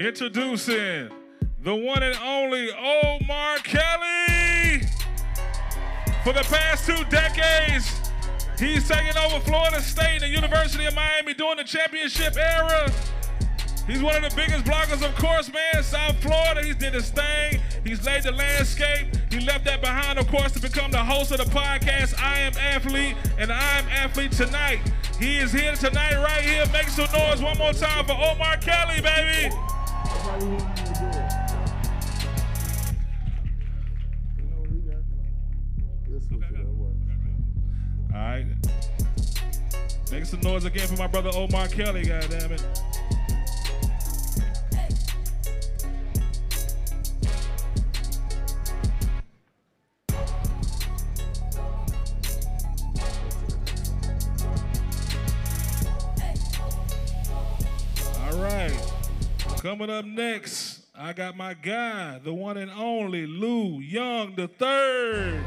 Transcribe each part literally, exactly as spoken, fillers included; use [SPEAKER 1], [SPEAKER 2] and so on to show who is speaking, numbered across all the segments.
[SPEAKER 1] Introducing the one and only Omar Kelly. For the past two decades, he's taking over Florida State and the University of Miami during the championship era. He's one of the biggest bloggers, of course, man. South Florida, he's did his thing. He's laid the landscape. He left that behind, of course, to become the host of the podcast, I Am Athlete, and I Am Athlete Tonight. He is here tonight, right here. Make some noise one more time for Omar Kelly, baby. All right. Make some noise again for my brother Omar Kelly, goddammit. All right. Coming up next, I got my guy, the one and only Lou Young the third.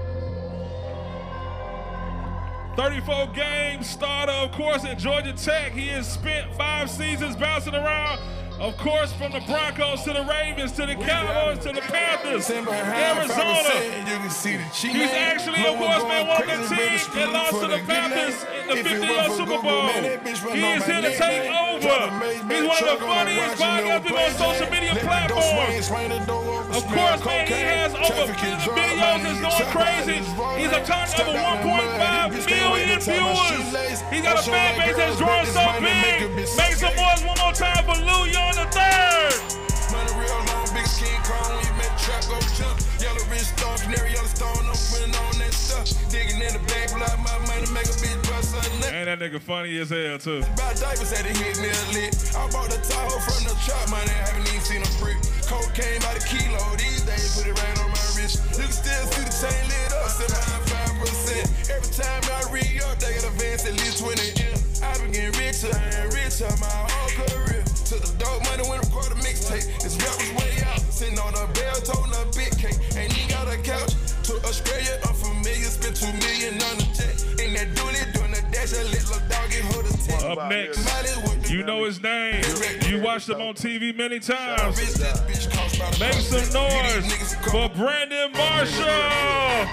[SPEAKER 1] thirty-four game starter, of course, at Georgia Tech. He has spent five seasons bouncing around, of course, from the Broncos to the Ravens to the Cowboys to the Panthers, Arizona. He's actually, of course, man, one of the teams that lost to the Panthers in the fifty-yard Super Bowl. He is here to take over. He's one of the funniest podcasters on social media platforms. Of course, man, he has over videos that's going crazy. He's a ton of over one point five million viewers. He's got a fan base that's growing so big. Make some noise one more time for Lou Young the third. Money real long, big skin cone, you met trap, go jump. Yellow wrist stone, canary yellow stone, I'm putting on that stuff. Digging in the bank, block my money, make a bitch bust a nut. And that nigga funny as hell, too. About diapers had to hit me a lick. I bought the Tahoe from the trap, money, haven't even seen a brick. Cocaine by the kilo, these days put it right on my wrist. You can still see the chain lit up, seventy-five percent. Every time I re-up, they got advance at least twenty M. I been getting richer and richer my whole career. Took the dope money when I brought a mixtape. This rap was way out. Sitting on a bell, toting a big cake. Ain't even got a couch. To Australia, unfamiliar. Spent two million on the jet. In that dually, doing the dash. I let little doggy hold a tent. Up next, you know his name. You watched him on T V many times. Make some noise for Brandon Marshall.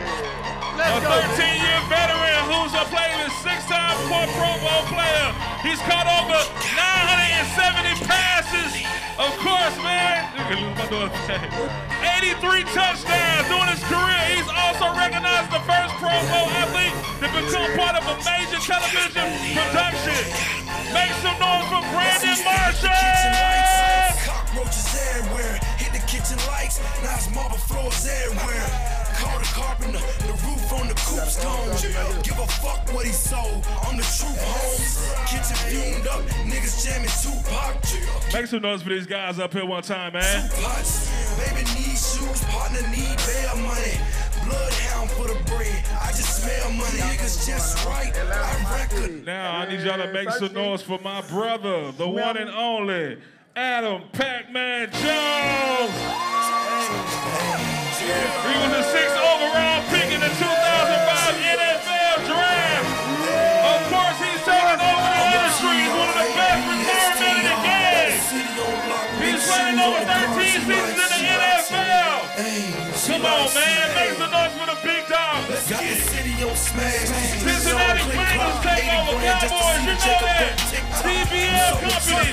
[SPEAKER 1] A thirteen-year veteran who's a player, six-time Pro Bowl player. He's caught over nine hundred seventy passes. Of course, man. eighty-three touchdowns during his career. He's also recognized the first Pro Bowl athlete to become part of a major television production. Make some noise for Brandon Marshall. Cockroaches everywhere. Hit the kitchen lights. Now it's marble floors everywhere. Call the carpenter, the roof on the coop's gone. Give a fuck what he sold, I'm the truth, homes. Kitchen fumed up, niggas jamming Tupac. Make some noise for these guys up here one time, man. Two pots, baby need shoes, partner need bail money. Bloodhound for the bread, I just smell money. Niggas just right, I reckon. Now I need y'all to make some noise for my brother, the one and only Adam Pac-Man Jones. He was a sixth overall pick in the two thousand five N F L draft. Of course, he's taking over the industry. He's one of the best return men in the game. He's playing over thirteen seasons in the N F L. Come on, man. Make some noise for the big dog. Cincinnati Bengals take over Cowboys. You know that. T B L company.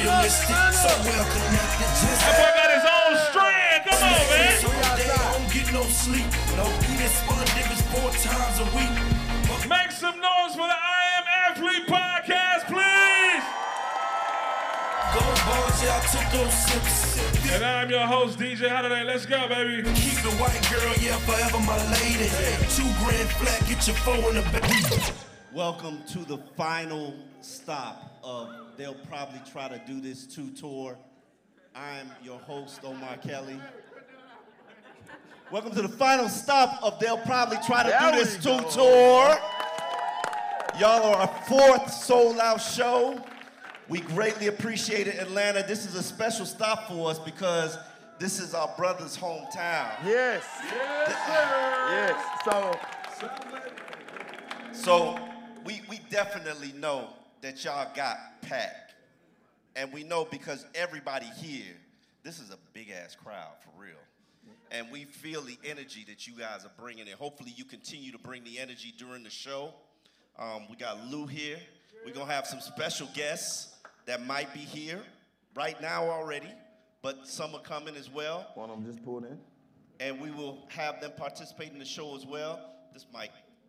[SPEAKER 1] That boy got his own strand. Come on, man. No sleep, no penis fun niggas four times a week. Make some noise for the I Am Athlete podcast, please. Go boys, y'all took those sips. And I'm your host, D J Holiday. Let's go, baby. Keep the white girl, yeah, forever my lady. Two grand flat, get your four in the back.
[SPEAKER 2] Welcome to the final stop of They'll Probably Try to Do This two tour. I'm your host, Omar Kelly. Welcome to the final stop of They'll Probably Try to there Do This two tour. Y'all are our fourth sold-out show. We greatly appreciate it, Atlanta. This is a special stop for us because this is our brother's hometown.
[SPEAKER 3] Yes. Yes, sir. Yes. So,
[SPEAKER 2] so we, we definitely know that y'all got Pac. And we know because everybody here, this is a big-ass crowd, for real. And we feel the energy that you guys are bringing in. Hopefully you continue to bring the energy during the show. Um, we got Lou here. We're going to have some special guests that might be here right now already, but some are coming as well.
[SPEAKER 3] One of them just pulled in.
[SPEAKER 2] And we will have them participate in the show as well. This mic.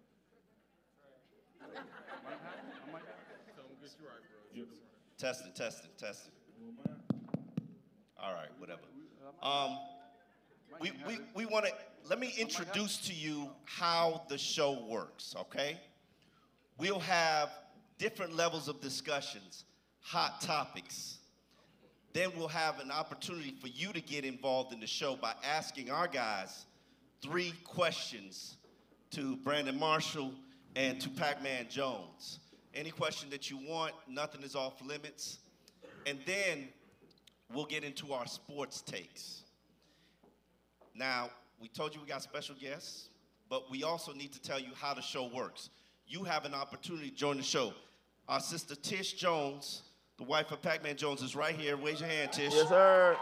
[SPEAKER 2] Testing, testing, testing. All right, whatever. Um, we we, we want to, let me introduce to you how the show works, okay? We'll have different levels of discussions, hot topics. Then we'll have an opportunity for you to get involved in the show by asking our guys three questions to Brandon Marshall and to Pac-Man Jones. Any question that you want, nothing is off limits. And then we'll get into our sports takes. Now, we told you we got special guests, but we also need to tell you how the show works. You have an opportunity to join the show. Our sister Tish Jones, the wife of Pac-Man Jones, is right here. Raise your hand, Tish.
[SPEAKER 3] Yes, sir.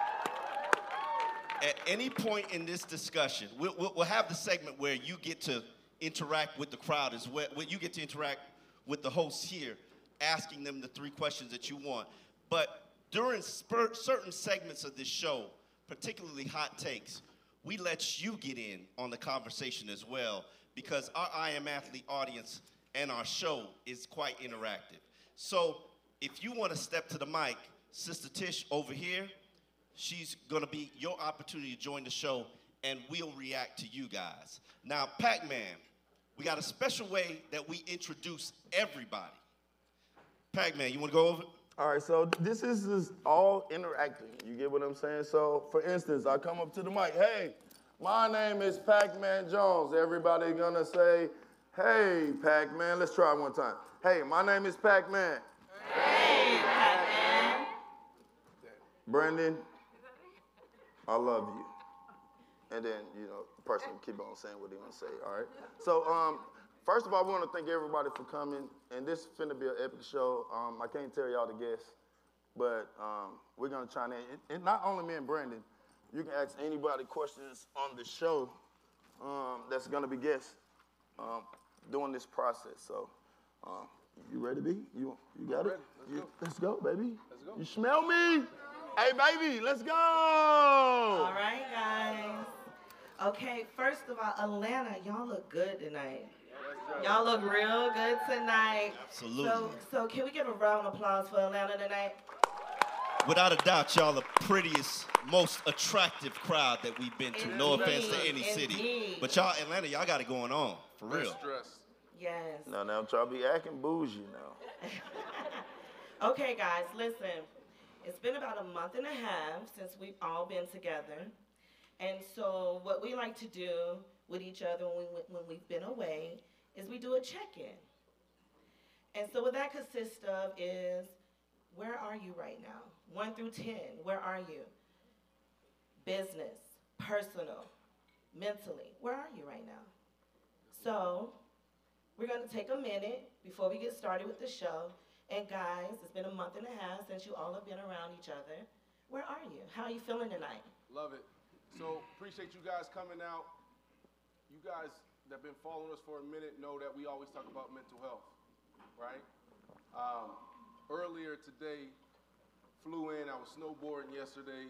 [SPEAKER 2] At any point in this discussion, we'll, we'll, we'll have the segment where you get to interact with the crowd as well. Where you get to interact with the hosts here, asking them the three questions that you want. But during spur, certain segments of this show, particularly hot takes, we let you get in on the conversation as well, because our I Am Athlete audience and our show is quite interactive. So if you want to step to the mic, Sister Tish over here, she's going to be your opportunity to join the show, and we'll react to you guys. Now, Pac-Man, we got a special way that we introduce everybody. Pac-Man, you want to go over it?
[SPEAKER 3] All right, so this is just all interacting. You get what I'm saying? So, for instance, I come up to the mic. Hey, my name is Pac-Man Jones. Everybody gonna say, hey, Pac-Man. Let's try it one time. Hey, my name is Pac-Man.
[SPEAKER 4] Hey, Pac-Man.
[SPEAKER 3] Brandon, I love you. And then, you know, the person keep on saying what they want to say, all right? So, um, first of all, we want to thank everybody for coming. And this is finna be an epic show. Um, I can't tell y'all the guests, but um, we're going to chime in. And, and not only me and Brandon, you can ask anybody questions on the show um, that's going to be guests um, during this process. So, um, you ready, B? You, you got it?
[SPEAKER 5] Let's
[SPEAKER 3] You-
[SPEAKER 5] go.
[SPEAKER 3] Let's go, baby.
[SPEAKER 5] Let's go.
[SPEAKER 3] You smell me? Hey, baby, let's go.
[SPEAKER 4] All right, guys. Okay, first of all, Atlanta, y'all look good tonight. Y'all look real good tonight.
[SPEAKER 2] Absolutely.
[SPEAKER 4] So, so can we give a round of applause for Atlanta tonight?
[SPEAKER 2] Without a doubt, y'all the prettiest, most attractive crowd that we've been to. No
[SPEAKER 4] Indeed,
[SPEAKER 2] offense to any city.
[SPEAKER 4] indeed.
[SPEAKER 2] But y'all, Atlanta, y'all got it going on, for
[SPEAKER 5] No
[SPEAKER 2] real.
[SPEAKER 5] stress.
[SPEAKER 4] Yes.
[SPEAKER 3] No, now I'm trying to be acting bougie now.
[SPEAKER 4] Okay, guys, listen. It's been about a month and a half since we've all been together. And so what we like to do with each other when, we, when we've been away is we do a check-in. And so what that consists of is, where are you right now? One through ten, where are you? Business, personal, mentally, where are you right now? So we're gonna take a minute before we get started with the show. And guys, it's been a month and a half since you all have been around each other. Where are you? How are you feeling tonight?
[SPEAKER 5] Love it. So appreciate you guys coming out. You guys that have been following us for a minute know that we always talk about mental health, right? Um, earlier today, flew in, I was snowboarding yesterday.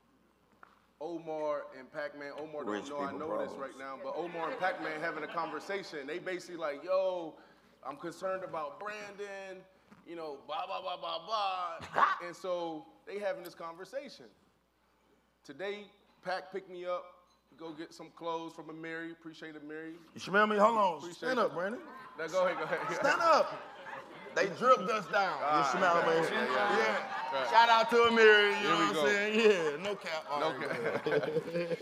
[SPEAKER 5] Omar and Pac-Man, Omar
[SPEAKER 3] Rich
[SPEAKER 5] don't know I
[SPEAKER 3] people
[SPEAKER 5] know this
[SPEAKER 3] problems.
[SPEAKER 5] right now, but Omar and Pac-Man having a conversation. They basically like, yo, I'm concerned about Brandon, you know, blah, blah, blah, blah, blah. And so they having this conversation. Today, Pac picked me up, go get some clothes from Amiri. Appreciate Amiri.
[SPEAKER 3] You smell me? Hold on.
[SPEAKER 5] Appreciate
[SPEAKER 3] Stand
[SPEAKER 5] you.
[SPEAKER 3] up, Brandon.
[SPEAKER 5] Now go ahead, go ahead.
[SPEAKER 3] Stand up. They dripped us down. You
[SPEAKER 5] Ah,
[SPEAKER 3] smell me?
[SPEAKER 5] yeah, yeah,
[SPEAKER 3] Yeah.
[SPEAKER 5] yeah. Right.
[SPEAKER 3] Shout out to Amiri, you
[SPEAKER 5] Here
[SPEAKER 3] know
[SPEAKER 5] we
[SPEAKER 3] what
[SPEAKER 5] go.
[SPEAKER 3] I'm saying? Yeah, no cap. All
[SPEAKER 5] No
[SPEAKER 3] right,
[SPEAKER 5] cap.
[SPEAKER 3] go ahead.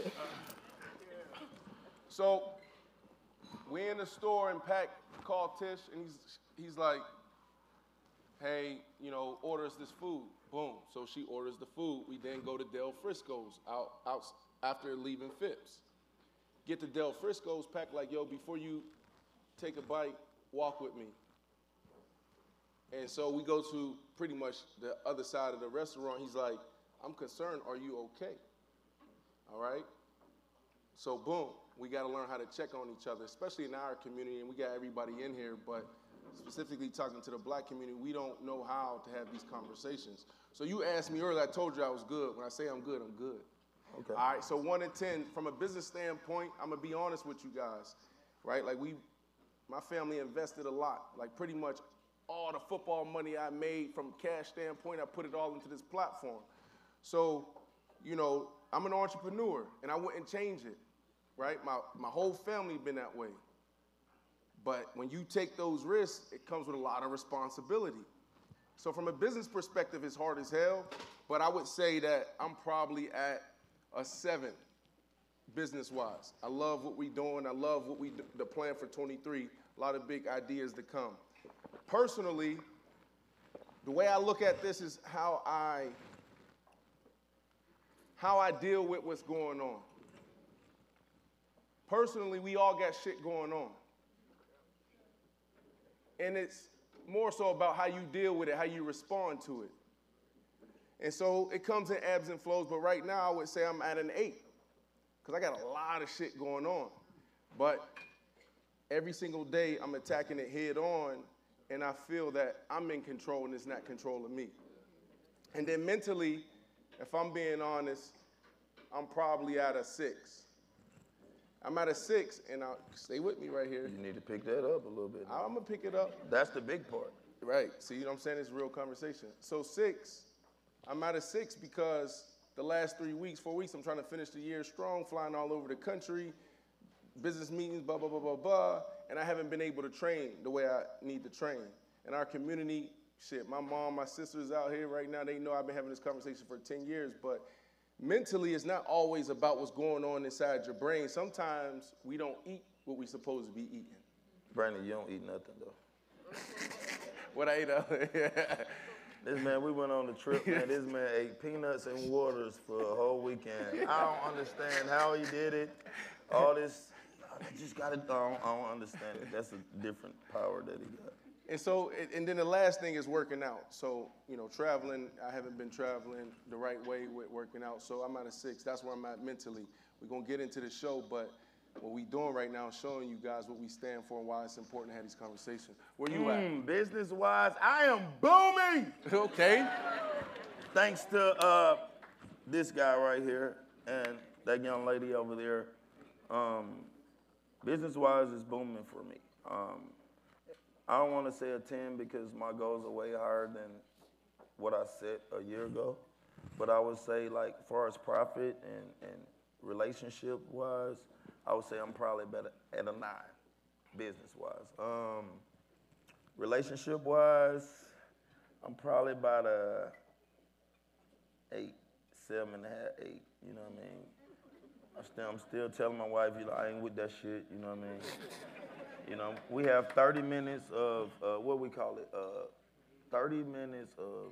[SPEAKER 5] So we in the store and Pac called Tish and he's he's like, hey, you know, order us this food. Boom. So she orders the food. We then go to Del Frisco's out, out after leaving Phipps. Get to Del Frisco's, Pac like, yo, before you take a bite, walk with me. And so we go to pretty much the other side of the restaurant. He's like, I'm concerned, are you okay? All right? So boom, we gotta learn how to check on each other, especially in our community, and we got everybody in here, but specifically talking to the black community, we don't know how to have these conversations. So you asked me earlier, I told you I was good. When I say I'm good, I'm good.
[SPEAKER 3] Okay.
[SPEAKER 5] All right, so one in ten, from a business standpoint, I'm gonna be honest with you guys, right? Like we, my family invested a lot, like pretty much all the football money I made from a cash standpoint, I put it all into this platform. So, you know, I'm an entrepreneur and I wouldn't change it, right? My, my whole family been that way. But when you take those risks, it comes with a lot of responsibility. So from a business perspective, it's hard as hell, but I would say that I'm probably at a seven, business-wise. I love what we're doing. I love what we do, the plan for twenty-three, a lot of big ideas to come. Personally, the way I look at this is how I, how I deal with what's going on. Personally, we all got shit going on. And it's more so about how you deal with it, how you respond to it. And so it comes in ebbs and flows, but right now I would say I'm at an eight, because I got a lot of shit going on. But every single day I'm attacking it head on, and I feel that I'm in control and it's not control of me. And then mentally, if I'm being honest, I'm probably at a six. I'm at a six, and I'll stay with me right here.
[SPEAKER 3] You need to pick that up a little bit.
[SPEAKER 5] I'm gonna pick it up.
[SPEAKER 3] That's the big part.
[SPEAKER 5] Right, see, you know what I'm saying? It's a real conversation. So six, I'm at a six because the last three weeks, four weeks, I'm trying to finish the year strong, flying all over the country, business meetings, blah, blah, blah, blah, blah, and I haven't been able to train the way I need to train. In our community, shit, my mom, my sisters out here right now, they know I've been having this conversation for ten years, but mentally, it's not always about what's going on inside your brain. Sometimes we don't eat what we're supposed to be eating.
[SPEAKER 3] Brandon, you don't eat nothing, though.
[SPEAKER 5] What I ate out
[SPEAKER 3] This man, we went on the trip, man. This man ate peanuts and waters for a whole weekend. I don't understand how he did it. All this, I just got it. I don't, I don't understand it. That's a different power that he got.
[SPEAKER 5] And so, and then the last thing is working out. So, you know, traveling, I haven't been traveling the right way with working out. So I'm at a six. That's where I'm at mentally. We're going to get into the show, but what we doing right now is showing you guys what we stand for and why it's important to have these conversations. Where you
[SPEAKER 3] mm,
[SPEAKER 5] at?
[SPEAKER 3] Business-wise, I am booming.
[SPEAKER 5] Okay.
[SPEAKER 3] Thanks to uh, this guy right here and that young lady over there. Um, business-wise, it's booming for me. Um, I don't want to say a ten because my goals are way higher than what I set a year ago. But I would say, like, as far as profit and, and relationship-wise, I would say I'm probably better at a nine, business-wise. Um, relationship-wise, I'm probably about a eight, seven and a half, eight, you know what I mean? I'm still, I'm still telling my wife, you know, I ain't with that shit, you know what I mean? You know, we have thirty minutes of, uh, what we call it, uh, thirty minutes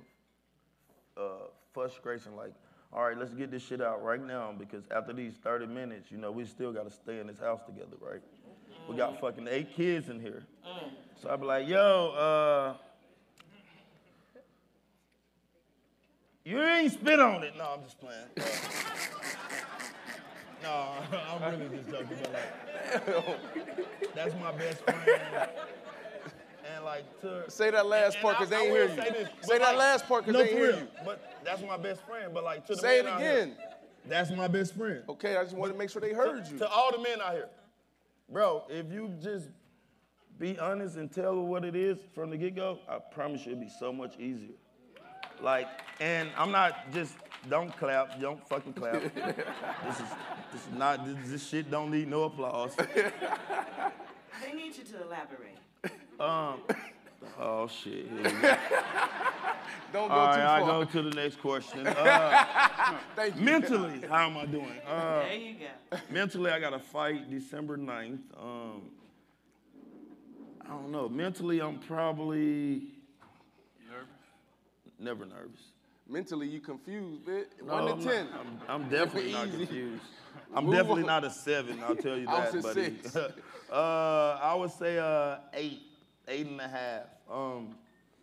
[SPEAKER 3] of uh, frustration, like, all right, let's get this shit out right now because after these thirty minutes, you know, we still got to stay in this house together, right? Mm. We got fucking eight kids in here. Mm. So I'd be like, yo, uh, you ain't spit on it. No, I'm just playing. Uh, no, I'm really just joking, but like, that's my best friend. And like, to,
[SPEAKER 5] say that last
[SPEAKER 3] and,
[SPEAKER 5] part because they
[SPEAKER 3] I,
[SPEAKER 5] ain't
[SPEAKER 3] I
[SPEAKER 5] hear you.
[SPEAKER 3] Say, this,
[SPEAKER 5] say that
[SPEAKER 3] like,
[SPEAKER 5] last part because
[SPEAKER 3] no,
[SPEAKER 5] they ain't hear
[SPEAKER 3] real,
[SPEAKER 5] you.
[SPEAKER 3] But that's my best friend. But like, to the
[SPEAKER 5] say it
[SPEAKER 3] men
[SPEAKER 5] again.
[SPEAKER 3] Out here, that's my best friend.
[SPEAKER 5] Okay, I just wanted to make sure they heard
[SPEAKER 3] to,
[SPEAKER 5] you.
[SPEAKER 3] To all the men out here, bro, if you just be honest and tell what it is from the get-go, I promise you it'll be so much easier. Like, and I'm not just, don't clap, don't fucking clap. this is this is not, this, this shit don't need no applause.
[SPEAKER 4] They need you to elaborate.
[SPEAKER 3] Um, oh shit, here we go.
[SPEAKER 5] Don't go
[SPEAKER 3] All right,
[SPEAKER 5] too far.
[SPEAKER 3] I go to the next question. Uh,
[SPEAKER 5] Thank you.
[SPEAKER 3] Mentally, how am I doing? Uh,
[SPEAKER 4] There you go.
[SPEAKER 3] Mentally, I got a fight December ninth. Um, I don't know. Mentally, I'm probably
[SPEAKER 1] Nervous?
[SPEAKER 3] never nervous.
[SPEAKER 5] Mentally, you confused, bitch.
[SPEAKER 3] No,
[SPEAKER 5] One
[SPEAKER 3] I'm
[SPEAKER 5] to
[SPEAKER 3] not-
[SPEAKER 5] ten.
[SPEAKER 3] I'm, I'm definitely not
[SPEAKER 5] Easy.
[SPEAKER 3] confused. I'm
[SPEAKER 5] Move
[SPEAKER 3] definitely
[SPEAKER 5] on.
[SPEAKER 3] not a seven. I'll tell you
[SPEAKER 5] I
[SPEAKER 3] that,
[SPEAKER 5] was a
[SPEAKER 3] buddy.
[SPEAKER 5] six.
[SPEAKER 3] uh, I would say uh, eight, eight and a half. Um,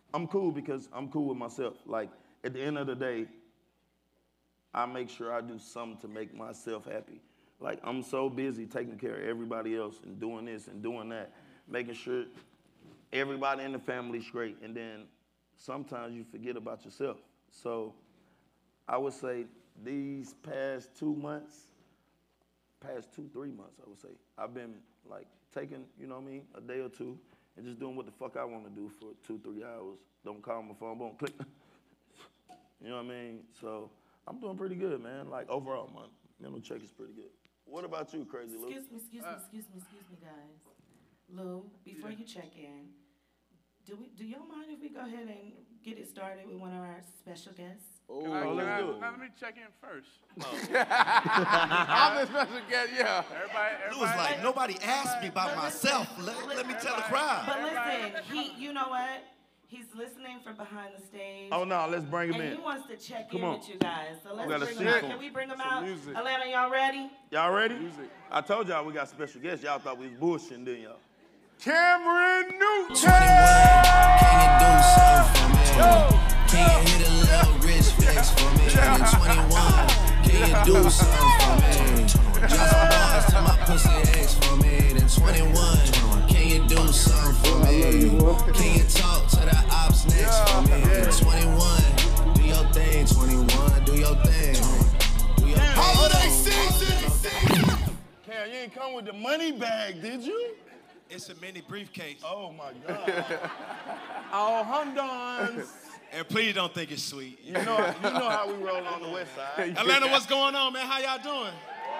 [SPEAKER 3] I'm cool because I'm cool with myself. Like, at the end of the day, I make sure I do something to make myself happy. Like, I'm so busy taking care of everybody else and doing this and doing that, making sure everybody in the family's great. And then sometimes you forget about yourself. So I would say these past two months, past two, three months, I would say, I've been like taking, you know what I mean, a day or two and just doing what the fuck I want to do for two, three hours. Don't call my phone, boom, click. You know what I mean? So I'm doing pretty good, man. Like overall, my mental check is pretty good. What about you, Crazy Lou?
[SPEAKER 4] Excuse me, excuse me, excuse me, excuse me, guys. Lou, before you check in, do we do y'all mind if we go ahead and get it started with one of our special guests?
[SPEAKER 5] Oh,
[SPEAKER 6] Can I,
[SPEAKER 3] Oh,
[SPEAKER 6] can
[SPEAKER 3] let's
[SPEAKER 6] I,
[SPEAKER 3] do it.
[SPEAKER 6] now let me check in first.
[SPEAKER 5] I'm the special guest, yeah.
[SPEAKER 6] Everybody,
[SPEAKER 2] It
[SPEAKER 6] everybody.
[SPEAKER 2] was like, nobody asked me about
[SPEAKER 4] But
[SPEAKER 2] myself.
[SPEAKER 4] listen,
[SPEAKER 2] Let, let me tell the
[SPEAKER 4] But
[SPEAKER 2] crowd.
[SPEAKER 4] listen, he, you know what? He's listening from behind the stage.
[SPEAKER 3] Oh, no, let's bring him
[SPEAKER 4] And
[SPEAKER 3] in.
[SPEAKER 4] he wants to check
[SPEAKER 3] Come
[SPEAKER 4] in
[SPEAKER 3] on.
[SPEAKER 4] with you guys. So let's
[SPEAKER 3] gotta
[SPEAKER 4] bring
[SPEAKER 3] see
[SPEAKER 4] him out.
[SPEAKER 3] some-
[SPEAKER 4] Can we bring him
[SPEAKER 5] some
[SPEAKER 4] out?
[SPEAKER 5] music.
[SPEAKER 4] Atlanta, y'all ready?
[SPEAKER 3] Y'all ready?
[SPEAKER 5] Music.
[SPEAKER 3] I told y'all we got special guests. Y'all thought we was bullshitting, didn't y'all?
[SPEAKER 5] Cameron Newton.
[SPEAKER 7] Can you do something for me? Can you hit a little rich flex for me? I'm twenty-one. Can you do something for me? Drop some bars to my pussy ex for me. Then twenty-one. Can you do something for me? Can you talk to the ops next for me? Then twenty-one. Do your thing, twenty-one. Do your thing. Do your thing.
[SPEAKER 3] Holiday season! Cam, you ain't come with the money bag, did you?
[SPEAKER 2] It's a mini briefcase.
[SPEAKER 3] Oh my God.
[SPEAKER 5] All Hundons.
[SPEAKER 2] And please don't think it's sweet.
[SPEAKER 3] You know, you know how we roll on the west side.
[SPEAKER 2] Atlanta, what's going on, man? How y'all doing?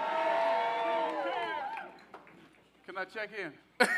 [SPEAKER 6] Can I check in?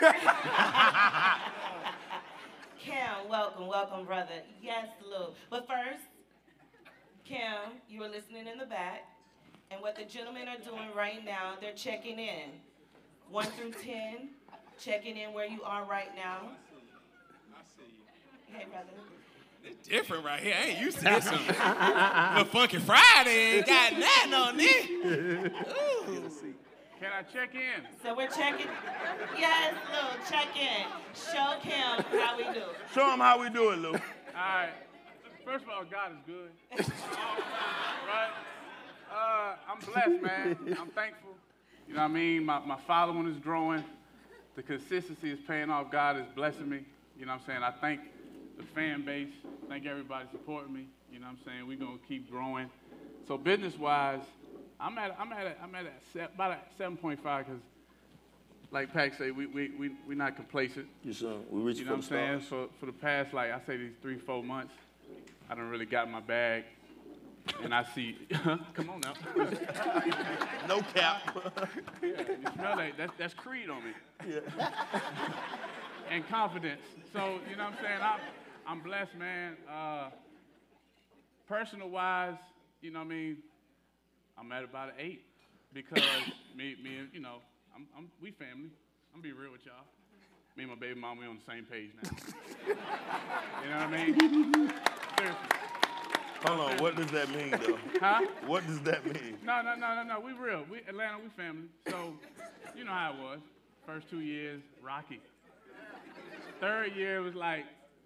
[SPEAKER 4] Cam, welcome, welcome, brother. Yes, Lou. But first, Cam, you were listening in the back, and what the gentlemen are doing right now, they're checking in. One through ten, checking in where you are right now.
[SPEAKER 1] I see you.
[SPEAKER 4] Hey, brother.
[SPEAKER 2] It's different right here. I ain't used to this one. The Funky Friday ain't got nothing on this. Ooh.
[SPEAKER 6] Can I check in?
[SPEAKER 4] So we're checking. Yes, Lou, check in. Show Cam how we do.
[SPEAKER 3] Show them how we do it, Lou.
[SPEAKER 6] All right. First of all, God is good. Right? Uh, I'm blessed, man. I'm thankful. You know what I mean? My, my following is growing. The consistency is paying off. God is blessing me. You know what I'm saying? I thank the fan base. Thank everybody supporting me. You know what I'm saying? We're going to keep growing. So business-wise, I'm at I'm at a, I'm at a se- about a seven point five because, like Pac say, we we we we're not complacent.
[SPEAKER 3] You son, we reached
[SPEAKER 6] You know
[SPEAKER 3] for
[SPEAKER 6] what
[SPEAKER 3] the
[SPEAKER 6] I'm saying?
[SPEAKER 3] stars.
[SPEAKER 6] For for the past, like I say, these three four months, I done really got my bag, and I see. Come on now.
[SPEAKER 3] No cap.
[SPEAKER 6] Yeah, you smell that? That's that's Creed on me.
[SPEAKER 3] Yeah.
[SPEAKER 6] And confidence. So you know what I'm saying? I'm I'm blessed, man. Uh, personal wise, you know what I mean. I'm at about an eight because me, me, and you know, I'm, I'm, we family. I'm gonna be real with y'all. Me and my baby mama, we on the same page now. You know what I mean? Seriously.
[SPEAKER 3] Hold on, what does that mean, though?
[SPEAKER 6] Huh?
[SPEAKER 3] What does that mean?
[SPEAKER 6] No, no, no, no, no. We real. We Atlanta, we family. So, you know how it was. First two years, rocky. Third year was like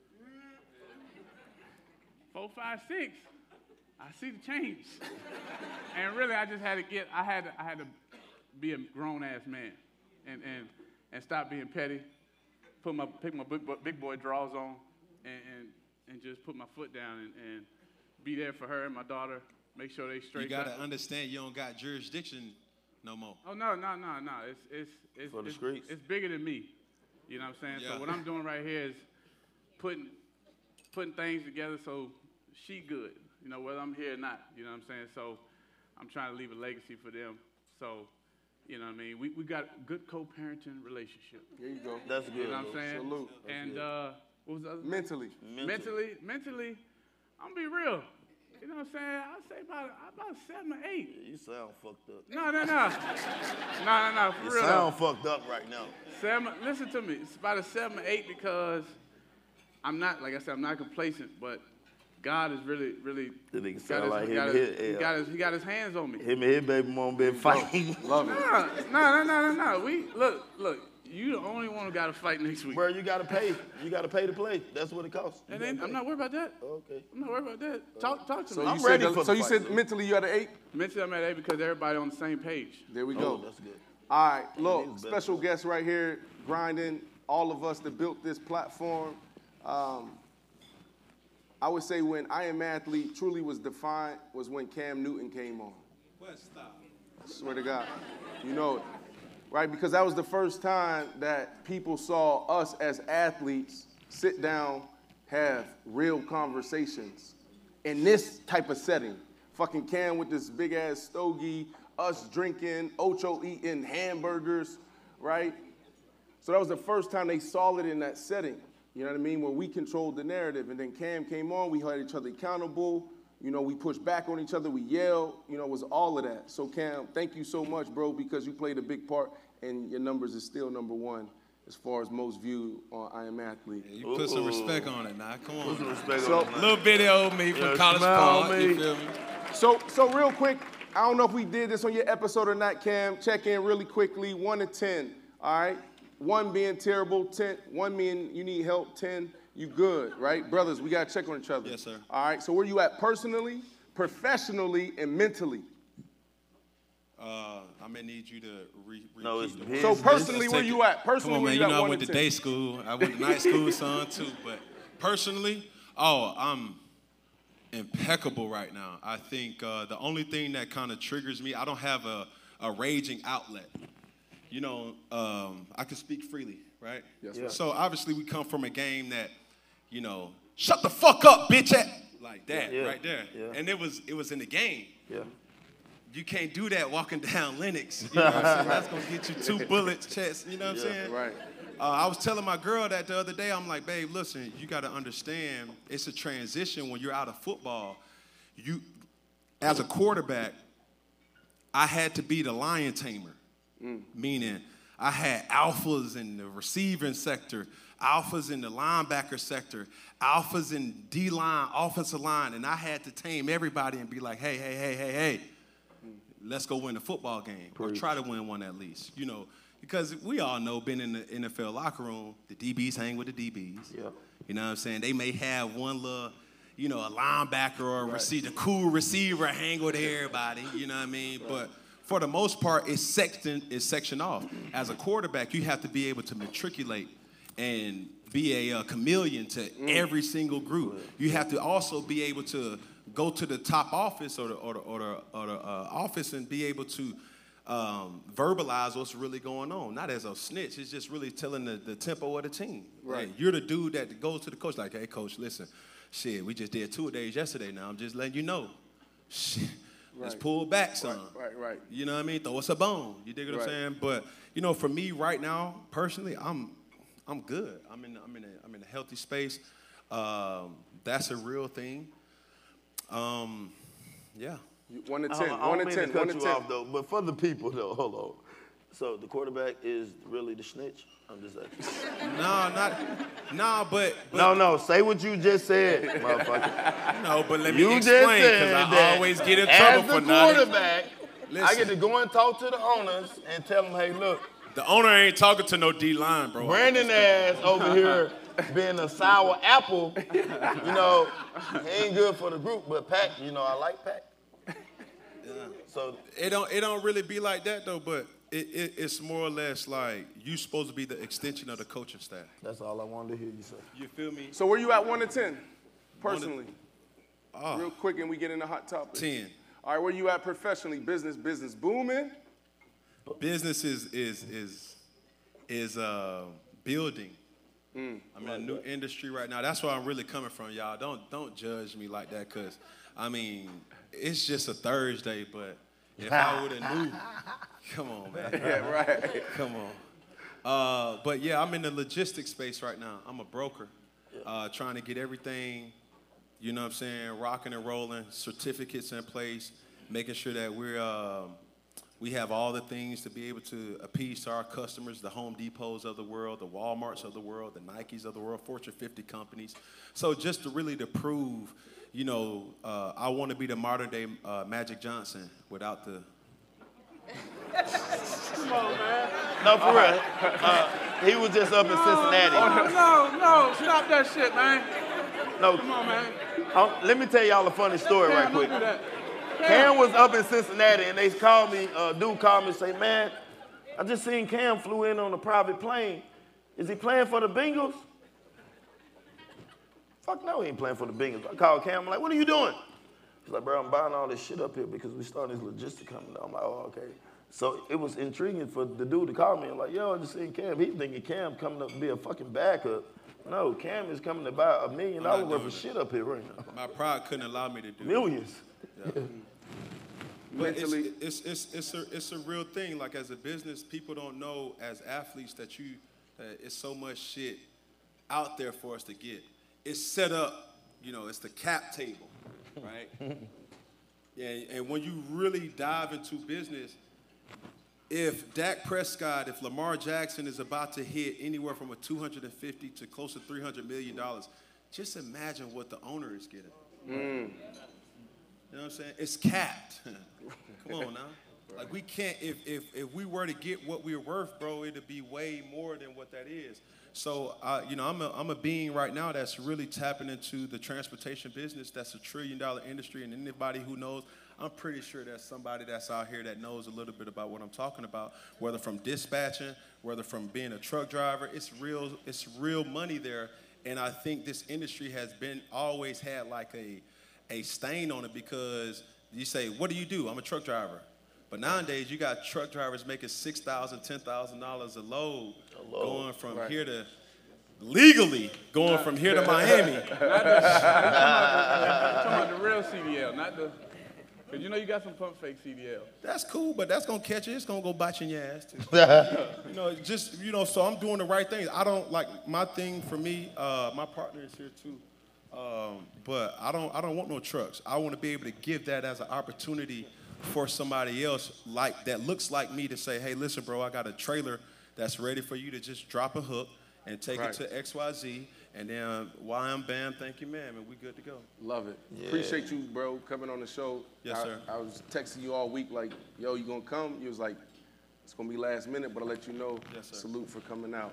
[SPEAKER 6] four, five, six. I see the change. And really, I just had to get. I had to. I had to be a grown ass man, and and and stop being petty. Put my pick my big boy, big boy draws on, and and and just put my foot down and and be there for her and my daughter. Make sure they straight.
[SPEAKER 8] You gotta
[SPEAKER 6] up.
[SPEAKER 8] understand you don't got jurisdiction no more.
[SPEAKER 6] Oh no, no, no, no. It's it's it's
[SPEAKER 3] For the
[SPEAKER 6] it's,
[SPEAKER 3] streets.
[SPEAKER 6] it's bigger than me. You know what I'm saying?
[SPEAKER 8] Yeah.
[SPEAKER 6] So what I'm doing right here is putting putting things together so she good. You know, whether I'm here or not. You know what I'm saying? So I'm trying to leave a legacy for them. So, you know what I mean? We we got a good co-parenting relationship.
[SPEAKER 5] There you go.
[SPEAKER 3] That's good.
[SPEAKER 6] You know what I'm
[SPEAKER 3] Lou.
[SPEAKER 6] saying?
[SPEAKER 5] Salute. That's
[SPEAKER 6] And
[SPEAKER 5] good.
[SPEAKER 6] uh, what was the other?
[SPEAKER 5] Mentally.
[SPEAKER 3] Mentally.
[SPEAKER 6] mentally, mentally, I'm gonna be real. You know what I'm saying? I'd say about about seven or eight.
[SPEAKER 3] You sound fucked up.
[SPEAKER 6] No, no, no. No, no, no, for
[SPEAKER 3] You
[SPEAKER 6] real. though.
[SPEAKER 3] sound fucked up right now.
[SPEAKER 6] Seven, listen to me. It's about a seven or eight because I'm not, like I said, I'm not complacent, but God is really, really
[SPEAKER 3] That nigga
[SPEAKER 6] got
[SPEAKER 3] sound
[SPEAKER 6] his,
[SPEAKER 3] like
[SPEAKER 6] he
[SPEAKER 3] him
[SPEAKER 6] got
[SPEAKER 3] and
[SPEAKER 6] his,
[SPEAKER 3] his,
[SPEAKER 6] he
[SPEAKER 3] yeah.
[SPEAKER 6] got his, he got his hands on me.
[SPEAKER 3] Him and his baby mom been fighting.
[SPEAKER 5] Love it.
[SPEAKER 6] No, no, no, no, no, no. We look, look. You the only one who got to fight next week.
[SPEAKER 3] Bro, you got to pay. You got to pay to play. That's what it costs.
[SPEAKER 6] And then, I'm not worried about that.
[SPEAKER 3] Okay.
[SPEAKER 6] I'm not worried about that. Talk, talk to
[SPEAKER 5] So
[SPEAKER 6] me.
[SPEAKER 5] you
[SPEAKER 3] I'm
[SPEAKER 5] said
[SPEAKER 3] ready
[SPEAKER 5] the-
[SPEAKER 3] for
[SPEAKER 5] So
[SPEAKER 3] the
[SPEAKER 5] you
[SPEAKER 3] fight,
[SPEAKER 5] said
[SPEAKER 3] though.
[SPEAKER 5] mentally you at an eight?
[SPEAKER 6] Mentally, I'm at eight because everybody on the same page.
[SPEAKER 5] There we
[SPEAKER 3] Oh,
[SPEAKER 5] go.
[SPEAKER 3] that's good.
[SPEAKER 5] All right, look,
[SPEAKER 3] He's better.
[SPEAKER 5] special guest right here, grinding, all of us that built this platform. Um, I would say when I Am Athlete truly was defined was when Cam Newton came on.
[SPEAKER 8] What? Stop.
[SPEAKER 5] I swear to God. You know it, right? Because that was the first time that people saw us as athletes sit down, have real conversations in this type of setting. Fucking Cam with this big ass stogie, us drinking, Ocho eating hamburgers, right? So that was the first time they saw it in that setting. You know what I mean? Where we controlled the narrative. And then Cam came on, we held each other accountable. You know, we pushed back on each other, we yelled, you know, it was all of that. So Cam, thank you so much, bro, because you played a big part and your numbers is still number one as far as most viewed on I Am Athlete.
[SPEAKER 8] You put some respect on it now. Come on.
[SPEAKER 3] Put some respect
[SPEAKER 5] So-
[SPEAKER 3] on it, man.
[SPEAKER 8] Little video of me from
[SPEAKER 3] Yeah,
[SPEAKER 8] College
[SPEAKER 3] smile
[SPEAKER 8] Park.
[SPEAKER 3] me.
[SPEAKER 8] You feel me?
[SPEAKER 5] So, so real quick, I don't know if we did this on your episode or not, Cam. Check in really quickly, one to ten, all right? One being terrible, ten, one meaning you need help, ten, you good, right? Brothers, we gotta check on each other.
[SPEAKER 8] Yes, sir.
[SPEAKER 5] All right, so where you at personally, professionally, and mentally?
[SPEAKER 8] Uh, I'm gonna need you to re- repeat
[SPEAKER 3] No, it's
[SPEAKER 8] the
[SPEAKER 3] his-
[SPEAKER 5] So
[SPEAKER 3] Let's
[SPEAKER 5] personally,
[SPEAKER 8] Let's
[SPEAKER 5] where
[SPEAKER 8] take
[SPEAKER 5] you
[SPEAKER 8] it.
[SPEAKER 5] at? Personally,
[SPEAKER 8] Come on,
[SPEAKER 5] where
[SPEAKER 8] man.
[SPEAKER 5] you
[SPEAKER 8] You
[SPEAKER 5] at?
[SPEAKER 8] know I
[SPEAKER 5] one
[SPEAKER 8] went
[SPEAKER 5] to
[SPEAKER 8] to
[SPEAKER 5] ten?
[SPEAKER 8] day school. I went to night school, son, too. But personally, oh, I'm impeccable right now. I think uh, the only thing that kind of triggers me, I don't have a, a raging outlet. You know, um, I can speak freely, right?
[SPEAKER 5] Yes,
[SPEAKER 3] sir.
[SPEAKER 8] So obviously we come from a game that, you know, shut the fuck up, bitch, at, like that,
[SPEAKER 3] Yeah,
[SPEAKER 8] right there.
[SPEAKER 3] yeah.
[SPEAKER 8] And it was it was in the game.
[SPEAKER 3] Yeah.
[SPEAKER 8] You can't do that walking down Lennox. You know what I'm saying? That's gonna get you two bullets, chest. You know what I'm
[SPEAKER 3] Yeah,
[SPEAKER 8] saying?
[SPEAKER 5] right.
[SPEAKER 8] Uh, I was telling my girl that the other day. I'm like, babe, listen, you got to understand, it's a transition when you're out of football. You, as a quarterback, I had to be the lion tamer, meaning I had alphas in the receiving sector, alphas in the linebacker sector, alphas in D-line, offensive line, and I had to tame everybody and be like, hey, hey, hey, hey, hey, let's go win a football game or try to win one at least, you know, because we all know, being in the N F L locker room, the D Bs hang with the D Bs.
[SPEAKER 3] Yeah.
[SPEAKER 8] You know what I'm saying? They may have one little, you know, a linebacker or a receiver, a cool receiver hang with everybody, you know what I mean? But for the most part, it's sectioned, it's sectioned off. As a quarterback, you have to be able to matriculate and be a, uh chameleon to every single group. You have to also be able to go to the top office or the, or the, or the, or the uh, office and be able to um, verbalize what's really going on. Not as a snitch, it's just really telling the, the tempo of the team.
[SPEAKER 5] Right.
[SPEAKER 8] Hey, you're the dude that goes to the coach like, hey, coach, listen, shit, we just did two days yesterday now. I'm just letting you know. Shit, let's
[SPEAKER 5] Right.
[SPEAKER 8] pull back some.
[SPEAKER 5] Right, right.
[SPEAKER 8] You know what I mean? Throw us a bone. You dig what
[SPEAKER 5] Right.
[SPEAKER 8] I'm saying? But, you know, for me right now, personally, I'm I'm good. I'm in I'm in a, I'm in a healthy space. Um, that's a real thing. Um, yeah.
[SPEAKER 5] You- One to
[SPEAKER 3] I
[SPEAKER 5] ten,
[SPEAKER 3] don't, I
[SPEAKER 5] one
[SPEAKER 3] don't
[SPEAKER 5] to
[SPEAKER 3] mean
[SPEAKER 5] ten,
[SPEAKER 3] to cut
[SPEAKER 5] one to
[SPEAKER 3] you
[SPEAKER 5] ten.
[SPEAKER 3] off though, but for the people though, hold on. So the quarterback is really the snitch? I'm just asking.
[SPEAKER 8] No, not nah, but, but
[SPEAKER 3] No, no, say what you just said, motherfucker.
[SPEAKER 8] no, but let me
[SPEAKER 3] You just
[SPEAKER 8] explain
[SPEAKER 3] said
[SPEAKER 8] because I
[SPEAKER 3] that
[SPEAKER 8] always get in
[SPEAKER 3] as
[SPEAKER 8] trouble
[SPEAKER 3] the
[SPEAKER 8] for nothing.
[SPEAKER 3] quarterback, I
[SPEAKER 8] Listen.
[SPEAKER 3] get to go and talk to the owners and tell them, hey, look,
[SPEAKER 8] The owner ain't talking to no D line, bro.
[SPEAKER 3] Brandon ass over here being a sour apple, you know, he ain't good for the group, but Pac, you know, I like Pac. So
[SPEAKER 8] It don't it don't really be like that though, but it, it it's more or less like you supposed to be the extension of the coaching staff.
[SPEAKER 3] that's all I wanted to hear you say.
[SPEAKER 8] You feel me?
[SPEAKER 5] So where you at one to ten, personally?
[SPEAKER 8] Ah,
[SPEAKER 5] Real quick, and we get in the hot topic.
[SPEAKER 8] ten.
[SPEAKER 5] All right, where you at professionally? Business, business booming.
[SPEAKER 8] Business is is is is uh building.
[SPEAKER 5] Mm.
[SPEAKER 8] I'm in a new industry right now. That's where I'm really coming from, y'all. Don't don't judge me like that, cause I mean it's just a Thursday, but if I would have knew, come on, man.
[SPEAKER 5] Yeah, right.
[SPEAKER 8] Come on. Uh, but yeah, I'm in the logistics space right now. I'm a broker, uh, trying to get everything, you know what I'm saying, rocking and rolling, certificates in place, making sure that we're um, we have all the things to be able to appease to our customers, the Home Depots of the world, the Walmarts of the world, the Nikes of the world, Fortune fifty companies. So just to really to prove, you know, uh, I want to be the modern day uh, Magic Johnson without the
[SPEAKER 6] Come on, man.
[SPEAKER 3] No, for real. Uh, he was just up in Cincinnati.
[SPEAKER 6] No, no, no, stop that shit, man.
[SPEAKER 3] No,
[SPEAKER 6] Come on, man.
[SPEAKER 3] Um, let me tell y'all a funny story right
[SPEAKER 6] Cam, don't
[SPEAKER 3] quick.
[SPEAKER 6] do that.
[SPEAKER 3] Cam was up in Cincinnati, and they called me, uh, dude called me and say, man, I just seen Cam flew in on a private plane. Is he playing for the Bengals? Fuck no, he ain't playing for the Bengals. I called Cam, I'm like, what are you doing? He's like, bro, I'm buying all this shit up here because we started this logistic company. I'm like, oh, okay. So it was intriguing for the dude to call me. I'm like, yo, I just seen Cam. He's thinking Cam coming up to be a fucking backup. No, Cam is coming to buy a million dollars worth of shit up here right now.
[SPEAKER 8] My pride couldn't allow me to do
[SPEAKER 3] Millions.
[SPEAKER 8] it. Yeah. But it's, it's, it's, it's, a, it's a real thing. Like, as a business, people don't know as athletes that you, uh, it's so much shit out there for us to get. It's set up, you know, it's the cap table, right? Yeah, and when you really dive into business, if Dak Prescott, if Lamar Jackson is about to hit anywhere from a two hundred fifty to close to three hundred million dollars, just imagine what the owner is getting. Mm. You know what I'm saying? It's capped. Come on now. Like, we can't, if, if, if we were to get what we're worth, bro, it'd be way more than what that is. So, uh, you know, I'm a, I'm a being right now that's really tapping into the transportation business. That's a trillion dollar industry, and anybody who knows, I'm pretty sure there's somebody that's out here that knows a little bit about what I'm talking about, whether from dispatching, whether from being a truck driver. It's real, it's real money there. And I think this industry has been, always had like a, a stain on it, because you say, what do you do? I'm a truck driver. But nowadays, you got truck drivers making six thousand dollars, ten thousand dollars a load, a load, going from right. here to, legally, going not, from here to Miami. Not the, I'm
[SPEAKER 6] talking about the real C D L, not the, because you know you got some pump fake C D L.
[SPEAKER 8] That's cool, but that's going to catch you. It's going to go bite you in your ass, too. You know, just, you know, so I'm doing the right things. I don't, like, my thing for me, uh, my partner is here, too. Um, but I don't, I don't want no trucks. I want to be able to give that as an opportunity for somebody else like that looks like me to say, hey, listen, bro, I got a trailer that's ready for you to just drop a hook and take right. it to X Y Z, and then wham, bam, thank you, ma'am, and we good to go.
[SPEAKER 5] Love it.
[SPEAKER 3] Yeah.
[SPEAKER 5] Appreciate you, bro, coming on the show.
[SPEAKER 8] Yes,
[SPEAKER 5] I,
[SPEAKER 8] sir.
[SPEAKER 5] I was texting you all week like, yo, you gonna come? You was like, it's gonna be last minute, but I'll let you know.
[SPEAKER 8] Yes, sir.
[SPEAKER 5] Salute for coming out.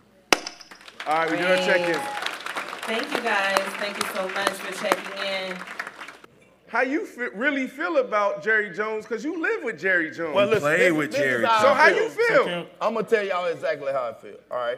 [SPEAKER 5] All right, we're gonna check in.
[SPEAKER 4] Thank you, guys. Thank you so much for checking in.
[SPEAKER 5] How you fe really feel about Jerry Jones? Because you live with Jerry Jones.
[SPEAKER 3] Well, listen,
[SPEAKER 8] play
[SPEAKER 3] this,
[SPEAKER 8] with
[SPEAKER 3] this
[SPEAKER 8] Jerry
[SPEAKER 3] Jones.
[SPEAKER 5] So how you feel?
[SPEAKER 3] I'm going to tell y'all exactly how I feel, all right?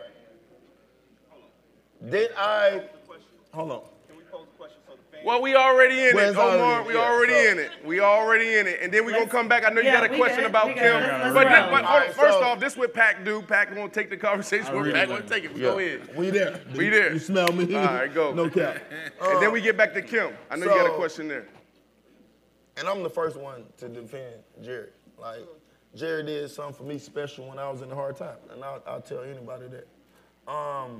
[SPEAKER 3] Did I, hold on.
[SPEAKER 5] Well, we already in
[SPEAKER 3] Where's
[SPEAKER 5] it, Omar.
[SPEAKER 3] already,
[SPEAKER 5] We
[SPEAKER 3] yeah,
[SPEAKER 5] already
[SPEAKER 3] so.
[SPEAKER 5] in it. We already in it. And then we're going to come back. I know you
[SPEAKER 4] yeah,
[SPEAKER 5] got a
[SPEAKER 4] we
[SPEAKER 5] question
[SPEAKER 4] good.
[SPEAKER 5] about
[SPEAKER 4] We
[SPEAKER 5] Kim.
[SPEAKER 4] good. Let's
[SPEAKER 5] But,
[SPEAKER 4] roll.
[SPEAKER 5] but
[SPEAKER 3] All right,
[SPEAKER 5] first
[SPEAKER 3] so-
[SPEAKER 5] off, this with Pac do. Pac going to take the conversation with Pac. Going to take it.
[SPEAKER 3] Yeah.
[SPEAKER 5] Go ahead.
[SPEAKER 3] We there.
[SPEAKER 5] We there.
[SPEAKER 3] You smell me?
[SPEAKER 5] All right, go.
[SPEAKER 3] No cap.
[SPEAKER 5] And then we get back to Kim. I know you got a
[SPEAKER 3] so-
[SPEAKER 5] question there.
[SPEAKER 3] And I'm the first one to defend Jerry. Like, Jerry did something for me special when I was in a hard time, and I'll, I'll tell anybody that. Um,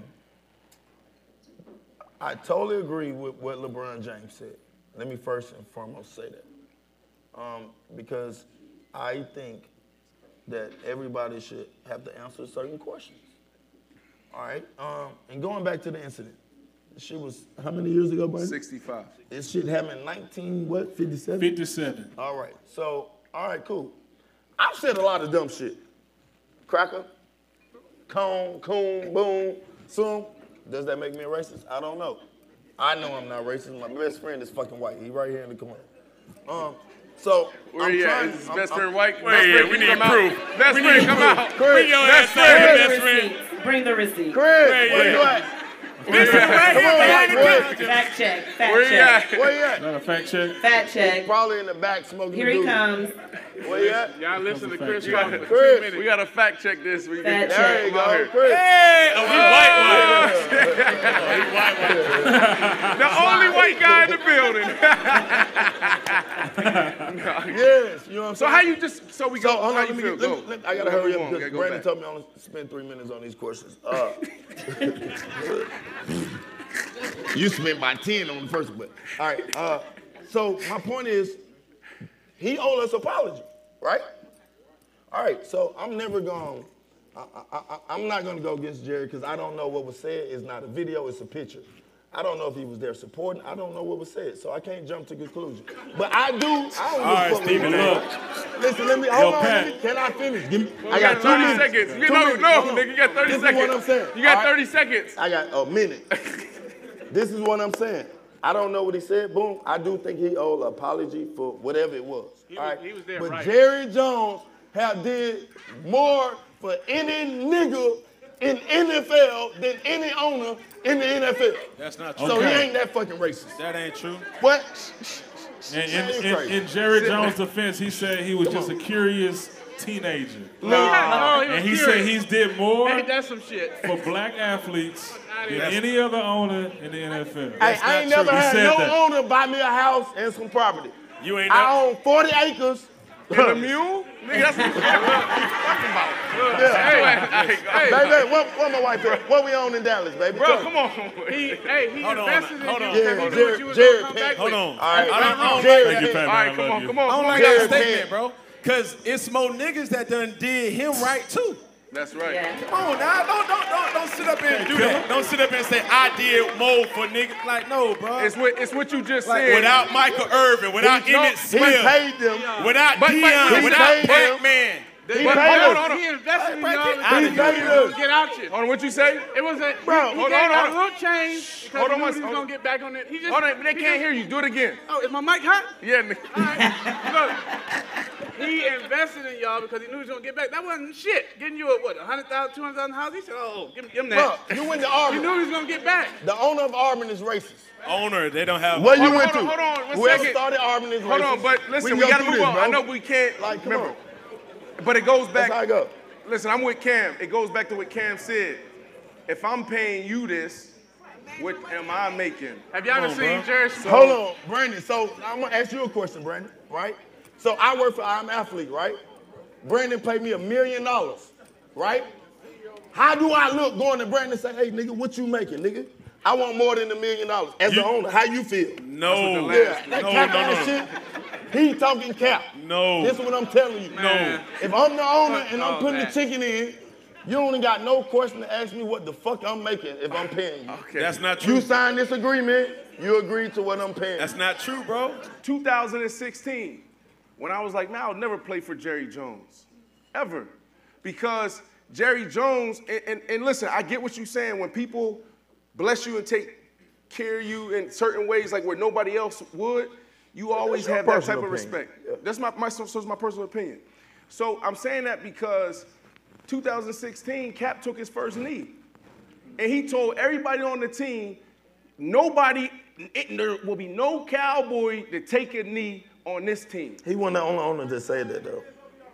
[SPEAKER 3] I totally agree with what LeBron James said. Let me first and foremost say that. Um, because I think that everybody should have to answer certain questions. All right? Um, and going back to the incident, she was, how many years ago, Brandon?
[SPEAKER 5] sixty-five.
[SPEAKER 3] This shit happened in nineteen, what, fifty-seven?
[SPEAKER 6] fifty-seven.
[SPEAKER 3] All right, so, all right, cool. I've said a lot of dumb shit. Cracker, cone, coon, boom, soon. Does that make me a racist? I don't know. I know I'm not racist. My best friend is fucking white. He right here in the corner. Um, so,
[SPEAKER 5] Where
[SPEAKER 3] I'm
[SPEAKER 5] you at?
[SPEAKER 3] trying,
[SPEAKER 5] Is his
[SPEAKER 3] I'm-
[SPEAKER 5] best
[SPEAKER 3] I'm-
[SPEAKER 5] friend white?
[SPEAKER 1] Where
[SPEAKER 5] Best
[SPEAKER 1] you
[SPEAKER 5] friend,
[SPEAKER 1] at? We
[SPEAKER 5] can
[SPEAKER 1] need
[SPEAKER 5] come out.
[SPEAKER 1] proof.
[SPEAKER 5] Best
[SPEAKER 1] We
[SPEAKER 5] friend,
[SPEAKER 1] need
[SPEAKER 5] come
[SPEAKER 1] proof.
[SPEAKER 5] out.
[SPEAKER 1] Bring your
[SPEAKER 5] Best
[SPEAKER 1] ass out here,
[SPEAKER 5] friend.
[SPEAKER 1] best friend.
[SPEAKER 4] Receipts. Bring the receipt.
[SPEAKER 3] Chris,
[SPEAKER 1] Where you
[SPEAKER 3] where you
[SPEAKER 1] at?
[SPEAKER 3] at?
[SPEAKER 1] This is right
[SPEAKER 3] Come
[SPEAKER 1] here
[SPEAKER 3] on,
[SPEAKER 1] behind the
[SPEAKER 3] white
[SPEAKER 1] counter.
[SPEAKER 4] Fact check. Fact
[SPEAKER 5] Where you
[SPEAKER 4] check.
[SPEAKER 5] at?
[SPEAKER 3] Where you at?
[SPEAKER 6] Not a fact check.
[SPEAKER 4] Fact check.
[SPEAKER 3] Probably in the back smoking
[SPEAKER 4] Here
[SPEAKER 3] the
[SPEAKER 4] he
[SPEAKER 3] doobie.
[SPEAKER 4] comes.
[SPEAKER 3] Where you at?
[SPEAKER 5] Y'all listen to Chris
[SPEAKER 6] We
[SPEAKER 5] talk
[SPEAKER 6] gotta-
[SPEAKER 5] for
[SPEAKER 3] Chris,
[SPEAKER 5] two minutes. We got to fact check this. We
[SPEAKER 4] Fact
[SPEAKER 5] get,
[SPEAKER 4] check.
[SPEAKER 3] There you
[SPEAKER 5] Come out
[SPEAKER 3] go,
[SPEAKER 5] here.
[SPEAKER 3] Chris.
[SPEAKER 1] Hey, oh, he white, white.
[SPEAKER 5] The only white guy in the building.
[SPEAKER 3] Yes, you know what I'm
[SPEAKER 5] So
[SPEAKER 3] saying?
[SPEAKER 5] how you just, so we
[SPEAKER 3] So,
[SPEAKER 5] go,
[SPEAKER 3] hold
[SPEAKER 5] how
[SPEAKER 3] on,
[SPEAKER 5] you
[SPEAKER 3] let me,
[SPEAKER 5] feel?
[SPEAKER 3] get- let
[SPEAKER 5] Go.
[SPEAKER 3] me, let, I gotta
[SPEAKER 5] Go
[SPEAKER 3] hurry
[SPEAKER 5] on,
[SPEAKER 3] up because
[SPEAKER 5] gotta go
[SPEAKER 3] Brandon
[SPEAKER 5] back.
[SPEAKER 3] told me I only spend three minutes on these questions. Uh, you spent about ten on the first one. All right, uh, so my point is, he owed us apology, right? All right, so I'm never going, I, I, I, I'm not gonna go against Jerry because I don't know what was said. It's not a video, it's a picture. I don't know if he was there supporting. I don't know what was said, so I can't jump to conclusion. But I do. I don't
[SPEAKER 1] All right,
[SPEAKER 3] fuck with
[SPEAKER 1] Stephen,
[SPEAKER 3] him.
[SPEAKER 1] look.
[SPEAKER 3] Listen, let me.
[SPEAKER 1] Yo,
[SPEAKER 3] Hold on.
[SPEAKER 1] Pat.
[SPEAKER 3] Let me, can I finish? Give me.
[SPEAKER 6] Well,
[SPEAKER 3] I
[SPEAKER 6] you
[SPEAKER 3] got
[SPEAKER 6] got
[SPEAKER 3] two
[SPEAKER 6] thirty
[SPEAKER 3] minutes.
[SPEAKER 6] seconds. You
[SPEAKER 3] Two
[SPEAKER 6] know,
[SPEAKER 3] minutes.
[SPEAKER 6] no,
[SPEAKER 3] Hold on.
[SPEAKER 6] nigga, you got thirty
[SPEAKER 3] this
[SPEAKER 6] seconds.
[SPEAKER 3] This is what I'm saying.
[SPEAKER 6] You got
[SPEAKER 3] All right?
[SPEAKER 6] thirty seconds.
[SPEAKER 3] I got a minute. This is what I'm saying. I don't know what he said. Boom. I do think he owed an apology for whatever it was.
[SPEAKER 6] He
[SPEAKER 3] all
[SPEAKER 6] was-
[SPEAKER 3] right?
[SPEAKER 6] he was there,
[SPEAKER 3] But
[SPEAKER 6] right.
[SPEAKER 3] Jerry Jones have did more for any nigga in N F L than any owner in the N F L.
[SPEAKER 8] That's not true.
[SPEAKER 3] So
[SPEAKER 1] Okay.
[SPEAKER 3] he ain't that fucking racist.
[SPEAKER 8] That ain't true.
[SPEAKER 3] What?
[SPEAKER 1] In, in,
[SPEAKER 3] That is
[SPEAKER 1] in,
[SPEAKER 3] crazy.
[SPEAKER 1] in Jerry
[SPEAKER 3] Sit
[SPEAKER 1] Jones'
[SPEAKER 3] back.
[SPEAKER 1] defense, he said he was
[SPEAKER 3] Come
[SPEAKER 1] just
[SPEAKER 3] on.
[SPEAKER 1] a curious teenager.
[SPEAKER 3] No.
[SPEAKER 6] No, he was
[SPEAKER 1] And he
[SPEAKER 6] curious.
[SPEAKER 1] said he's did more
[SPEAKER 6] Hey, that's some shit.
[SPEAKER 1] for black athletes than
[SPEAKER 6] That's-
[SPEAKER 1] any other owner in the N F L.
[SPEAKER 3] Hey, I ain't
[SPEAKER 1] not
[SPEAKER 3] never
[SPEAKER 1] true. He
[SPEAKER 3] had
[SPEAKER 1] said
[SPEAKER 3] no
[SPEAKER 1] that.
[SPEAKER 3] owner buy me a house and some property.
[SPEAKER 8] You ain't
[SPEAKER 3] I
[SPEAKER 8] never.
[SPEAKER 3] own forty acres.
[SPEAKER 6] And a mule? Nigga, that's what you talking about.
[SPEAKER 3] Yeah.
[SPEAKER 6] Hey, hey, hey.
[SPEAKER 3] Baby, what, what my wife at? What we own in Dallas, baby?
[SPEAKER 6] Bro,
[SPEAKER 3] Tell me.
[SPEAKER 6] come on. He, hey, he
[SPEAKER 8] Hold on,
[SPEAKER 6] invested
[SPEAKER 8] hold
[SPEAKER 6] in
[SPEAKER 8] on.
[SPEAKER 6] you
[SPEAKER 3] Yeah,
[SPEAKER 6] because he knew
[SPEAKER 3] Jerry-
[SPEAKER 6] what you was
[SPEAKER 3] Jerry
[SPEAKER 6] going to come
[SPEAKER 3] Pitt.
[SPEAKER 6] back
[SPEAKER 8] Hold
[SPEAKER 6] with.
[SPEAKER 8] on.
[SPEAKER 3] All right.
[SPEAKER 8] I don't, I don't
[SPEAKER 3] Jerry
[SPEAKER 8] like
[SPEAKER 1] Thank you,
[SPEAKER 3] Pitt.
[SPEAKER 1] Pat,
[SPEAKER 6] All
[SPEAKER 1] man.
[SPEAKER 6] right,
[SPEAKER 1] I
[SPEAKER 6] come
[SPEAKER 1] love
[SPEAKER 6] on,
[SPEAKER 1] you.
[SPEAKER 6] come
[SPEAKER 8] I
[SPEAKER 6] on.
[SPEAKER 8] don't
[SPEAKER 6] come
[SPEAKER 8] like
[SPEAKER 6] on.
[SPEAKER 8] that
[SPEAKER 3] Jerry
[SPEAKER 8] statement,
[SPEAKER 3] Pitt.
[SPEAKER 8] bro. Cause it's more niggas that done did him right too.
[SPEAKER 6] That's right.
[SPEAKER 4] Yeah.
[SPEAKER 8] Come on now, don't don't don't don't sit up here and do that. Don't sit up here and say I did more for niggas. Like no, bro.
[SPEAKER 6] It's what, it's what you just
[SPEAKER 8] Like,
[SPEAKER 6] said.
[SPEAKER 8] without Michael Irvin, without
[SPEAKER 3] He- no,
[SPEAKER 8] Emmett
[SPEAKER 3] He
[SPEAKER 8] Smith,
[SPEAKER 3] paid them.
[SPEAKER 8] without
[SPEAKER 6] But- but-
[SPEAKER 8] Deion,
[SPEAKER 6] he
[SPEAKER 8] without
[SPEAKER 3] paid them.
[SPEAKER 8] Pac-Man.
[SPEAKER 3] He
[SPEAKER 6] But
[SPEAKER 3] paid
[SPEAKER 6] hold on,
[SPEAKER 3] us.
[SPEAKER 6] hold on. He invested in
[SPEAKER 8] Hey,
[SPEAKER 6] y'all.
[SPEAKER 8] get
[SPEAKER 6] because
[SPEAKER 8] outta
[SPEAKER 6] he
[SPEAKER 8] here.
[SPEAKER 6] knew you was gonna get out you. Hold on, what you say? It was a,
[SPEAKER 3] Bro,
[SPEAKER 6] he, he
[SPEAKER 3] hold
[SPEAKER 6] gave
[SPEAKER 3] on,
[SPEAKER 6] a
[SPEAKER 3] hold on.
[SPEAKER 6] little change because
[SPEAKER 3] Hold
[SPEAKER 6] he
[SPEAKER 3] on,
[SPEAKER 6] knew
[SPEAKER 3] one-
[SPEAKER 6] he was
[SPEAKER 3] hold
[SPEAKER 6] gonna
[SPEAKER 3] on.
[SPEAKER 6] get back on it. He just,
[SPEAKER 3] Hold on, they
[SPEAKER 6] he
[SPEAKER 3] can't
[SPEAKER 6] just-
[SPEAKER 3] hear you. Do it again.
[SPEAKER 6] Oh, is my mic hot?
[SPEAKER 3] Yeah, nigga.
[SPEAKER 6] All right. Look, he invested in y'all because he knew he was gonna get back. That wasn't shit. Getting you a what, a hundred thousand, two hundred thousand house? He said, oh, give, give him that.
[SPEAKER 3] Bro, you went to
[SPEAKER 6] He
[SPEAKER 3] Auburn.
[SPEAKER 6] knew he was gonna get back.
[SPEAKER 3] The owner of Auburn is racist.
[SPEAKER 8] Owner, they don't have.
[SPEAKER 3] Where you
[SPEAKER 6] Hold on,
[SPEAKER 3] went
[SPEAKER 6] hold
[SPEAKER 3] to?
[SPEAKER 6] on, hold on, one
[SPEAKER 3] Whoever
[SPEAKER 6] second.
[SPEAKER 3] started Auburn is racist.
[SPEAKER 5] Hold on, but listen,
[SPEAKER 3] can
[SPEAKER 5] we,
[SPEAKER 3] go
[SPEAKER 5] gotta
[SPEAKER 3] through
[SPEAKER 5] move
[SPEAKER 3] this,
[SPEAKER 5] on.
[SPEAKER 3] bro.
[SPEAKER 5] I know we can't.
[SPEAKER 3] Like, come
[SPEAKER 5] remember,
[SPEAKER 3] on.
[SPEAKER 5] but it goes back.
[SPEAKER 3] That's how I go.
[SPEAKER 5] Listen, I'm with Cam. It goes back to what Cam said. If I'm paying you this, what am I making?
[SPEAKER 6] Have y'all ever
[SPEAKER 1] on,
[SPEAKER 6] seen
[SPEAKER 1] bro.
[SPEAKER 6] Jerry?
[SPEAKER 3] Hold on, Brandon. So I'm gonna ask you a question, Brandon. Right? So I work for I'm Athlete, right? Brandon paid me a million dollars, right? How do I look going to Brandon and say, "Hey, nigga, what you making, nigga? I want more than a million dollars." As the owner, how you feel?
[SPEAKER 8] No,
[SPEAKER 3] Yeah, that
[SPEAKER 8] no,
[SPEAKER 3] cap
[SPEAKER 8] no,
[SPEAKER 3] ass
[SPEAKER 8] no.
[SPEAKER 3] shit. He talking cap.
[SPEAKER 8] No.
[SPEAKER 3] This is what I'm telling you.
[SPEAKER 8] No.
[SPEAKER 3] If I'm the owner and I'm
[SPEAKER 6] Oh,
[SPEAKER 3] putting
[SPEAKER 6] man.
[SPEAKER 3] the chicken in, you only got no question to ask me what the fuck I'm making if I'm paying you.
[SPEAKER 5] Okay.
[SPEAKER 8] That's not true.
[SPEAKER 3] You signed this agreement, you agreed to what I'm paying.
[SPEAKER 8] That's not true, bro.
[SPEAKER 5] two thousand sixteen, when I was like, man, I'll never play for Jerry Jones, ever. Because Jerry Jones, and, and, and listen, I get what you're saying. When people bless you and take care of you in certain ways, like where nobody else would, you always
[SPEAKER 3] your
[SPEAKER 5] have that type
[SPEAKER 3] personal
[SPEAKER 5] of
[SPEAKER 3] opinion.
[SPEAKER 5] respect.
[SPEAKER 3] Yeah.
[SPEAKER 5] That's my, my, so so it's my personal opinion. So I'm saying that because two thousand sixteen, Cap took his first knee. And he told everybody on the team, nobody, it, there will be no cowboy to take a knee on this team.
[SPEAKER 3] He wasn't the only owner to say that though.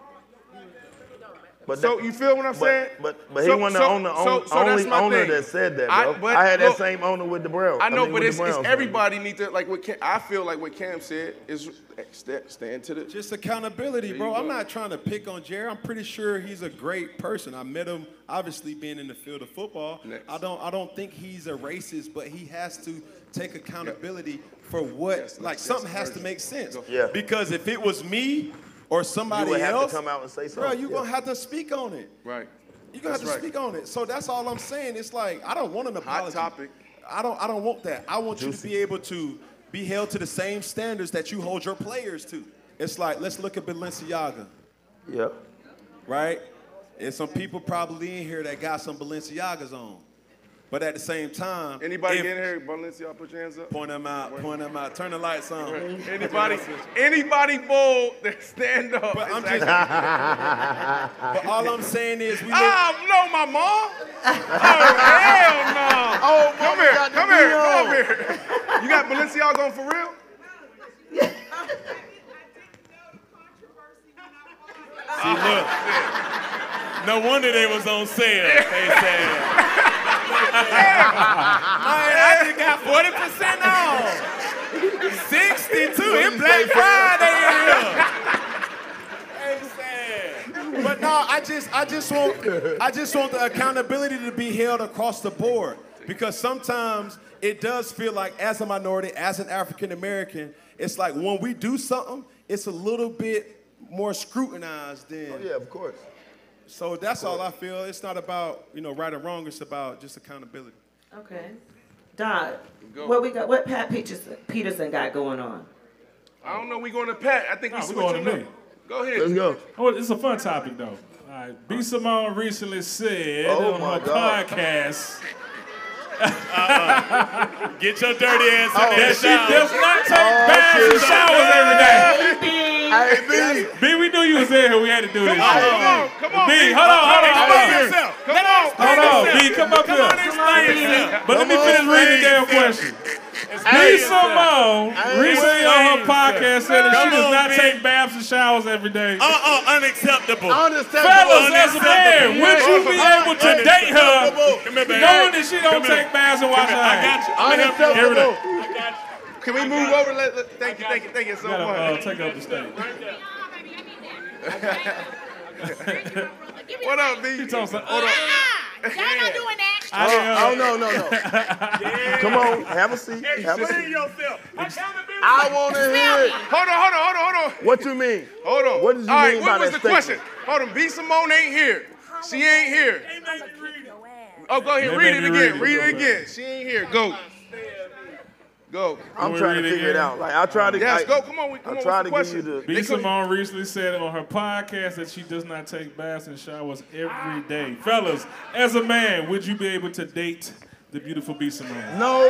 [SPEAKER 3] But
[SPEAKER 5] So
[SPEAKER 3] that-
[SPEAKER 5] you feel what I'm
[SPEAKER 3] but,
[SPEAKER 5] saying?
[SPEAKER 3] But but
[SPEAKER 5] So-
[SPEAKER 3] he wasn't
[SPEAKER 5] so-
[SPEAKER 3] the owner,
[SPEAKER 5] so-
[SPEAKER 3] only,
[SPEAKER 5] so that's
[SPEAKER 3] only
[SPEAKER 5] my
[SPEAKER 3] owner
[SPEAKER 5] thing.
[SPEAKER 3] that said that,
[SPEAKER 5] I-
[SPEAKER 3] bro.
[SPEAKER 5] but
[SPEAKER 3] I, had
[SPEAKER 5] look,
[SPEAKER 3] that same owner with the Browns.
[SPEAKER 5] I know,
[SPEAKER 3] mean,
[SPEAKER 5] but
[SPEAKER 3] with
[SPEAKER 5] it's,
[SPEAKER 3] the
[SPEAKER 5] it's
[SPEAKER 3] Browns.
[SPEAKER 5] everybody need to like what Cam, I feel like what Cam said is st- stand to the.
[SPEAKER 8] Just accountability,
[SPEAKER 5] There
[SPEAKER 8] bro.
[SPEAKER 5] you
[SPEAKER 8] I'm
[SPEAKER 5] go.
[SPEAKER 8] not trying to pick on Jerry. I'm pretty sure he's a great person. I met him, obviously, being in the field of football.
[SPEAKER 5] Next.
[SPEAKER 8] I don't, I don't think he's a racist, but he has to take accountability for what,
[SPEAKER 5] Yes,
[SPEAKER 8] like,
[SPEAKER 5] yes,
[SPEAKER 8] something
[SPEAKER 5] yes,
[SPEAKER 8] has to
[SPEAKER 5] urgent.
[SPEAKER 8] make sense.
[SPEAKER 3] Yeah.
[SPEAKER 8] Because if it was me or somebody
[SPEAKER 3] You would have to
[SPEAKER 8] else,
[SPEAKER 3] come out and say
[SPEAKER 8] bro,
[SPEAKER 3] something,
[SPEAKER 8] you're
[SPEAKER 3] yeah.
[SPEAKER 8] gonna have to speak on it.
[SPEAKER 5] Right.
[SPEAKER 8] You're gonna have
[SPEAKER 5] That's
[SPEAKER 8] to
[SPEAKER 5] right.
[SPEAKER 8] speak on it. So that's all I'm saying. It's like I don't want an apology.
[SPEAKER 5] topic.
[SPEAKER 8] I don't. I don't want that. I want you
[SPEAKER 3] Juicy.
[SPEAKER 8] to be able to be held to the same standards that you hold your players to. It's like let's look at Balenciaga,
[SPEAKER 3] Yep.
[SPEAKER 8] right? There's some people probably in here that got some Balenciagas on, but at the same time,
[SPEAKER 5] Anybody
[SPEAKER 8] if-
[SPEAKER 5] get in here? Balenciaga, put your hands up.
[SPEAKER 8] Point them out. Point them out. Turn the lights on.
[SPEAKER 5] Anybody? Anybody bold? That stand up.
[SPEAKER 8] But I'm
[SPEAKER 5] It's
[SPEAKER 8] just.
[SPEAKER 5] actually-
[SPEAKER 8] But all I'm saying is we. Look,
[SPEAKER 5] Oh no, my mom. Oh hell no.
[SPEAKER 3] Oh,
[SPEAKER 5] Come
[SPEAKER 3] mama
[SPEAKER 5] here.
[SPEAKER 3] got the
[SPEAKER 5] Come here.
[SPEAKER 3] knee
[SPEAKER 5] Come
[SPEAKER 3] on.
[SPEAKER 5] here. You got Balenciaga on for real?
[SPEAKER 8] See, look. No wonder they was on sale. They said. Man, I just got forty percent off. sixty-two. It's Black Friday in here. They said. But no, I just, I just want, I just want the accountability to be held across the board because sometimes it does feel like, as a minority, as an African American, it's like when we do something, it's a little bit more scrutinized than.
[SPEAKER 3] Oh yeah, of course.
[SPEAKER 8] So that's all I feel. It's not about, you know, right or wrong. It's about just accountability.
[SPEAKER 4] Okay. Dog,
[SPEAKER 5] Go.
[SPEAKER 4] what we got? What Pat Peterson, Peterson got going on?
[SPEAKER 5] I don't know. We going to Pat. I think
[SPEAKER 1] No,
[SPEAKER 5] we
[SPEAKER 1] we're going
[SPEAKER 5] switching
[SPEAKER 1] to
[SPEAKER 5] up.
[SPEAKER 1] me.
[SPEAKER 5] Go ahead.
[SPEAKER 3] Let's go.
[SPEAKER 1] Oh, it's a fun topic, though. All right. B. Simone recently said
[SPEAKER 3] Oh,
[SPEAKER 1] on
[SPEAKER 3] my
[SPEAKER 1] her
[SPEAKER 3] God.
[SPEAKER 1] podcast
[SPEAKER 9] Get your dirty ass in
[SPEAKER 3] Oh,
[SPEAKER 9] there.
[SPEAKER 1] that she does not take
[SPEAKER 3] Oh,
[SPEAKER 1] baths
[SPEAKER 3] shit.
[SPEAKER 1] and showers every day.
[SPEAKER 3] Hey, B.
[SPEAKER 1] B, we knew you was there. We had to do this.
[SPEAKER 5] Come on,
[SPEAKER 1] shit.
[SPEAKER 5] come on, come on.
[SPEAKER 1] B,
[SPEAKER 5] B.
[SPEAKER 1] hold on, hold on,
[SPEAKER 9] Come
[SPEAKER 1] hold
[SPEAKER 9] on,
[SPEAKER 1] on.
[SPEAKER 9] yourself.
[SPEAKER 5] Come on.
[SPEAKER 1] Hold on, B, come up
[SPEAKER 9] Come
[SPEAKER 1] here.
[SPEAKER 9] on, explain yourself.
[SPEAKER 1] But let me
[SPEAKER 3] Come
[SPEAKER 1] finish
[SPEAKER 3] on,
[SPEAKER 1] reading the damn
[SPEAKER 9] explain
[SPEAKER 1] question.
[SPEAKER 3] Hey,
[SPEAKER 1] B. Simone
[SPEAKER 3] Hey,
[SPEAKER 1] recently on her podcast said that she
[SPEAKER 9] Come
[SPEAKER 1] does
[SPEAKER 9] on,
[SPEAKER 1] not
[SPEAKER 9] B.
[SPEAKER 1] take baths and showers every day.
[SPEAKER 9] Uh-uh, unacceptable.
[SPEAKER 3] Unacceptable.
[SPEAKER 1] Fellas, as a man, would you be able to date her
[SPEAKER 9] Come here, baby.
[SPEAKER 1] knowing that she don't
[SPEAKER 9] Come here.
[SPEAKER 1] take baths and wash her
[SPEAKER 9] I
[SPEAKER 1] hands?
[SPEAKER 9] got you. I'm gonna help you.
[SPEAKER 3] Unacceptable.
[SPEAKER 5] Can we move over? Let, let, thank you, thank you, thank you so
[SPEAKER 1] You gotta uh,
[SPEAKER 5] much.
[SPEAKER 1] take up the stage.
[SPEAKER 5] What up, B?
[SPEAKER 1] She told us,
[SPEAKER 5] Hold on.
[SPEAKER 10] Y'all not doing that.
[SPEAKER 1] I didn't, uh,
[SPEAKER 3] Oh, no, no, no. Come on, have a seat. Have a
[SPEAKER 9] Explain
[SPEAKER 3] seat.
[SPEAKER 9] yourself. Accountability.
[SPEAKER 3] I want to hear it.
[SPEAKER 5] Hold on, hold on, hold on, hold on.
[SPEAKER 3] What you mean?
[SPEAKER 5] Hold on.
[SPEAKER 3] What did you
[SPEAKER 5] All right,
[SPEAKER 3] mean
[SPEAKER 5] what
[SPEAKER 3] by
[SPEAKER 5] was
[SPEAKER 3] that
[SPEAKER 5] the
[SPEAKER 3] statement?
[SPEAKER 5] question? Hold on. B. Simone ain't here. She ain't here. Oh, go ahead.
[SPEAKER 1] They
[SPEAKER 5] Read
[SPEAKER 1] made
[SPEAKER 5] it
[SPEAKER 1] me
[SPEAKER 5] again.
[SPEAKER 1] read
[SPEAKER 5] Read
[SPEAKER 1] it.
[SPEAKER 5] it again. She ain't here. Go. Go.
[SPEAKER 3] I'm
[SPEAKER 1] we
[SPEAKER 3] trying to
[SPEAKER 1] read it
[SPEAKER 3] figure it
[SPEAKER 1] again?
[SPEAKER 3] out. Like I try to.
[SPEAKER 5] Yes,
[SPEAKER 3] I,
[SPEAKER 5] go. Come on. We, come
[SPEAKER 3] I
[SPEAKER 5] on.
[SPEAKER 3] try
[SPEAKER 5] What's
[SPEAKER 3] to
[SPEAKER 5] the
[SPEAKER 3] give you
[SPEAKER 5] question?
[SPEAKER 3] the.
[SPEAKER 1] B. Simone recently said on her podcast that she does not take baths and showers every day. Fellas, as a man, would you be able to date the beautiful B. Simone?
[SPEAKER 3] No.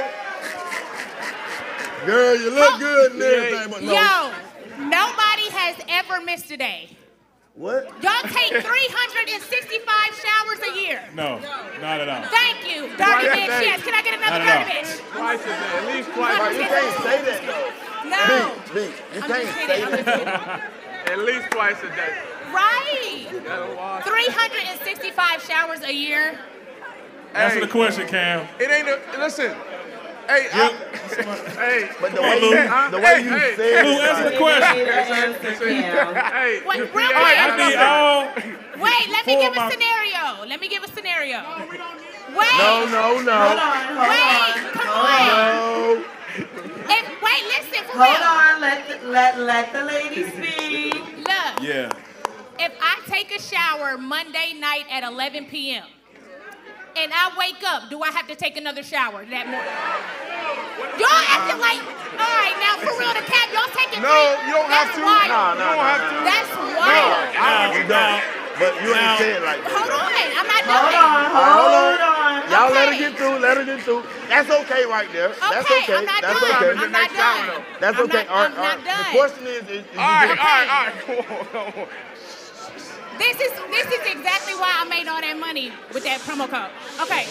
[SPEAKER 3] Girl, you look good and everything, but no.
[SPEAKER 10] Yo, nobody has ever missed a day.
[SPEAKER 3] What?
[SPEAKER 10] Y'all take three hundred sixty-five showers a year.
[SPEAKER 1] No, not at all.
[SPEAKER 10] Thank you, Dirty
[SPEAKER 5] Twice a
[SPEAKER 10] Bitch.
[SPEAKER 5] day.
[SPEAKER 10] Yes, can I get another
[SPEAKER 1] Not at
[SPEAKER 10] Dirty
[SPEAKER 1] all.
[SPEAKER 10] Bitch?
[SPEAKER 5] Twice a day. At least twice.
[SPEAKER 3] Like, you can't say that though.
[SPEAKER 10] No.
[SPEAKER 3] B, B, you
[SPEAKER 10] I'm
[SPEAKER 3] can't
[SPEAKER 10] just
[SPEAKER 3] say
[SPEAKER 10] kidding. I'm just
[SPEAKER 3] that.
[SPEAKER 10] kidding.
[SPEAKER 5] At least twice a day.
[SPEAKER 10] Right. three hundred sixty-five showers a year.
[SPEAKER 1] Answer
[SPEAKER 5] Hey.
[SPEAKER 1] the question, Cam.
[SPEAKER 5] It ain't a, listen. Hey, I, hey,
[SPEAKER 3] But the
[SPEAKER 1] Come on,
[SPEAKER 3] way
[SPEAKER 1] Lou.
[SPEAKER 3] you, the way you
[SPEAKER 5] Hey,
[SPEAKER 3] said
[SPEAKER 1] Lou,
[SPEAKER 3] it,
[SPEAKER 1] answer the
[SPEAKER 3] like,
[SPEAKER 1] question.
[SPEAKER 5] hey.
[SPEAKER 10] Wait, real quick.
[SPEAKER 1] I need all.
[SPEAKER 10] Wait, let me
[SPEAKER 1] Four
[SPEAKER 10] give
[SPEAKER 1] of
[SPEAKER 10] a
[SPEAKER 1] my-
[SPEAKER 10] scenario. Let me give a scenario. Wait.
[SPEAKER 3] no, no, no,
[SPEAKER 4] Hold on, hold
[SPEAKER 10] Wait,
[SPEAKER 4] on.
[SPEAKER 10] come
[SPEAKER 4] hold
[SPEAKER 10] on.
[SPEAKER 4] on.
[SPEAKER 3] no.
[SPEAKER 10] If, wait, listen for
[SPEAKER 4] Hold
[SPEAKER 10] real.
[SPEAKER 4] on, let the, let let the lady speak.
[SPEAKER 10] Look,
[SPEAKER 1] Yeah.
[SPEAKER 10] if I take a shower Monday night at eleven p m and I wake up, do I have to take another shower that morning? Y'all acting like, all right, now for real, the cat, y'all taking
[SPEAKER 5] No,
[SPEAKER 10] three?
[SPEAKER 5] you don't have
[SPEAKER 10] That's
[SPEAKER 5] to.
[SPEAKER 10] Wild.
[SPEAKER 3] No, no,
[SPEAKER 5] You don't
[SPEAKER 3] no,
[SPEAKER 5] have
[SPEAKER 3] no.
[SPEAKER 5] to.
[SPEAKER 10] That's wild.
[SPEAKER 3] Now, you don't. But you ain't say it like that.
[SPEAKER 10] Hold on, I'm not
[SPEAKER 4] Hold
[SPEAKER 10] done.
[SPEAKER 4] on,
[SPEAKER 3] All right,
[SPEAKER 4] hold
[SPEAKER 3] hold
[SPEAKER 4] on.
[SPEAKER 3] Y'all let her
[SPEAKER 10] Okay.
[SPEAKER 3] get through. Let her get through. That's okay right there. That's
[SPEAKER 10] Okay,
[SPEAKER 3] okay.
[SPEAKER 10] I'm not
[SPEAKER 3] That's
[SPEAKER 10] done.
[SPEAKER 3] okay.
[SPEAKER 10] I'm not done.
[SPEAKER 3] That's
[SPEAKER 10] I'm
[SPEAKER 3] okay.
[SPEAKER 10] not-
[SPEAKER 3] all right,
[SPEAKER 10] I'm
[SPEAKER 3] all
[SPEAKER 10] not
[SPEAKER 3] right.
[SPEAKER 10] done.
[SPEAKER 3] The question is, is, is
[SPEAKER 5] All right,
[SPEAKER 3] you
[SPEAKER 5] all right, all right. Come on, come on.
[SPEAKER 10] This is this is exactly why I made all that money with that promo code. Okay.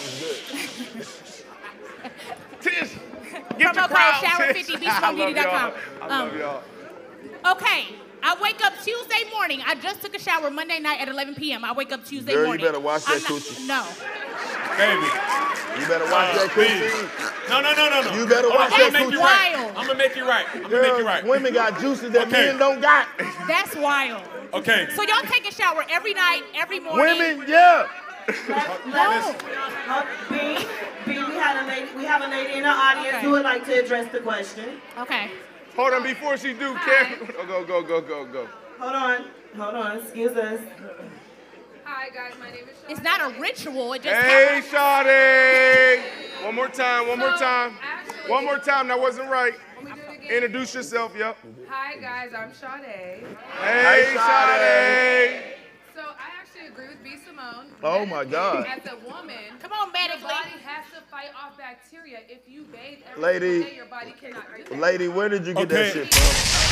[SPEAKER 5] Tish, get
[SPEAKER 10] Promo
[SPEAKER 5] your
[SPEAKER 10] code
[SPEAKER 5] crowd,
[SPEAKER 10] shower
[SPEAKER 5] Tish.
[SPEAKER 10] fifty,
[SPEAKER 5] I love
[SPEAKER 10] beachbumbeauty dot com.
[SPEAKER 5] y'all. I love
[SPEAKER 10] Um,
[SPEAKER 5] y'all.
[SPEAKER 10] Okay. I wake up Tuesday morning. I just took a shower Monday night at eleven p m I wake up Tuesday
[SPEAKER 3] Girl, you
[SPEAKER 10] morning.
[SPEAKER 3] better wash that
[SPEAKER 10] I'm not-
[SPEAKER 3] coochie.
[SPEAKER 10] No.
[SPEAKER 1] Baby.
[SPEAKER 3] You better watch that coochie.
[SPEAKER 9] No, no, no, no, no.
[SPEAKER 3] You better
[SPEAKER 9] Hold on,
[SPEAKER 3] watch
[SPEAKER 9] I'm
[SPEAKER 3] that
[SPEAKER 9] gonna make you
[SPEAKER 3] coochie.
[SPEAKER 9] right.
[SPEAKER 10] Wild.
[SPEAKER 9] I'm gonna make you right. I'm gonna make
[SPEAKER 3] Girl,
[SPEAKER 9] you right.
[SPEAKER 3] women got juices that
[SPEAKER 1] Okay.
[SPEAKER 3] men don't got.
[SPEAKER 10] That's wild.
[SPEAKER 1] Okay.
[SPEAKER 10] So y'all take a shower every night, every morning.
[SPEAKER 3] Women, yeah.
[SPEAKER 4] Let,
[SPEAKER 10] No.
[SPEAKER 4] let, uh, B, B, we had a lady, we have a lady in the audience
[SPEAKER 10] Okay.
[SPEAKER 4] who would like to address the question.
[SPEAKER 10] Okay.
[SPEAKER 5] Hold on, before she do, Karen. Oh, go, go, go, go, go.
[SPEAKER 4] Hold on, hold on, excuse us.
[SPEAKER 11] Hi guys, my name is Shauna.
[SPEAKER 10] It's not a ritual. It just
[SPEAKER 5] Hey,
[SPEAKER 10] happens.
[SPEAKER 5] Shawty. One more time, one more
[SPEAKER 11] So,
[SPEAKER 5] time.
[SPEAKER 11] actually-
[SPEAKER 5] One more time, that wasn't right.
[SPEAKER 11] Want me to do it again?
[SPEAKER 5] Introduce yourself, yep.
[SPEAKER 11] Hi guys, I'm Sade.
[SPEAKER 5] Hey,
[SPEAKER 3] Shawty.
[SPEAKER 5] Shawty.
[SPEAKER 11] So I actually agree with B. Simone.
[SPEAKER 3] Oh, my God.
[SPEAKER 11] As a woman,
[SPEAKER 10] Come on,
[SPEAKER 11] your
[SPEAKER 10] medically.
[SPEAKER 11] body has to fight off bacteria. If you bathe every
[SPEAKER 3] Lady.
[SPEAKER 11] single day, your body cannot do that.
[SPEAKER 3] Lady, where did you get
[SPEAKER 1] Okay.
[SPEAKER 3] that shit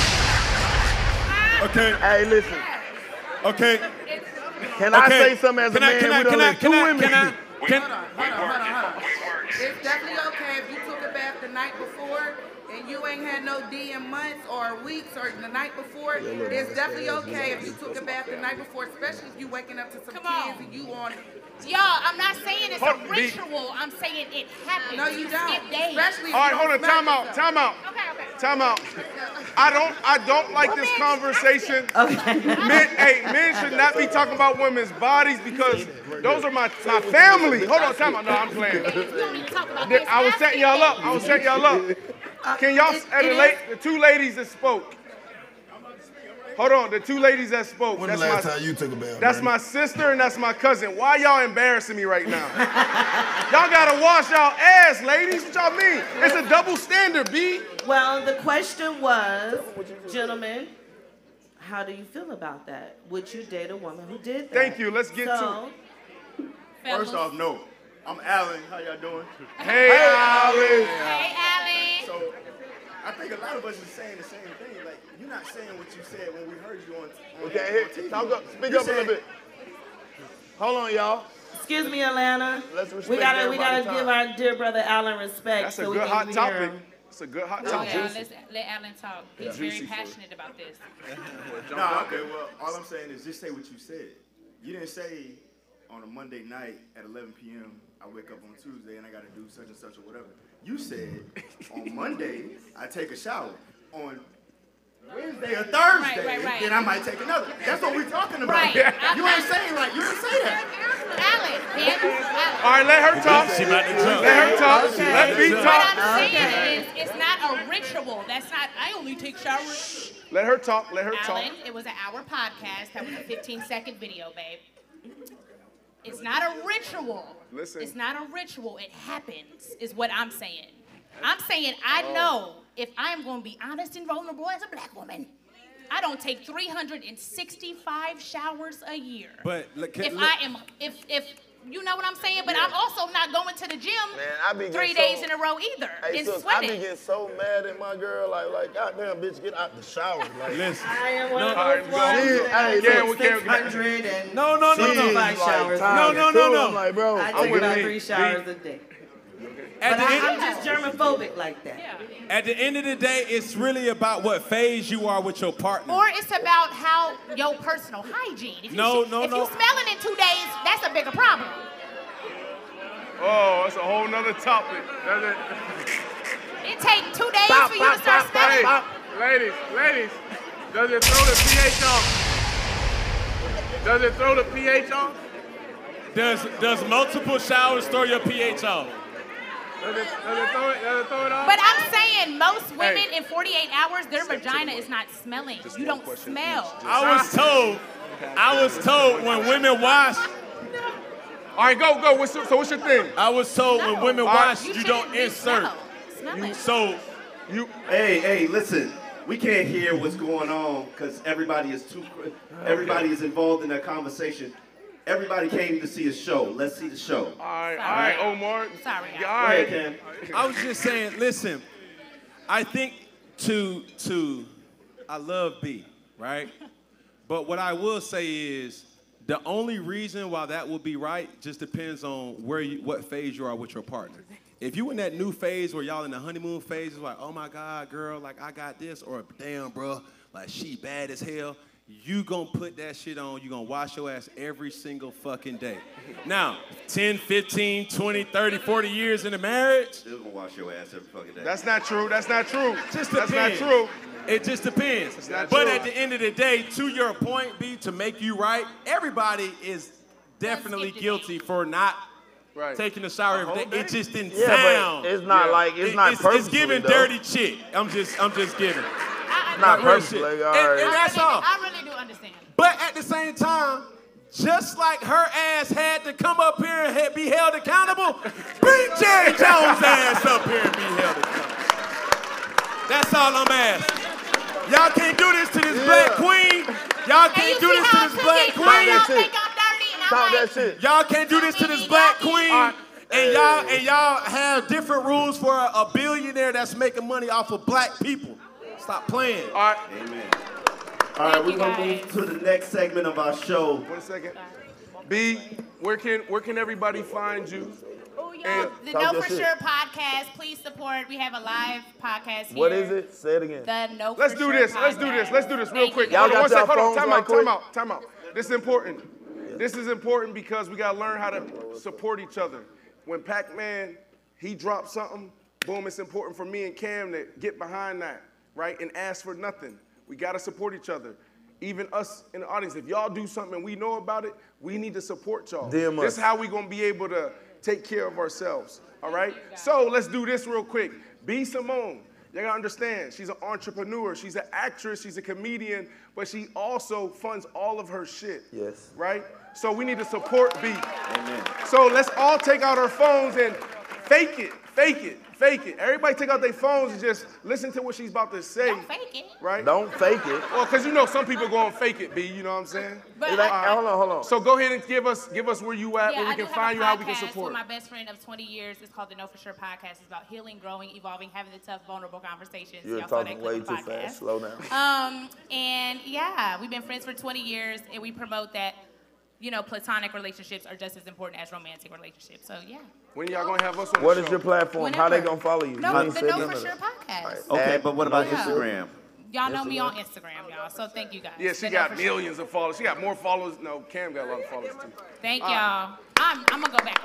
[SPEAKER 3] from?
[SPEAKER 1] Okay.
[SPEAKER 3] Hey, listen.
[SPEAKER 1] Okay.
[SPEAKER 11] It's,
[SPEAKER 3] Can I
[SPEAKER 1] Okay.
[SPEAKER 3] say something as a
[SPEAKER 1] Can I-
[SPEAKER 3] man?
[SPEAKER 1] can I-
[SPEAKER 3] we done
[SPEAKER 1] can I-
[SPEAKER 3] let two
[SPEAKER 1] can I-
[SPEAKER 3] women
[SPEAKER 1] can I-
[SPEAKER 3] speak.
[SPEAKER 1] Can,
[SPEAKER 12] Hold on, hold on, hold on, hold on. It's definitely okay if you took a bath the night before and you ain't had no D in months or weeks or the night before. It's definitely okay if you took a bath the night before, especially if you waking up to some
[SPEAKER 10] Come on.
[SPEAKER 12] kids and you on.
[SPEAKER 10] Y'all, I'm not saying it's
[SPEAKER 5] Hold-
[SPEAKER 10] a
[SPEAKER 5] B.
[SPEAKER 10] ritual. I'm saying it happens.
[SPEAKER 12] No, you don't.
[SPEAKER 10] Skip days.
[SPEAKER 12] Especially if
[SPEAKER 5] All right,
[SPEAKER 12] you
[SPEAKER 5] hold
[SPEAKER 12] don't
[SPEAKER 5] on,
[SPEAKER 12] smell
[SPEAKER 5] time out,
[SPEAKER 12] yourself.
[SPEAKER 5] time out,
[SPEAKER 10] Okay, okay.
[SPEAKER 5] time out. I don't, I don't like this conversation.
[SPEAKER 4] Okay.
[SPEAKER 5] Men, hey, men should not be talking about women's bodies because those are my, my family. Hold on, time out. No, I'm playing.
[SPEAKER 10] We don't need to talk about this.
[SPEAKER 5] I was setting y'all up. I was setting y'all up. Can y'all,
[SPEAKER 4] It-
[SPEAKER 5] and the,
[SPEAKER 4] it
[SPEAKER 5] la-
[SPEAKER 4] is-
[SPEAKER 5] the two ladies that spoke. Hold on, the two ladies that spoke.
[SPEAKER 3] When
[SPEAKER 5] that's
[SPEAKER 3] the last
[SPEAKER 5] my,
[SPEAKER 3] time you took a bath?
[SPEAKER 5] That's
[SPEAKER 3] Brandon?
[SPEAKER 5] my sister and that's my cousin. Why y'all embarrassing me right now? Y'all gotta wash y'all ass, ladies. What y'all mean? It's a double standard, B.
[SPEAKER 4] Well, the question was, gentlemen, how do you feel about that? Would you date a woman who did that?
[SPEAKER 5] Thank you. Let's get
[SPEAKER 4] so,
[SPEAKER 5] to it.
[SPEAKER 13] First off, no. I'm Alan. How y'all doing?
[SPEAKER 5] Hey, hey Alan.
[SPEAKER 10] Hey, Alan.
[SPEAKER 13] So, I think a lot of us is saying the same thing. Like, you're not saying what you said when we heard you on, on,
[SPEAKER 3] Okay,
[SPEAKER 13] on
[SPEAKER 3] here,
[SPEAKER 13] T V.
[SPEAKER 3] talk up, speak
[SPEAKER 13] You
[SPEAKER 3] up a
[SPEAKER 13] said-
[SPEAKER 3] little bit. Hold on, y'all.
[SPEAKER 4] excuse me, Atlanta.
[SPEAKER 3] Let's respect
[SPEAKER 4] we gotta, we gotta
[SPEAKER 3] everybody's
[SPEAKER 4] give
[SPEAKER 3] time.
[SPEAKER 4] our dear brother Alan respect.
[SPEAKER 5] That's
[SPEAKER 4] so
[SPEAKER 5] a
[SPEAKER 4] we
[SPEAKER 5] good
[SPEAKER 4] can
[SPEAKER 5] hot
[SPEAKER 4] hear
[SPEAKER 5] topic.
[SPEAKER 4] him.
[SPEAKER 5] It's a good hot
[SPEAKER 10] Oh,
[SPEAKER 5] topic.
[SPEAKER 10] yeah, let's let Alan talk. He's very
[SPEAKER 13] Juicy for it.
[SPEAKER 10] passionate about this.
[SPEAKER 13] No, okay, well, all I'm saying is just say what you said. You didn't say on a Monday night at eleven p m I wake up on Tuesday and I got to do such and such or whatever. You said on Monday I take a shower. On Wednesday or Thursday,
[SPEAKER 10] Right, right, right.
[SPEAKER 13] then I might take another. That's what we're talking about.
[SPEAKER 10] Right.
[SPEAKER 13] You ain't saying right. You didn't say that.
[SPEAKER 10] Alan, man, Alan.
[SPEAKER 5] All right, let her talk.
[SPEAKER 1] She about to jump.
[SPEAKER 5] Let her talk.
[SPEAKER 4] Okay.
[SPEAKER 5] Let B
[SPEAKER 10] What
[SPEAKER 5] talk.
[SPEAKER 10] I'm saying is, it's not a ritual. That's not, I only take showers.
[SPEAKER 5] Let her talk. Let her talk.
[SPEAKER 10] Alan, it was an hour podcast. That was a fifteen second video, babe. It's not a ritual.
[SPEAKER 5] Listen.
[SPEAKER 10] It's not a ritual. It happens, is what I'm saying. I'm saying I
[SPEAKER 5] Oh.
[SPEAKER 10] know if I am going to be honest and vulnerable as a black woman, I don't take three hundred sixty-five showers a year.
[SPEAKER 8] But look,
[SPEAKER 10] if
[SPEAKER 8] look-
[SPEAKER 10] I am, if if you know what I'm saying, but I'm also not going to the gym
[SPEAKER 3] Man, I be
[SPEAKER 10] three
[SPEAKER 3] getting
[SPEAKER 10] days
[SPEAKER 3] so-
[SPEAKER 10] in a row either.
[SPEAKER 3] Hey,
[SPEAKER 10] and
[SPEAKER 3] sis, I be
[SPEAKER 10] sweating.
[SPEAKER 3] getting so mad at my girl, like, like, goddamn, bitch, get out the shower. Like,
[SPEAKER 8] Listen.
[SPEAKER 4] I am one
[SPEAKER 8] No,
[SPEAKER 4] of
[SPEAKER 5] all right,
[SPEAKER 4] those
[SPEAKER 5] go.
[SPEAKER 4] ones
[SPEAKER 3] She-
[SPEAKER 4] that
[SPEAKER 3] hey,
[SPEAKER 5] Karen,
[SPEAKER 3] look,
[SPEAKER 5] we can't-
[SPEAKER 4] six hundred and
[SPEAKER 8] No, no, no, no.
[SPEAKER 4] sixty-five
[SPEAKER 3] Like,
[SPEAKER 4] showers.
[SPEAKER 3] times
[SPEAKER 8] No, no,
[SPEAKER 3] two,
[SPEAKER 8] no, no.
[SPEAKER 3] I'm like, bro,
[SPEAKER 4] I
[SPEAKER 3] I'm
[SPEAKER 4] take
[SPEAKER 3] with
[SPEAKER 4] about
[SPEAKER 3] it.
[SPEAKER 4] three showers a day.
[SPEAKER 8] At
[SPEAKER 4] But
[SPEAKER 8] the,
[SPEAKER 4] I,
[SPEAKER 8] end,
[SPEAKER 4] I'm just germophobic like that.
[SPEAKER 10] Yeah.
[SPEAKER 8] at the end of the day, it's really about what phase you are with your partner.
[SPEAKER 10] Or it's about how your personal hygiene. If you,
[SPEAKER 8] No,
[SPEAKER 10] sh-
[SPEAKER 8] no,
[SPEAKER 10] if
[SPEAKER 8] no.
[SPEAKER 10] you smelling in two days, that's a bigger problem.
[SPEAKER 5] Oh, that's a whole nother topic. That's it.
[SPEAKER 10] It take two days
[SPEAKER 3] Stop,
[SPEAKER 10] for you
[SPEAKER 3] stop,
[SPEAKER 10] to start
[SPEAKER 3] stop,
[SPEAKER 10] smelling.
[SPEAKER 3] stop.
[SPEAKER 5] Ladies, ladies, does it throw the pH off? Does it throw the pH off?
[SPEAKER 8] Does does multiple showers throw your pH off?
[SPEAKER 5] Does it, does it throw it? Does it throw it off?
[SPEAKER 10] But I'm saying most women
[SPEAKER 5] Hey.
[SPEAKER 10] in forty-eight hours, their vagina is not smelling. You don't smell.
[SPEAKER 8] I was told, I was told when women wash,
[SPEAKER 5] All right, go, go. What's your, so what's your thing?
[SPEAKER 8] I was told when
[SPEAKER 10] No.
[SPEAKER 8] women
[SPEAKER 5] All right.
[SPEAKER 8] wash,
[SPEAKER 10] You
[SPEAKER 8] you don't
[SPEAKER 10] shouldn't be
[SPEAKER 8] insert.
[SPEAKER 10] smell- smelling.
[SPEAKER 8] So
[SPEAKER 5] You.
[SPEAKER 2] Hey, hey, listen. We can't hear what's going on because everybody is too. Everybody is involved in that conversation. Everybody came to see a show. Let's see the show.
[SPEAKER 5] All right, all
[SPEAKER 10] Sorry.
[SPEAKER 5] right, Omar.
[SPEAKER 10] Sorry,
[SPEAKER 5] Yeah,
[SPEAKER 10] Al.
[SPEAKER 5] all
[SPEAKER 2] Go
[SPEAKER 5] right.
[SPEAKER 2] ahead, Cam.
[SPEAKER 8] I was just saying, listen, I think to to I love B, right? But what I will say is the only reason why that would be right just depends on where you what phase you are with your partner. If you in that new phase where y'all in the honeymoon phase, it's like, oh my God, girl, like I got this, or damn, bro, like she bad as hell. You gonna put that shit on, you gonna wash your ass every single fucking day. Now, ten, fifteen, twenty, thirty, forty years in a marriage,
[SPEAKER 2] Still gonna wash your ass every fucking day.
[SPEAKER 5] That's not true. That's not true.
[SPEAKER 8] just
[SPEAKER 5] That's
[SPEAKER 8] depends.
[SPEAKER 5] not true.
[SPEAKER 8] It just depends.
[SPEAKER 5] not
[SPEAKER 8] But
[SPEAKER 5] true.
[SPEAKER 8] at the end of the day, to your point, B, to make you right, everybody is definitely
[SPEAKER 10] skip the
[SPEAKER 8] guilty for not
[SPEAKER 5] Right.
[SPEAKER 8] taking a shower every day. It just didn't
[SPEAKER 3] Yeah, but
[SPEAKER 8] sound.
[SPEAKER 3] it's not
[SPEAKER 5] Yeah.
[SPEAKER 3] like, it's
[SPEAKER 8] It-
[SPEAKER 3] not
[SPEAKER 8] it's,
[SPEAKER 3] purposefully,
[SPEAKER 8] it's giving
[SPEAKER 3] though.
[SPEAKER 8] dirty chick. I'm just, I'm just giving.
[SPEAKER 10] I, I,
[SPEAKER 3] Not
[SPEAKER 8] Real
[SPEAKER 3] purposefully,
[SPEAKER 8] shit.
[SPEAKER 3] all
[SPEAKER 8] And-
[SPEAKER 3] right.
[SPEAKER 8] and that's
[SPEAKER 10] I really,
[SPEAKER 8] all.
[SPEAKER 10] I really do understand.
[SPEAKER 8] But at the same time, just like her ass had to come up here and ha- be held accountable, bring Jerry Jones' ass up here and be held accountable. That's all I'm asking. Y'all can't do this to this
[SPEAKER 3] Yeah.
[SPEAKER 8] black queen. Y'all
[SPEAKER 10] And you
[SPEAKER 8] can't do
[SPEAKER 10] see
[SPEAKER 8] this
[SPEAKER 10] how
[SPEAKER 8] to
[SPEAKER 10] I
[SPEAKER 8] this
[SPEAKER 10] took
[SPEAKER 8] black
[SPEAKER 10] it?
[SPEAKER 8] queen.
[SPEAKER 10] Y'all
[SPEAKER 3] that shit.
[SPEAKER 10] think I'm dirty and I'm
[SPEAKER 3] Stop
[SPEAKER 10] like,
[SPEAKER 3] that shit.
[SPEAKER 8] Y'all can't do this to this black queen. And y'all and y'all have different rules for a, a billionaire that's making money off of black people. Stop playing.
[SPEAKER 5] All right.
[SPEAKER 2] Amen. All right, we're
[SPEAKER 10] you,
[SPEAKER 2] gonna
[SPEAKER 10] guys.
[SPEAKER 2] move to the next segment of our show.
[SPEAKER 5] One second. B, where can where can everybody find you?
[SPEAKER 10] Oh, y'all,
[SPEAKER 5] And
[SPEAKER 10] the
[SPEAKER 3] talk
[SPEAKER 10] Know
[SPEAKER 3] your
[SPEAKER 10] For
[SPEAKER 3] shit.
[SPEAKER 10] Sure podcast. Please support. We have a live podcast here.
[SPEAKER 3] What is it? Say it again.
[SPEAKER 10] The Know
[SPEAKER 5] Let's
[SPEAKER 10] For
[SPEAKER 5] do
[SPEAKER 10] Sure
[SPEAKER 5] this. Let's do this.
[SPEAKER 10] podcast.
[SPEAKER 5] Let's do this real
[SPEAKER 10] Thank
[SPEAKER 5] quick.
[SPEAKER 10] you.
[SPEAKER 3] Y'all
[SPEAKER 5] Hold on,
[SPEAKER 3] got
[SPEAKER 5] one second.
[SPEAKER 3] y'all
[SPEAKER 5] Hold on.
[SPEAKER 3] phones
[SPEAKER 5] Time
[SPEAKER 3] right
[SPEAKER 5] out.
[SPEAKER 3] quick?
[SPEAKER 5] Time out. Time out. This is important. This is important because we gotta learn how to support each other. When Pac-Man he drops something, boom, it's important for me and Cam to get behind that, right? And ask for nothing. We gotta support each other. Even us in the audience, if y'all do something and we know about it, we need to support y'all.
[SPEAKER 3] D M us.
[SPEAKER 5] This is how we gonna be able to take care of ourselves, all right? So let's do this real quick. B. Simone, You gotta understand, she's an entrepreneur, she's an actress, she's a comedian, but she also funds all of her shit.
[SPEAKER 3] Yes.
[SPEAKER 5] Right? So we need to support B.
[SPEAKER 2] Amen.
[SPEAKER 5] So let's all take out our phones and fake it, fake it, fake it. Everybody take out their phones and just listen to what she's about to say.
[SPEAKER 10] Don't fake it.
[SPEAKER 5] Right?
[SPEAKER 3] Don't fake it.
[SPEAKER 5] Well, because you know some people go and fake it, B, you know what I'm saying?
[SPEAKER 10] But
[SPEAKER 3] Like,
[SPEAKER 10] I-
[SPEAKER 3] hold on, hold on.
[SPEAKER 5] So go ahead and give us give us where you at,
[SPEAKER 10] Yeah,
[SPEAKER 5] where we
[SPEAKER 10] I
[SPEAKER 5] can
[SPEAKER 10] do
[SPEAKER 5] find you,
[SPEAKER 10] have
[SPEAKER 5] how
[SPEAKER 10] a
[SPEAKER 5] we can
[SPEAKER 10] podcast
[SPEAKER 5] support.
[SPEAKER 10] with my best friend of twenty years. It's called the Know For Sure Podcast. It's about healing, growing, evolving, having the tough, vulnerable conversations.
[SPEAKER 3] You're
[SPEAKER 10] Y'all saw
[SPEAKER 3] talking
[SPEAKER 10] that clip
[SPEAKER 3] way
[SPEAKER 10] of
[SPEAKER 3] too
[SPEAKER 10] the podcast.
[SPEAKER 3] fast. Slow down.
[SPEAKER 10] Um, and yeah, we've been friends for twenty years, and we promote that, you know, platonic relationships are just as important as romantic relationships. So yeah.
[SPEAKER 5] When y'all gonna have us on
[SPEAKER 3] What
[SPEAKER 5] the
[SPEAKER 3] is
[SPEAKER 5] show?
[SPEAKER 3] your platform? How they
[SPEAKER 10] Whenever.
[SPEAKER 3] gonna follow you?
[SPEAKER 10] No,
[SPEAKER 3] You ain't
[SPEAKER 10] the
[SPEAKER 3] said
[SPEAKER 10] Know
[SPEAKER 3] none
[SPEAKER 10] For
[SPEAKER 3] of
[SPEAKER 10] Sure
[SPEAKER 3] that.
[SPEAKER 10] Podcast.
[SPEAKER 2] Okay,
[SPEAKER 3] Add-
[SPEAKER 2] but what about
[SPEAKER 10] Yeah.
[SPEAKER 2] Instagram?
[SPEAKER 10] Y'all know me on Instagram, y'all. So thank you guys.
[SPEAKER 5] Yeah, she
[SPEAKER 10] The Know
[SPEAKER 5] got
[SPEAKER 10] For Sure.
[SPEAKER 5] millions of followers. She got more followers. No, Cam got a lot of followers too.
[SPEAKER 10] Thank
[SPEAKER 5] All
[SPEAKER 10] y'all. I'm, I'm gonna go back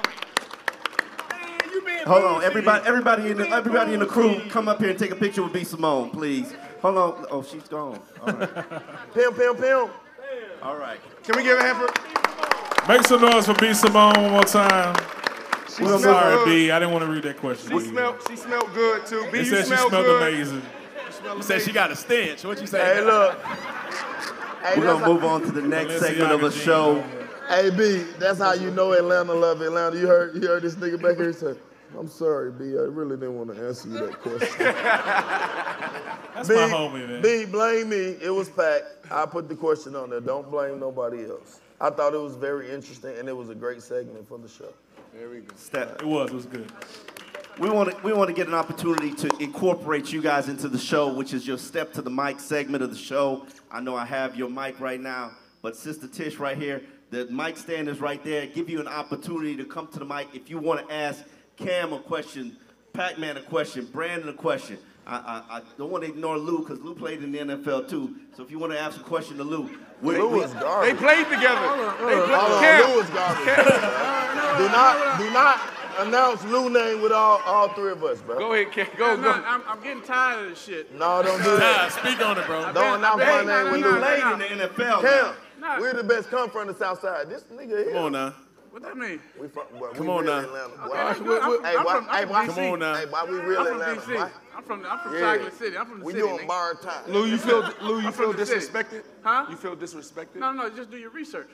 [SPEAKER 10] around.
[SPEAKER 2] Hold on, everybody, everybody in the, everybody in the crew, come up here and take a picture with B. Simone, please. Hold on. Oh, she's gone. All right.
[SPEAKER 3] Pim, pim, pim.
[SPEAKER 2] All right.
[SPEAKER 5] Can we give a hand for?
[SPEAKER 1] Make some noise for B. Simone one more time.
[SPEAKER 5] She
[SPEAKER 1] I'm
[SPEAKER 5] smelled
[SPEAKER 1] sorry,
[SPEAKER 5] good.
[SPEAKER 1] B. I didn't want to read that question.
[SPEAKER 5] She smelled. She smelled good too. B,
[SPEAKER 1] They
[SPEAKER 5] you
[SPEAKER 1] said she
[SPEAKER 5] smelled
[SPEAKER 1] smelled
[SPEAKER 5] good.
[SPEAKER 1] amazing.
[SPEAKER 5] You smell
[SPEAKER 8] You said she got a stench. What you say?
[SPEAKER 3] Hey, look. Hey,
[SPEAKER 2] We're
[SPEAKER 3] that's
[SPEAKER 2] gonna move on to the next segment of the show.
[SPEAKER 3] Hey, B, that's how you know Atlanta love Atlanta. You heard, you heard this nigga back here say, I'm sorry, B, I really didn't want to answer you that question.
[SPEAKER 1] That's
[SPEAKER 3] B,
[SPEAKER 1] my homie, man.
[SPEAKER 3] B, blame me. It was packed. I put the question on there. Don't blame nobody else. I thought it was very interesting, and it was a great segment for the show.
[SPEAKER 5] There we go.
[SPEAKER 2] Step.
[SPEAKER 1] It was. It was good.
[SPEAKER 2] We want to we want to get an opportunity to incorporate you guys into the show, which is your Step to the Mic segment of the show. I know I have your mic right now, but Sister Tish right here, the mic stand is right there. Give you an opportunity to come to the mic if you want to ask Cam a question, Pac-Man a question, Brandon a question. I, I, I don't want to ignore Lou because Lou played in the N F L too. So if you want to ask a question to Lou, we're,
[SPEAKER 3] Lou
[SPEAKER 2] we,
[SPEAKER 3] was garbage.
[SPEAKER 5] They played together. They played.
[SPEAKER 3] Hold on,
[SPEAKER 5] Cam.
[SPEAKER 3] Lou was garbage. do not, do not announce Lou name with all, all three of us, bro.
[SPEAKER 5] Go ahead, Cam. Go,
[SPEAKER 6] I'm,
[SPEAKER 5] go.
[SPEAKER 6] not, I'm, I'm getting tired of this shit.
[SPEAKER 3] No, don't do that.
[SPEAKER 8] Nah, speak on it, bro.
[SPEAKER 3] Don't announce my
[SPEAKER 6] Hey,
[SPEAKER 3] name
[SPEAKER 6] nah,
[SPEAKER 3] with
[SPEAKER 6] nah,
[SPEAKER 3] Lou.
[SPEAKER 2] we
[SPEAKER 6] nah,
[SPEAKER 2] played
[SPEAKER 6] nah.
[SPEAKER 2] in the N F L.
[SPEAKER 3] Cam,
[SPEAKER 6] Nah.
[SPEAKER 3] we're the best come from the South Side. This nigga here.
[SPEAKER 8] Come on now.
[SPEAKER 6] What that mean?
[SPEAKER 3] We from, well,
[SPEAKER 8] Come
[SPEAKER 3] we
[SPEAKER 8] on
[SPEAKER 3] real
[SPEAKER 8] now.
[SPEAKER 3] Atlanta.
[SPEAKER 6] Okay,
[SPEAKER 3] Boy.
[SPEAKER 6] that's good. I'm from-
[SPEAKER 3] Hey,
[SPEAKER 6] I'm
[SPEAKER 3] why,
[SPEAKER 6] from- I'm
[SPEAKER 3] hey,
[SPEAKER 6] from
[SPEAKER 3] why,
[SPEAKER 6] D C.
[SPEAKER 8] Come on now.
[SPEAKER 3] Hey, why we real
[SPEAKER 6] I'm from
[SPEAKER 3] Atlanta?
[SPEAKER 6] D C.
[SPEAKER 3] Why?
[SPEAKER 6] I'm from, I'm from
[SPEAKER 3] Yeah.
[SPEAKER 6] Chocolate City. I'm from the
[SPEAKER 3] We
[SPEAKER 6] city.
[SPEAKER 3] doing
[SPEAKER 6] nigga.
[SPEAKER 3] bar time.
[SPEAKER 5] Lou, you feel Lou, you
[SPEAKER 6] I'm
[SPEAKER 5] feel
[SPEAKER 6] from the city.
[SPEAKER 5] disrespected?
[SPEAKER 6] Huh?
[SPEAKER 5] You feel disrespected?
[SPEAKER 6] No, no, just do your research.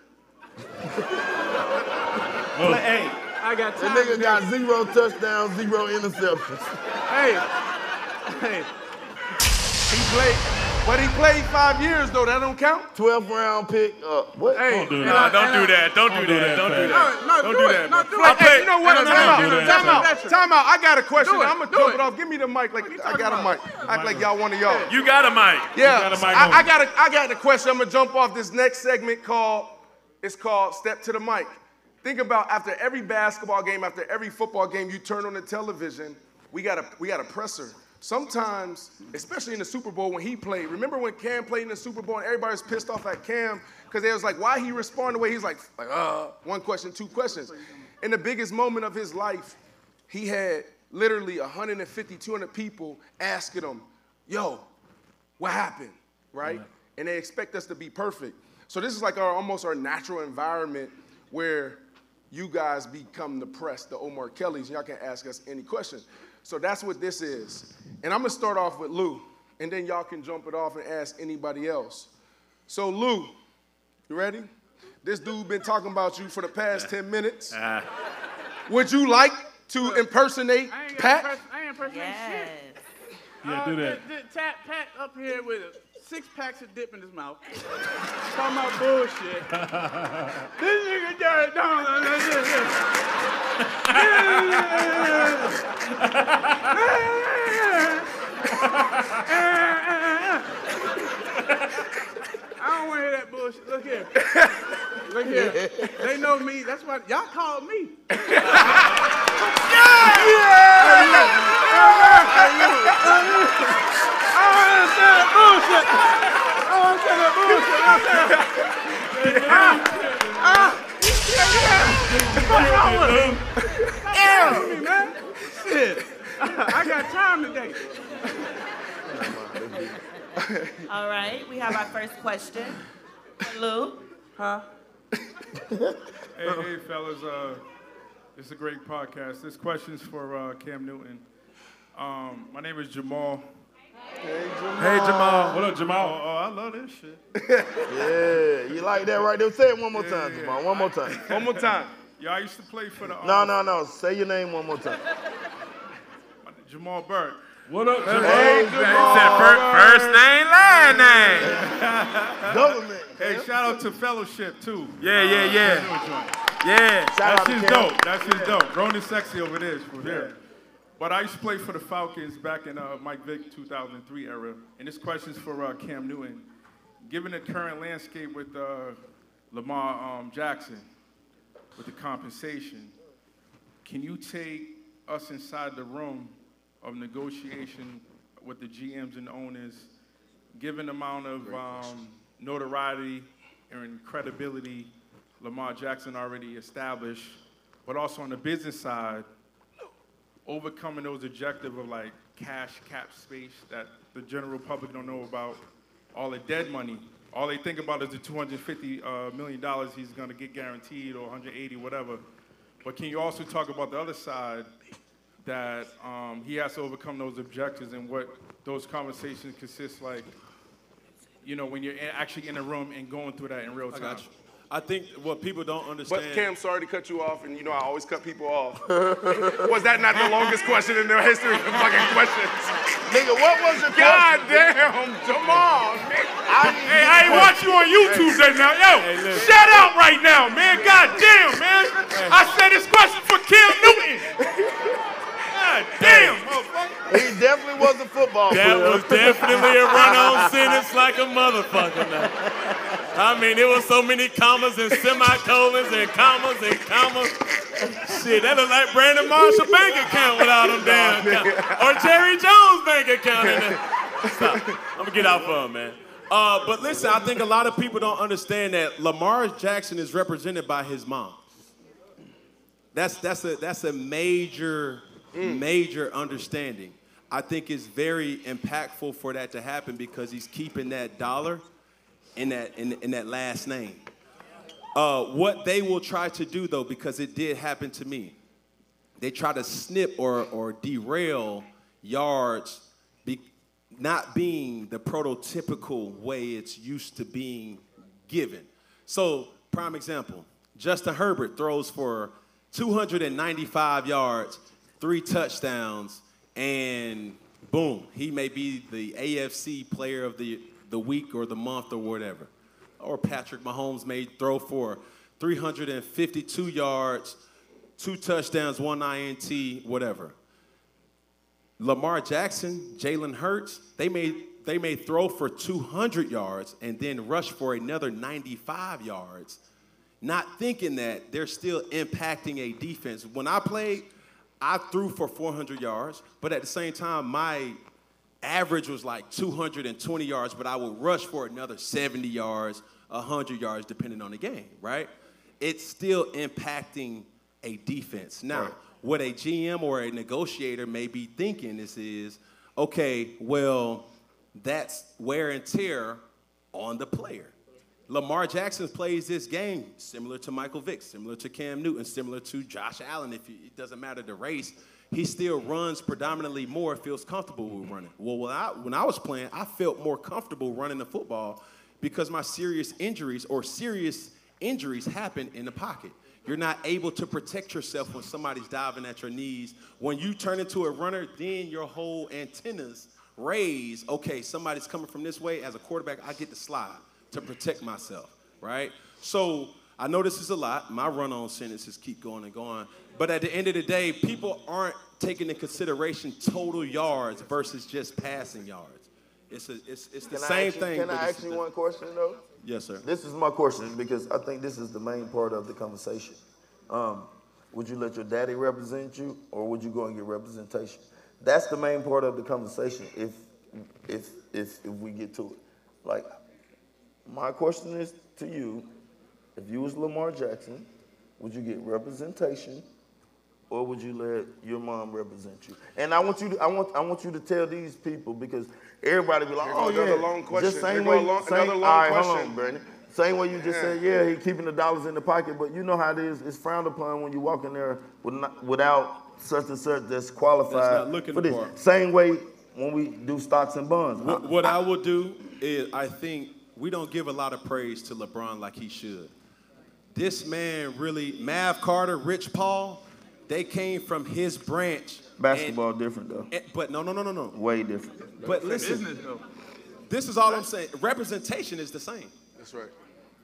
[SPEAKER 2] Play- hey,
[SPEAKER 6] I got
[SPEAKER 3] That
[SPEAKER 6] time.
[SPEAKER 3] nigga
[SPEAKER 6] today.
[SPEAKER 3] got zero touchdowns, zero interceptions.
[SPEAKER 6] Hey, hey,
[SPEAKER 5] He played, but he played five years though. That don't count.
[SPEAKER 3] twelfth round pick. Uh, what?
[SPEAKER 6] hey.
[SPEAKER 1] Don't do
[SPEAKER 6] and
[SPEAKER 1] that.
[SPEAKER 6] I-
[SPEAKER 8] Nah, don't
[SPEAKER 6] and
[SPEAKER 8] do
[SPEAKER 6] I-
[SPEAKER 8] that. Don't do that. Don't do that.
[SPEAKER 6] No, no,
[SPEAKER 8] Don't
[SPEAKER 6] do
[SPEAKER 8] do
[SPEAKER 6] it.
[SPEAKER 8] that,
[SPEAKER 6] No,
[SPEAKER 8] bro.
[SPEAKER 6] do
[SPEAKER 5] I
[SPEAKER 6] it.
[SPEAKER 5] play,
[SPEAKER 6] Hey,
[SPEAKER 5] you know what?
[SPEAKER 6] no, no,
[SPEAKER 5] Time
[SPEAKER 6] no,
[SPEAKER 5] out.
[SPEAKER 6] no, no,
[SPEAKER 5] Time
[SPEAKER 6] no,
[SPEAKER 5] out.
[SPEAKER 6] veteran.
[SPEAKER 5] Time out. I got a question.
[SPEAKER 6] Do it,
[SPEAKER 5] I'm gonna
[SPEAKER 6] do
[SPEAKER 5] jump
[SPEAKER 6] it.
[SPEAKER 5] it off. Give me the mic. Like
[SPEAKER 6] you
[SPEAKER 5] I
[SPEAKER 6] talking
[SPEAKER 5] got a
[SPEAKER 6] about?
[SPEAKER 5] mic. Act like y'all one of y'all.
[SPEAKER 8] You got a mic.
[SPEAKER 5] Yeah,
[SPEAKER 1] got a mic
[SPEAKER 5] I,
[SPEAKER 1] on.
[SPEAKER 5] I got a, I got the question. I'm gonna jump off this next segment called, it's called Step to the Mic. Think about after every basketball game, after every football game, you turn on the television, we got a, we got a presser. Sometimes, especially in the Super Bowl when he played, remember when Cam played in the Super Bowl and everybody was pissed off at Cam because they was like, why he responded the way he's like, like, uh, one question, two questions. In the biggest moment of his life, he had literally one hundred fifty, two hundred people asking him, yo, what happened, right? And they expect us to be perfect. So this is like our almost our natural environment where you guys become the press, the Omar Kellys, and y'all can ask us any question. So that's what this is. And I'm gonna start off with Lou, and then y'all can jump it off and ask anybody else. So Lou, you ready? This dude been talking about you for the past ten minutes.
[SPEAKER 8] Ah.
[SPEAKER 5] Would you like to impersonate
[SPEAKER 6] I ain't got
[SPEAKER 5] Pat?
[SPEAKER 6] impress- I ain't impersonating
[SPEAKER 4] Yes.
[SPEAKER 6] shit.
[SPEAKER 1] Yeah, do that.
[SPEAKER 6] Uh, th- th- Tap Pat up here with six packs of dip in his mouth. Talking about bullshit. This nigga Jared don't know I don't want to hear that bullshit. Look here. Look here. They know me. That's why y'all called me. Me, man. Shit. I got time today.
[SPEAKER 4] All right, we have our first question. Lou.
[SPEAKER 6] Huh?
[SPEAKER 1] Hey, hey, fellas. Uh, it's a great podcast. This question's for uh, Cam Newton. Um, my name is Jamal. Hey, Jamal. What up, Jamal?
[SPEAKER 8] Oh, oh, I love this shit.
[SPEAKER 3] Yeah, you like that right there? Say it one more time, Jamal. One more time.
[SPEAKER 5] One more time.
[SPEAKER 8] Yeah, I used to play for the. Uh,
[SPEAKER 3] No, no, no. Say your name one more time.
[SPEAKER 8] Jamal Burke.
[SPEAKER 1] What up, Jamal?
[SPEAKER 3] Hey, Jamal.
[SPEAKER 9] Said fir- first name, last name.
[SPEAKER 3] Government.
[SPEAKER 8] Hey, shout out to Fellowship too.
[SPEAKER 9] Yeah, yeah,
[SPEAKER 8] Uh,
[SPEAKER 9] yeah.
[SPEAKER 8] new joint.
[SPEAKER 9] Yeah.
[SPEAKER 3] Shout
[SPEAKER 8] That's
[SPEAKER 3] out to
[SPEAKER 8] his
[SPEAKER 3] Cam.
[SPEAKER 8] dope. That's his dope. Ronan Sexy over there for there. But I used to play for the Falcons back in uh, Mike Vick two thousand three era. And this question's for uh, Cam Newton. Given the current landscape with uh, Lamar um, Jackson, with the compensation, can you take us inside the room of negotiation with the G Ms and owners, given the amount of um, notoriety and credibility Lamar Jackson already established, but also on the business side, overcoming those objectives of like cash cap space that the general public don't know about, all the dead money. All they think about is the two hundred fifty uh, million dollars he's gonna get guaranteed, or one hundred eighty, whatever. But can you also talk about the other side, that um, he has to overcome those objectives and what those conversations consist like, you know, when you're in- actually in a room and going through that in real
[SPEAKER 9] I
[SPEAKER 8] time?
[SPEAKER 9] got you. I think what people don't understand.
[SPEAKER 5] But Cam, sorry to cut you off, and you know I always cut people off. Was that not the longest question in the history of fucking questions?
[SPEAKER 3] Nigga, what was your
[SPEAKER 5] God
[SPEAKER 3] question?
[SPEAKER 5] damn, Jamal, nigga.
[SPEAKER 3] I
[SPEAKER 1] Hey, I ain't watch you on YouTube right now. Yo, shut up right now, man. God damn, man. I said this question for Cam Newton. God damn, motherfucker.
[SPEAKER 3] He definitely was a football
[SPEAKER 9] That
[SPEAKER 3] player.
[SPEAKER 9] was definitely a run-on sentence like a motherfucker now. I mean, there was so many commas and semicolons and commas and commas. Shit, that looked like Brandon Marshall bank account without them damn accounts. Or Jerry Jones bank account in there. Stop. I'm gonna get out for him, man. Uh, but listen, I think a lot of people don't understand that Lamar Jackson is represented by his mom. That's that's a that's a major, major understanding. I think it's very impactful for that to happen because he's keeping that dollar in that in, in that last name. Uh, what they will try to do though, because it did happen to me, they try to snip or or derail yards, be, not being the prototypical way it's used to being given. So, prime example, Justin Herbert throws for two hundred ninety-five yards, three touchdowns, and boom, he may be the A F C player of the, the week or the month or whatever. Or Patrick Mahomes may throw for three hundred fifty-two yards, two touchdowns, one I N T, whatever. Lamar Jackson, Jalen Hurts, they may they may throw for two hundred yards and then rush for another ninety-five yards, not thinking that they're still impacting a defense. When I played, I threw for four hundred yards, but at the same time, my average was like two hundred twenty yards, but I would rush for another seventy yards, one hundred yards, depending on the game, right? It's still impacting a defense. Now, right. What a G M or a negotiator may be thinking this is, okay, well, that's wear and tear on the player. Lamar Jackson plays this game similar to Michael Vick, similar to Cam Newton, similar to Josh Allen. If it doesn't matter the race, he still runs predominantly more, feels comfortable with running. Well, when I, when I was playing, I felt more comfortable running the football because my serious injuries or serious injuries happen in the pocket. You're not able to protect yourself when somebody's diving at your knees. When you turn into a runner, then your whole antennas raise. Okay, somebody's coming from this way. As a quarterback, I get to slide to protect myself, right? So I know this is a lot. My run-on sentences keep going and going. But at the end of the day, people aren't taking into consideration total yards versus just passing yards. It's a, it's, it's the
[SPEAKER 3] Can I
[SPEAKER 9] same
[SPEAKER 3] ask you-
[SPEAKER 9] thing.
[SPEAKER 3] Can
[SPEAKER 9] but
[SPEAKER 3] I
[SPEAKER 9] it's
[SPEAKER 3] ask you
[SPEAKER 9] the-
[SPEAKER 3] one question, though?
[SPEAKER 9] Yes, sir.
[SPEAKER 3] This is my question because I think this is the main part of the conversation. Um, would you let your daddy represent you, or would you go and get representation? That's the main part of the conversation. If if if if we get to it, like my question is to you: if you was Lamar Jackson, would you get representation, or would you let your mom represent you? And I want you to I want I want you to tell these people because everybody be like,
[SPEAKER 5] Here
[SPEAKER 3] oh
[SPEAKER 5] go another
[SPEAKER 3] yeah,
[SPEAKER 5] long question.
[SPEAKER 3] just same
[SPEAKER 5] Here go
[SPEAKER 3] way,
[SPEAKER 5] a long-
[SPEAKER 3] same,
[SPEAKER 5] another long
[SPEAKER 3] all right, hold
[SPEAKER 5] question.
[SPEAKER 3] on, Brandon. Same way you just
[SPEAKER 5] Yeah.
[SPEAKER 3] said, yeah, he keeping the dollars in the pocket, but you know how it is. It's frowned upon when you walk in there with not, without such and such that's qualified
[SPEAKER 9] That's not looking
[SPEAKER 3] for
[SPEAKER 9] the
[SPEAKER 3] this.
[SPEAKER 9] part.
[SPEAKER 3] Same way when we do stocks and bonds.
[SPEAKER 8] What, what I will do is I think we don't give a lot of praise to LeBron like he should. This man really, Mav Carter, Rich Paul, they came from his branch.
[SPEAKER 3] Basketball
[SPEAKER 8] and,
[SPEAKER 3] different though.
[SPEAKER 8] And, but no, no, no, no, no.
[SPEAKER 3] Way different.
[SPEAKER 8] But listen, this is all I'm saying. Representation is the same.
[SPEAKER 5] That's right.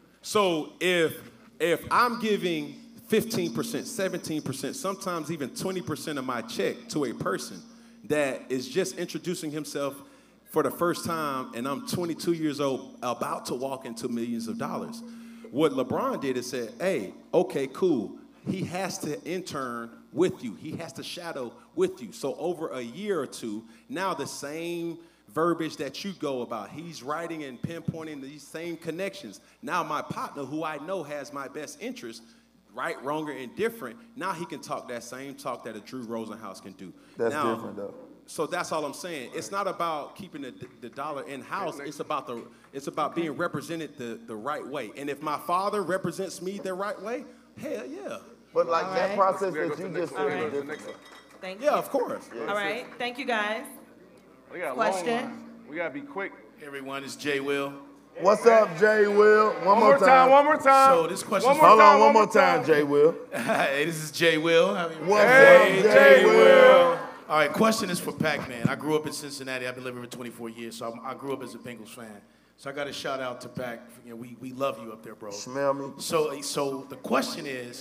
[SPEAKER 8] So if if I'm giving fifteen percent, seventeen percent, sometimes even twenty percent of my check to a person that is just introducing himself for the first time, and I'm twenty-two years old, about to walk into millions of dollars. What LeBron did is said, hey, okay, cool. He has to intern with you. He has to shadow with you. So over a year or two, now the same verbiage that you go about, he's writing and pinpointing these same connections. Now my partner, who I know has my best interest, right, wrong, or indifferent, now he can talk that same talk that a Drew Rosenhaus can do.
[SPEAKER 3] That's
[SPEAKER 8] now,
[SPEAKER 3] different though.
[SPEAKER 8] So that's all I'm saying. It's not about keeping the, the dollar in-house. It's about the it's about being represented the, the right way. And if my father represents me the right way, hell yeah.
[SPEAKER 3] But like
[SPEAKER 4] All
[SPEAKER 3] that
[SPEAKER 4] right.
[SPEAKER 3] process that you just said
[SPEAKER 4] All right.
[SPEAKER 3] is different.
[SPEAKER 4] Thank
[SPEAKER 8] Yeah,
[SPEAKER 4] you.
[SPEAKER 8] of course.
[SPEAKER 4] All right. Thank you, guys.
[SPEAKER 6] We got a
[SPEAKER 4] Question?
[SPEAKER 6] long line. We gotta be quick.
[SPEAKER 14] Hey everyone, it's Jay Will.
[SPEAKER 3] What's up, Jay Will? One,
[SPEAKER 6] One
[SPEAKER 3] more
[SPEAKER 6] more time, one more time.
[SPEAKER 14] So this question
[SPEAKER 6] One
[SPEAKER 14] is
[SPEAKER 6] more
[SPEAKER 3] Hold
[SPEAKER 6] time,
[SPEAKER 3] on, one more time,
[SPEAKER 6] time.
[SPEAKER 3] Jay Will.
[SPEAKER 14] Hey, this is Jay Will.
[SPEAKER 3] What's
[SPEAKER 14] Hey,
[SPEAKER 3] up, Jay Will?
[SPEAKER 14] All right, question is for Pac-Man. I grew up in Cincinnati. I've been living for twenty-four years, so I'm, I grew up as a Bengals fan. So I got a shout out to Pac. You know, we, we love you up there, bro.
[SPEAKER 3] Smell me.
[SPEAKER 14] So, so the question is,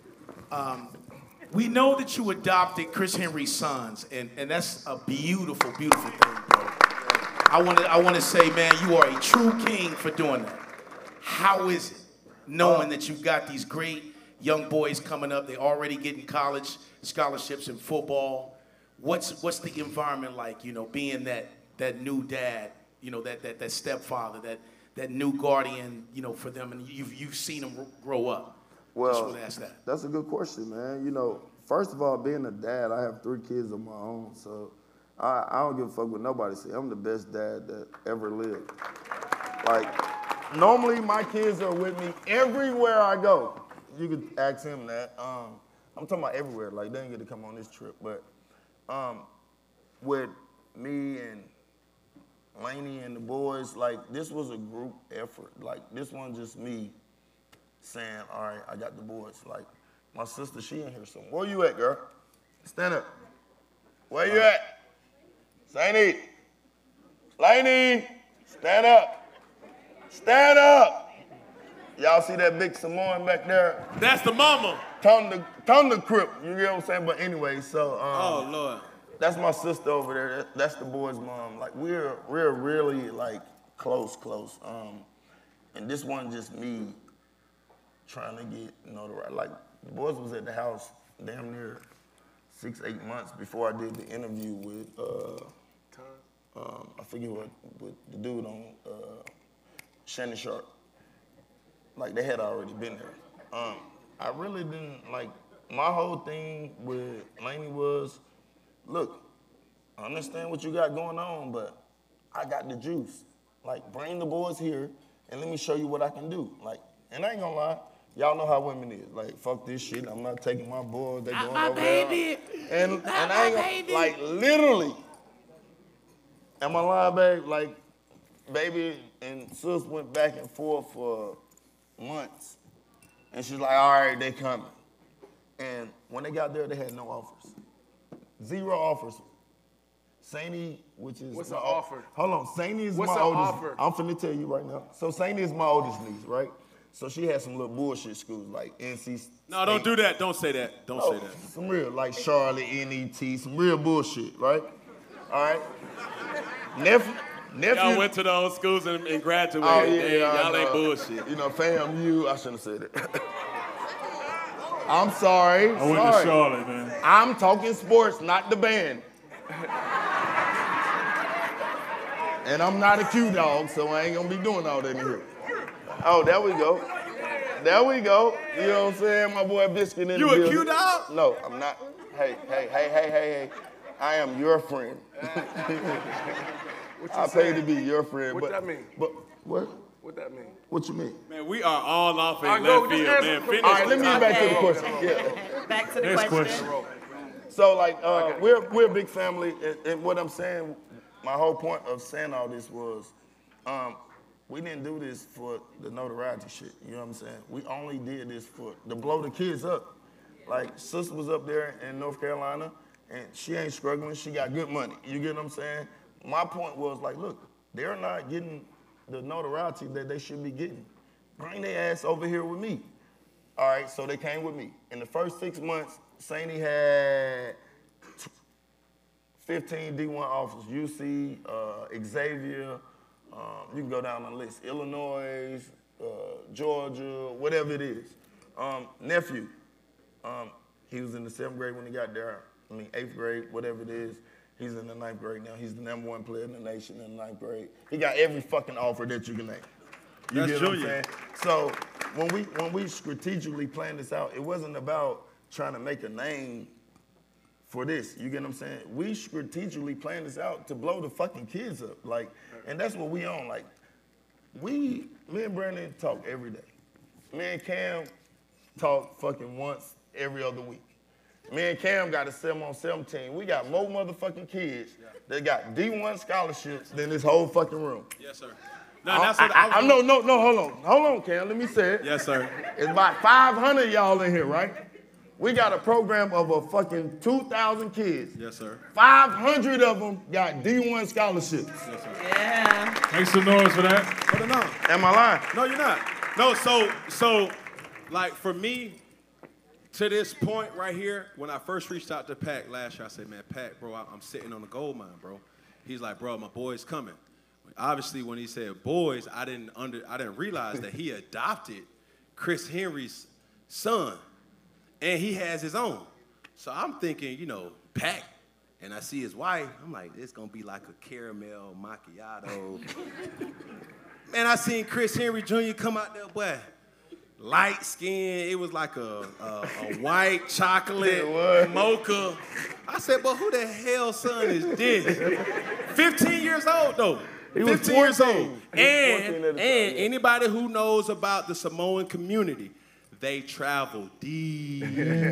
[SPEAKER 14] um, we know that you adopted Chris Henry's sons, and, and that's a beautiful, beautiful thing, bro. I want to I want to say, man, you are a true king for doing that. How is it knowing that you've got these great young boys coming up? They're already getting college scholarships in football. What's what's the environment like? You know, being that that new dad, you know, that that that stepfather, that that new guardian, you know, for them, and you've you've seen them grow up.
[SPEAKER 3] Well,
[SPEAKER 14] Just want to ask that.
[SPEAKER 3] that's a good question, man. You know, first of all, being a dad, I have three kids of my own, so I, I don't give a fuck what nobody say. I'm the best dad that ever lived. Like, normally my kids are with me everywhere I go. You could ask him that. Um, I'm talking about everywhere. Like, they didn't get to come on this trip, but um, with me and Laney and the boys, like, this was a group effort. Like, this wasn't just me saying, all right, I got the boys. Like, my sister, she in here somewhere. Where you at, girl? Stand up. Where you at? Laney. Laney, stand up. Stand up. Y'all see that big Samoan back there?
[SPEAKER 9] That's the mama.
[SPEAKER 3] Tell them to, tell them to crip. You get what I'm saying? But anyway, so. Um,
[SPEAKER 9] Oh, Lord.
[SPEAKER 3] That's my sister over there. That, that's the boy's mom. Like, we're we're really, like, close, close. Um, and this wasn't just me trying to get, you know, the right. Like, the boys was at the house damn near six, eight months before I did the interview with, uh, um, I forget what, what the dude on uh, Shannon Sharp. Like, they had already been there. Um, I really didn't, like, my whole thing with Laney was, look, I understand what you got going on, but I got the juice. Like, bring the boys here and let me show you what I can do. Like, and I ain't gonna lie, y'all know how women is. Like, fuck this shit. I'm not taking my boys. They
[SPEAKER 9] Not
[SPEAKER 3] going
[SPEAKER 9] my
[SPEAKER 3] over
[SPEAKER 9] baby.
[SPEAKER 3] there. And,
[SPEAKER 9] Not
[SPEAKER 3] and I
[SPEAKER 9] my
[SPEAKER 3] ain't gonna,
[SPEAKER 9] baby.
[SPEAKER 3] like, literally. Am I lying, babe? Like, baby and sis went back and forth for months. And she's like, all right, they coming. And when they got there, they had no offers. Zero offers. Saini, which is
[SPEAKER 5] What's
[SPEAKER 3] my
[SPEAKER 5] an
[SPEAKER 3] o-
[SPEAKER 5] offer?
[SPEAKER 3] Hold on, Saini is
[SPEAKER 5] What's
[SPEAKER 3] my
[SPEAKER 5] an
[SPEAKER 3] oldest.
[SPEAKER 5] offer?
[SPEAKER 3] I'm finna tell you right now. So Saini is my oldest niece, right? So she had some little bullshit schools like N C.
[SPEAKER 8] No, don't do that. Don't say that. Don't
[SPEAKER 3] Oh,
[SPEAKER 8] say that.
[SPEAKER 3] some real, like Charlotte, N E T, some real bullshit, right? All right. Nephew, nephew.
[SPEAKER 9] Y'all went to those schools and, and graduated.
[SPEAKER 3] Oh, yeah,
[SPEAKER 9] Damn,
[SPEAKER 3] I
[SPEAKER 9] y'all ain't
[SPEAKER 3] know.
[SPEAKER 9] bullshit.
[SPEAKER 3] You know, fam, you, I shouldn't have said it. I'm sorry.
[SPEAKER 1] I went
[SPEAKER 3] sorry.
[SPEAKER 1] to Charlotte, man.
[SPEAKER 3] I'm talking sports, not the band. And I'm not a Q dog, so I ain't gonna be doing all that in here. Oh, there we go. There we go. You know what I'm saying? My boy Biscuit in
[SPEAKER 9] You
[SPEAKER 3] the
[SPEAKER 9] a
[SPEAKER 3] building.
[SPEAKER 9] Q dog?
[SPEAKER 3] No, I'm not. Hey, hey, hey, hey, hey, hey. I am your friend.
[SPEAKER 5] What you
[SPEAKER 3] I
[SPEAKER 5] saying?
[SPEAKER 3] pay to be your friend.
[SPEAKER 5] What
[SPEAKER 3] but,
[SPEAKER 5] that mean?
[SPEAKER 3] But what?
[SPEAKER 5] What that mean?
[SPEAKER 3] What you mean?
[SPEAKER 8] Man, we are all off in
[SPEAKER 5] All right, go,
[SPEAKER 8] left
[SPEAKER 5] just
[SPEAKER 8] field,
[SPEAKER 5] answer
[SPEAKER 8] man.
[SPEAKER 5] the-
[SPEAKER 8] Finish
[SPEAKER 3] All right, let me
[SPEAKER 8] the
[SPEAKER 3] get back to the
[SPEAKER 4] Okay.
[SPEAKER 3] question. Yeah.
[SPEAKER 4] Back to the
[SPEAKER 1] Next
[SPEAKER 4] question.
[SPEAKER 1] question.
[SPEAKER 3] So like, uh, we're we're a big family, and, and what I'm saying, my whole point of saying all this was, um, we didn't do this for the notoriety shit. You know what I'm saying? We only did this for to blow the kids up. Like, sister was up there in North Carolina, and she ain't struggling. She got good money. You get what I'm saying? My point was like, look, they're not getting the notoriety that they should be getting. Bring their ass over here with me. All right, so they came with me. In the first six months, Sainty had fifteen D one offers. U C, uh, Xavier, um, you can go down the list. Illinois, uh, Georgia, whatever it is. Um, nephew, um, he was in the seventh grade when he got there. I mean, eighth grade, whatever it is. He's in the ninth grade now. He's the number one player in the nation in the ninth grade. He got every fucking offer that you can name. You
[SPEAKER 8] That's
[SPEAKER 3] get what I'm
[SPEAKER 8] junior.
[SPEAKER 3] saying? So when we when we strategically planned this out, it wasn't about trying to make a name for this. You get what I'm saying? We strategically planned this out to blow the fucking kids up. Like, and that's what we on. Like, we, me and Brandon talk every day. Me and Cam talk fucking once every other week. Me and Cam got a seven on seventeen. We got more motherfucking kids that got D one scholarships than this whole fucking room.
[SPEAKER 8] Yes, sir.
[SPEAKER 3] No, that's what I, I, I, no, no, no, hold on. Hold on, Cam, let me say it.
[SPEAKER 8] Yes, sir.
[SPEAKER 3] It's about five hundred y'all in here, right? We got a program of a fucking two thousand kids.
[SPEAKER 8] Yes, sir.
[SPEAKER 3] five hundred of them got D one scholarships.
[SPEAKER 8] Yes, sir.
[SPEAKER 4] Yeah.
[SPEAKER 1] Make some noise for that.
[SPEAKER 8] But no.
[SPEAKER 3] Am I lying?
[SPEAKER 8] No, you're not. No, so, so, like, for me, to this point right here, when I first reached out to Pac last year, I said, man, Pac, bro, I'm sitting on the gold mine, bro. He's like, bro, my boy's coming. Obviously, when he said boys, I didn't under, I didn't realize that he adopted Chris Henry's son, and he has his own. So I'm thinking, you know, Pac, and I see his wife. I'm like, it's gonna be like a caramel macchiato. Man, I seen Chris Henry Junior come out there, boy, light skin. It was like a, a, a white chocolate mocha. I said, but who the hell son is this? fifteen years old though.
[SPEAKER 3] He was
[SPEAKER 8] fifteen years
[SPEAKER 3] fourteen.
[SPEAKER 8] old.
[SPEAKER 3] He was
[SPEAKER 8] And,
[SPEAKER 3] fourteen at the
[SPEAKER 8] and
[SPEAKER 3] time, yeah.
[SPEAKER 8] anybody who knows about the Samoan community, they travel deep,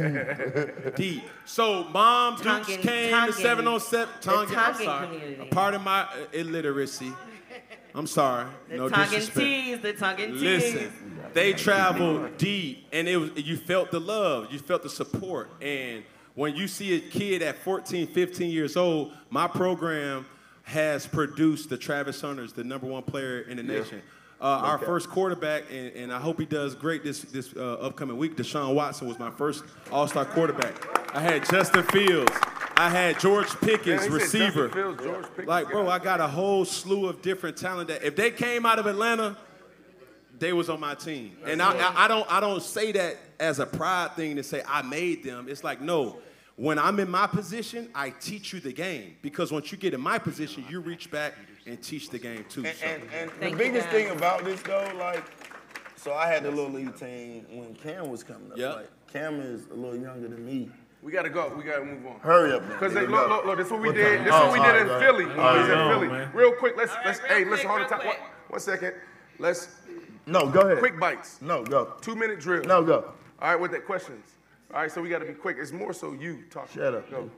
[SPEAKER 8] deep. So Mom Dukes
[SPEAKER 4] Tongan-
[SPEAKER 8] came to
[SPEAKER 4] Tongan.
[SPEAKER 8] seven oh seven.
[SPEAKER 4] The
[SPEAKER 8] Tongan, I'm
[SPEAKER 4] Tongan
[SPEAKER 8] sorry.
[SPEAKER 4] community.
[SPEAKER 8] Pardon my uh, illiteracy. I'm sorry.
[SPEAKER 4] The
[SPEAKER 8] no
[SPEAKER 4] Tongan
[SPEAKER 8] disrespect.
[SPEAKER 4] tees, the Tongan tees.
[SPEAKER 8] Listen, they traveled deep, and it was you felt the love, you felt the support, and when you see a kid at fourteen, fifteen years old, my program has produced the Travis Hunters, the number one player in the
[SPEAKER 3] Yeah.
[SPEAKER 8] nation. Uh, our
[SPEAKER 3] Okay.
[SPEAKER 8] first quarterback, and, and I hope he does great this this uh, upcoming week. Deshaun Watson was my first All-Star quarterback. I had Justin Fields. I had George Pickens,
[SPEAKER 5] Yeah, he said
[SPEAKER 8] receiver.
[SPEAKER 5] Justin Fields, George Pickens,
[SPEAKER 8] like, bro,
[SPEAKER 5] yeah.
[SPEAKER 8] I got a whole slew of different talent that if they came out of Atlanta, they was on my team. And I, I, I don't I don't say that as a pride thing to say I made them. It's like, no. When I'm in my position, I teach you the game. Because once you get in my position, you reach back and teach the game too.
[SPEAKER 3] And,
[SPEAKER 8] so.
[SPEAKER 3] and, and the
[SPEAKER 4] Thank you,
[SPEAKER 3] biggest
[SPEAKER 4] guys.
[SPEAKER 3] thing about this though, like, so I had the little league team when Cam was coming up.
[SPEAKER 8] Yep.
[SPEAKER 3] Like, Cam is a little younger than me.
[SPEAKER 5] We gotta go. We gotta move on.
[SPEAKER 3] Hurry up, man.
[SPEAKER 5] Because
[SPEAKER 3] Here
[SPEAKER 5] look,
[SPEAKER 3] we go.
[SPEAKER 5] look, look, this is what we
[SPEAKER 3] What
[SPEAKER 5] did.
[SPEAKER 3] time?
[SPEAKER 5] This is
[SPEAKER 3] Oh,
[SPEAKER 5] what we
[SPEAKER 3] all
[SPEAKER 5] did
[SPEAKER 3] right,
[SPEAKER 5] in
[SPEAKER 3] go ahead.
[SPEAKER 5] Philly.
[SPEAKER 3] All
[SPEAKER 5] When
[SPEAKER 3] right,
[SPEAKER 5] we was in
[SPEAKER 3] go on,
[SPEAKER 5] Philly.
[SPEAKER 1] man.
[SPEAKER 5] Real quick, let's let's
[SPEAKER 4] All right,
[SPEAKER 5] hey,
[SPEAKER 4] real
[SPEAKER 5] listen,
[SPEAKER 4] quick,
[SPEAKER 5] hold on.
[SPEAKER 4] real
[SPEAKER 5] One,
[SPEAKER 4] quick.
[SPEAKER 5] one second. Let's
[SPEAKER 3] No, go ahead.
[SPEAKER 5] quick bites.
[SPEAKER 3] No, go.
[SPEAKER 5] Two minute drill.
[SPEAKER 3] No, go.
[SPEAKER 5] All right, with the questions. All right, so we gotta be quick. It's more so you talking.
[SPEAKER 3] Shut up.
[SPEAKER 5] Go.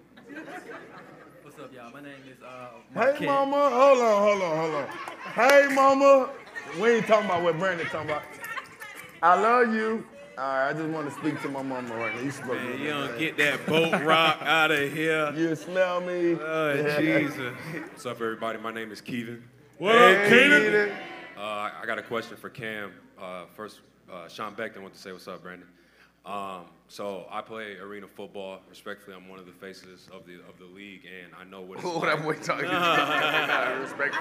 [SPEAKER 15] What's up, y'all? My name is uh.
[SPEAKER 3] Hey,
[SPEAKER 15] Marquette.
[SPEAKER 3] mama. Hold on, hold on, hold on. Hey, mama. We ain't talking about what Brandon talking about. I love you. All right, I just want to speak to my mama right now. You supposed to
[SPEAKER 8] Man,
[SPEAKER 3] be
[SPEAKER 8] you
[SPEAKER 3] there,
[SPEAKER 8] don't
[SPEAKER 3] man.
[SPEAKER 8] get that boat rock out of here.
[SPEAKER 3] You smell me.
[SPEAKER 8] Oh, Jesus.
[SPEAKER 16] What's up, everybody? My name is Kevin.
[SPEAKER 1] What up, Keenan?
[SPEAKER 16] Uh, I I got a question for Cam. Uh, first, uh, Sean Beckton wanted to say, what's up, Brandon? Um, so I play arena football. Respectfully, I'm one of the faces of the of the league, and I know what it's
[SPEAKER 5] Oh,
[SPEAKER 16] like.
[SPEAKER 5] that boy talking. Respect.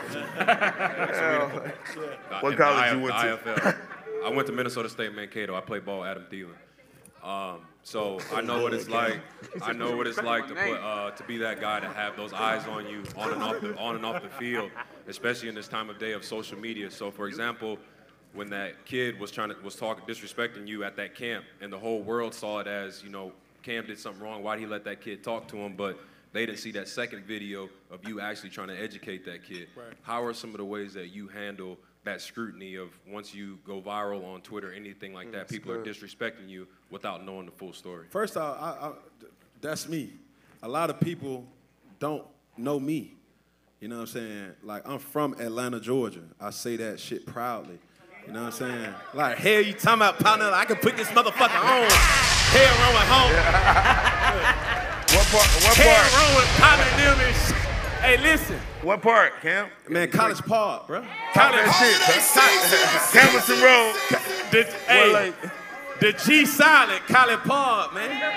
[SPEAKER 3] What
[SPEAKER 16] In
[SPEAKER 3] college
[SPEAKER 16] the
[SPEAKER 3] you went
[SPEAKER 16] I-
[SPEAKER 3] to?
[SPEAKER 16] I F L. I went to Minnesota State Mankato. I played ball Adam Thielen. Um, so I know what it's like. I know what it's like to put uh, to be that guy to have those eyes on you on and off the on and off the field, especially in this time of day of social media. So, for example, when that kid was trying to was talking disrespecting you at that camp, and the whole world saw it as, you know, Cam did something wrong. Why'd he let that kid talk to him? But they didn't see that second video of you actually trying to educate that kid.
[SPEAKER 8] Right.
[SPEAKER 16] How are some of the ways that you handle that scrutiny of once you go viral on Twitter, anything like that, people are disrespecting you without knowing the full story?
[SPEAKER 8] First off, I, I, that's me. a lot of people don't know me. You know what I'm saying? Like, I'm from Atlanta, Georgia. I say that shit proudly. You know what I'm saying? Like, hell, you talking about partner? I can put this motherfucker on. Hell wrong with home.
[SPEAKER 3] What part? What
[SPEAKER 8] hell
[SPEAKER 3] part?
[SPEAKER 8] wrong with partner and them and shit. Hey, listen.
[SPEAKER 3] What part, Cam?
[SPEAKER 8] Man, College Park, bro.
[SPEAKER 3] College shit. Campbellton Road.
[SPEAKER 8] The, hey, the G silent, College Park, man.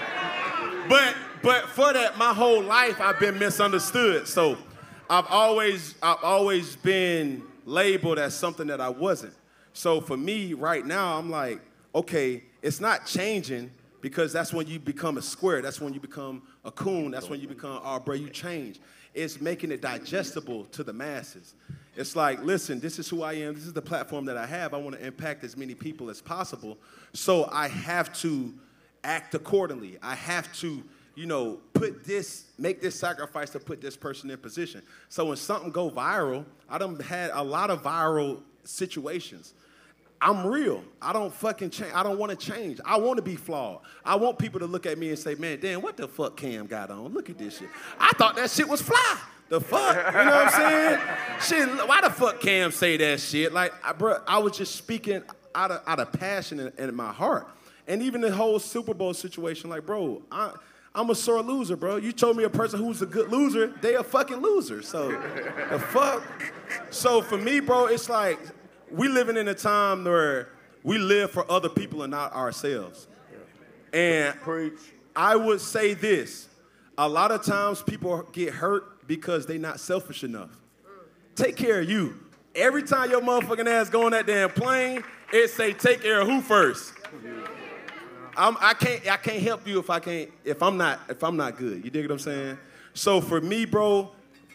[SPEAKER 8] But but for that, my whole life I've been misunderstood. So I've always I've always been labeled as something that I wasn't. So for me right now, I'm like, okay, it's not changing because that's when you become a square. That's when you become a coon. That's when you become, oh, bro, you change. It's making it digestible to the masses. It's like, listen, this is who I am. This is the platform that I have. I want to impact as many people as possible. So I have to act accordingly. I have to, you know, put this, make this sacrifice to put this person in position. So when something go viral, I done had a lot of viral situations. I'm real. I don't fucking change. I don't want to change. I want to be flawed. I want people to look at me and say, man, damn, what the fuck Cam got on? Look at this shit. I thought that shit was fly. The fuck? You know what I'm saying? Shit, why the fuck Cam say that shit? Like, I, bro, I was just speaking out of, out of passion in, in my heart. And even the whole Super Bowl situation, like, bro, I, I'm a sore loser, bro. You told me a person who's a good loser, they a fucking loser. So, the fuck? So for me, bro, it's like, we living in a time where we live for other people and not ourselves. And I would say this, a lot of times people get hurt because they not selfish enough. Take care of you. Every time your motherfucking ass go on that damn plane, it say take care of who first? I'm, I can't I can't help you if I can't if I'm not if I'm not good. You dig what I'm saying? So for me, bro,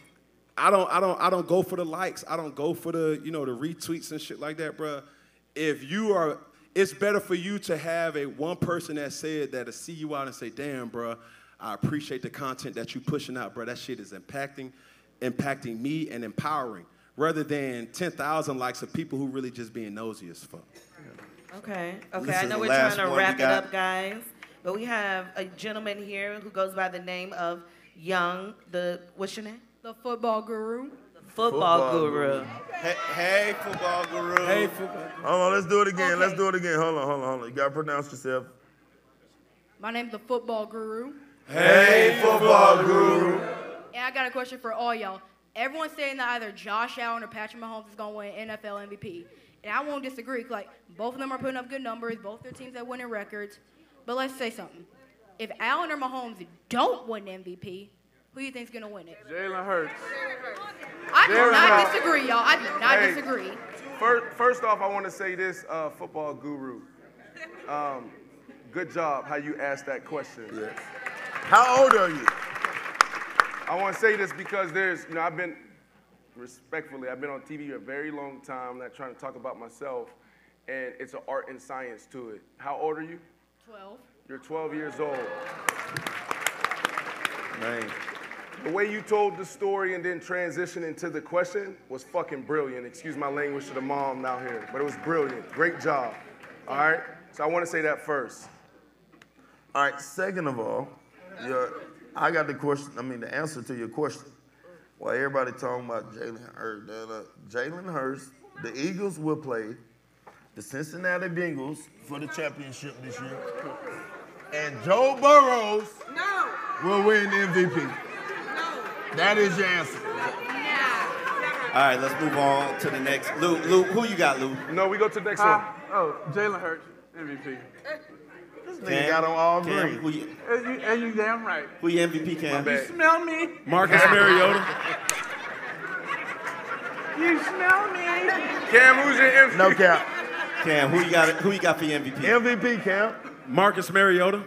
[SPEAKER 8] I don't, I don't, I don't go for the likes. I don't go for the, you know, the retweets and shit like that, bro. If you are, it's better for you to have a one person that said that'll see you out and say, damn, bro, I appreciate the content that you pushing out, bro. That shit is impacting, impacting me and empowering, rather than ten thousand likes of people who really just being nosy as fuck.
[SPEAKER 4] Okay, okay.
[SPEAKER 2] This
[SPEAKER 4] I
[SPEAKER 2] is
[SPEAKER 4] know
[SPEAKER 2] the
[SPEAKER 4] we're
[SPEAKER 2] last
[SPEAKER 4] trying to
[SPEAKER 2] one we
[SPEAKER 4] wrap it
[SPEAKER 2] got.
[SPEAKER 4] up, guys, but we have a gentleman here who goes by the name of Young, the, what's your name?
[SPEAKER 11] The football guru.
[SPEAKER 4] The football,
[SPEAKER 3] Football
[SPEAKER 4] guru.
[SPEAKER 3] guru.
[SPEAKER 2] Hey, hey, football guru.
[SPEAKER 8] Hey, football.
[SPEAKER 3] Hold on, let's do it again.
[SPEAKER 11] Okay.
[SPEAKER 3] Let's do it again. Hold on, hold on, hold on. You gotta pronounce yourself.
[SPEAKER 11] My name's the football guru.
[SPEAKER 3] Hey, football guru.
[SPEAKER 11] And I got a question for all y'all. Everyone's saying that either Josh Allen or Patrick Mahomes is going to win N F L M V P. And I won't disagree. Like, both of them are putting up good numbers. Both their teams are winning records. But let's say something. If Allen or Mahomes don't win M V P, who do you think's going to win it?
[SPEAKER 6] Jalen Hurts.
[SPEAKER 11] I do
[SPEAKER 6] Jalen
[SPEAKER 11] not
[SPEAKER 6] Hurts.
[SPEAKER 11] disagree, y'all. I do not
[SPEAKER 5] Hey.
[SPEAKER 11] disagree.
[SPEAKER 5] First, first off, I want to say this, uh, football guru. Um, good job how you asked that question.
[SPEAKER 3] Yes. How old are you?
[SPEAKER 5] I want to say this because there's, you know, I've been, respectfully, I've been on T V a very long time, I'm not trying to talk about myself, and it's an art and science to it. How old are you?
[SPEAKER 11] twelve.
[SPEAKER 5] You're twelve years old.
[SPEAKER 3] Man.
[SPEAKER 5] The way you told the story and then transitioned into the question was fucking brilliant. Excuse my language to the mom out here, but it was brilliant. Great job. All right? So I want to say that first.
[SPEAKER 3] All right, second of all, your, I got the question, I mean, the answer to your question. While everybody talking about Jalen Hurts, uh, Jalen Hurts, the Eagles will play the Cincinnati Bengals for the championship this year. And Joe Burrows
[SPEAKER 12] No.
[SPEAKER 3] will win the M V P. That is your answer.
[SPEAKER 2] All right, let's move on to the next. Lou, Lou, who you got, Lou?
[SPEAKER 5] No, we go to the next
[SPEAKER 6] Huh?
[SPEAKER 5] one.
[SPEAKER 6] Oh, Jalen Hurts, M V P.
[SPEAKER 3] This nigga got on all
[SPEAKER 2] Cam,
[SPEAKER 3] green.
[SPEAKER 2] who you,
[SPEAKER 6] And you, and you damn right.
[SPEAKER 2] who you M V P,
[SPEAKER 5] My
[SPEAKER 2] Cam?
[SPEAKER 5] bad.
[SPEAKER 6] Smell me.
[SPEAKER 8] Marcus Mariota.
[SPEAKER 6] You smell me.
[SPEAKER 5] Cam, who's your M V P?
[SPEAKER 3] No cap.
[SPEAKER 2] Cam, who you got? Who you got for your M V P?
[SPEAKER 3] M V P, Cam.
[SPEAKER 8] Marcus Mariota.